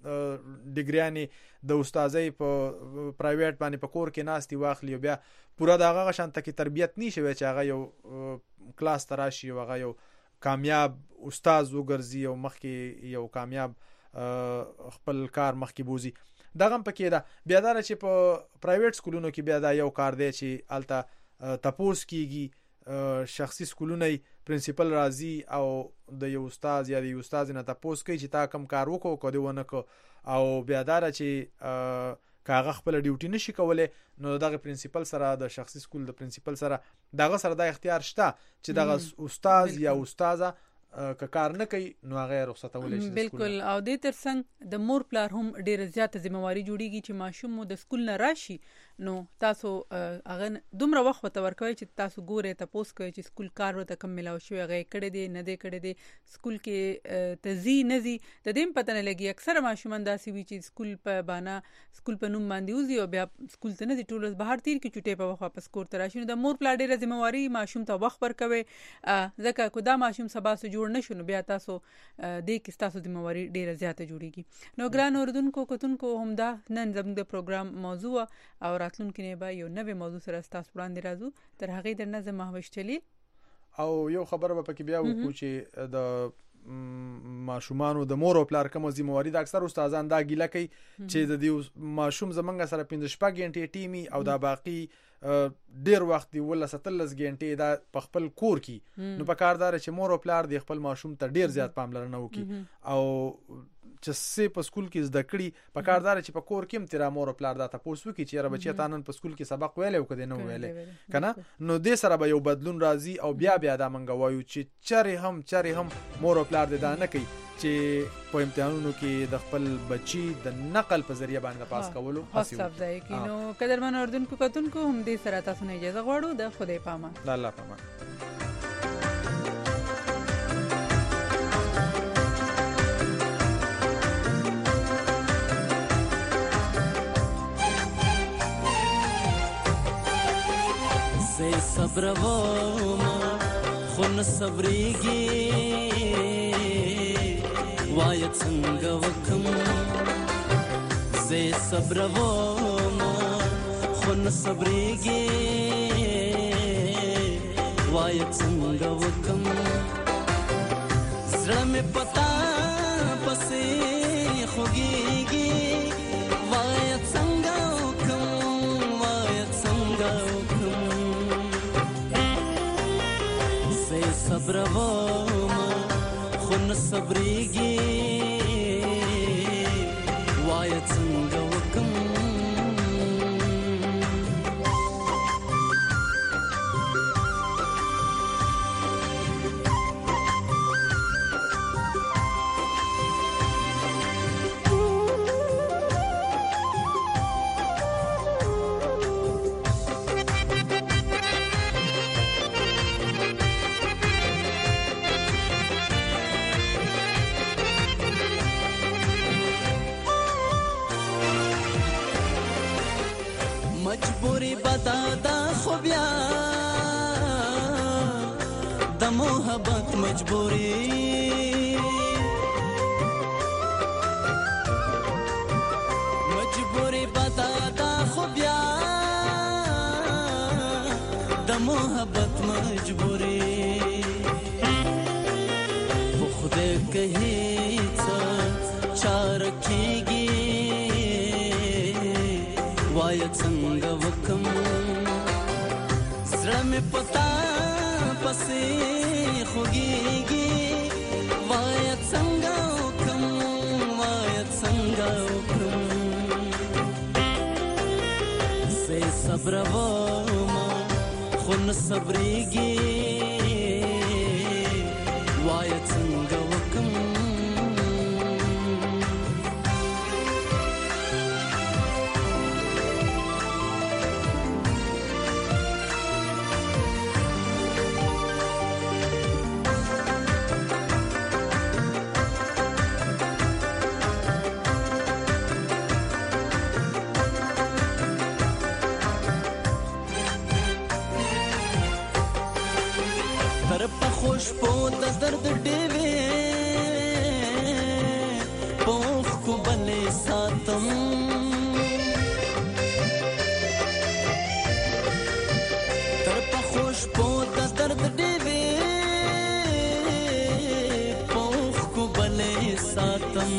B: ډیګریانې د استادۍ په پرایویټ باندې په کور کې ناستي واخلي بیا پورا دغه شانته کې تربیت نشي وي چې هغه یو کلاس تراشي او هغه یو کامیاب استاد وګرځي او مخکې یو کامیاب خپل کار مخکې بوزي دغه پکې دا بیا دا چې په پرایویټ سکولونو کې بیا دا یو کار دی چې الته تپوس کیږي شخصي سکولونه پرنسپل راضي او د یو استاد یا د یو استاد نه تپوس کوي چې تا کم کار وکړو کو دی ونه کو او بیا دا چې کاغه خپل ډیوټي نشي کولای نو دغه پرنسپل سره د شخصي سکول د پرنسپل سره دغه سره د اختیار شته چې دغه استاد یا استاده که کار نه کوي نو هغه رخصت ولې شي
A: بالکل او د ترڅنګ د مور پلار هم ډیره زیاته ذمہواری جوړیږي چې ماشوم مو د سکول نه راشي نو تاسو هغه دومره وخت ته ورکوي چې تاسو ګوره تاسو کوي چې سکول کار ورته کم ملاوي شوی هغه کړي دي نه دي کړي دي سکول کې تزي نزي د دې پته نه لګي اکثر ماشومان داسې وي چې سکول په بانا سکول په نوم باندې وزي او بیا سکول ته نه دي ټول بهر تیر کې چټي په واپس کور ته راشي نو د مور پلار ډیره ذمہواری ماشوم ته وخت ورکوي ځکه کو دا ماشوم سبا سو جوړ نشو نو بیا تاسو د کې تاسو ذمہواری ډیره زیاته جوړیږي نو ګران اوردونکو کتونکو هم دا نن زموږ د پروګرام موضوع او راتلونکي نه به یو نوې موضوع سره تاسو وړاندې راځو تر هغه درنه زه مهوش چلی
B: او یو خبر به پکې بیا وکړو چې د ماشومان د مور او پلار کوم ذمہواری د اکثر استادان دا ګیله کوي چې د دې ماشوم زمنګ سره پنځه شپږ غنټې ټیمي او دا باقی ډیر وخت دی ولا ستلس غنټې دا په خپل کور کې نو په کاردار چې مور او پلار د خپل ماشوم ته ډیر زیات پاملرنه وکړي او چې سه په سکول کې زده کړي په کاردار چې په کور کې هم تیر مور او پلار دا تاسو وکړي چې را بچی تانن په سکول کې سبق ویلې او کده نه ویلې کنه نو دې سره به یو بدلون راځي او بیا بیا دا منګ وایو چې چره هم چره هم مور او پلار دې دا نه کوي چې په امتحانونو کې د خپل بچي د نقل په ذریعہ باندې پاس کولو
A: حاصل ځای کې نو قدرمن اردوونکو کتونکو هم دې سره تاسو نه اجازه غواړو د خدای پامان
B: د الله پامان
G: صبر وما خون صبريږي وایت څنګه وکم زه صبر وما خون صبريږي وایت څنګه وکم زړه مې پتا پسې خوږيږي وایت څنګه وکم وایت څنګه صبر وما خون صبريږي وایت څنګه وکم مجبوری بدادا خو بیا د محبت مجبوری مجبوری بدادا خو بیا د محبت مجبوری خو خدای کہی څه چار کیږي وایت څنګه وکم زړه مې پتا پسې خوږيږي وایت څنګه وکم وایت څنګه وکم سه صبر وما خون صبريږي وایت څنګه وکم خوش په د درد ډېوې پوخ کو بلې ساتم تر په خوش په د درد ډېوې پوخ کو بلې ساتم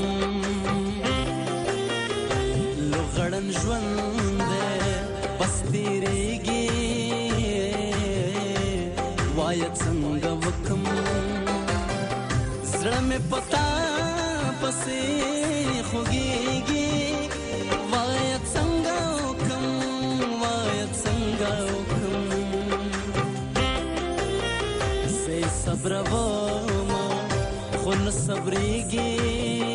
G: لغړن ژوند بس تیریږي وایت څنګه وکم زړه مې پتا پسې خوږيږي وایت څنګه وکم وایت څنګه وکم سه صبر وما خون صبريږي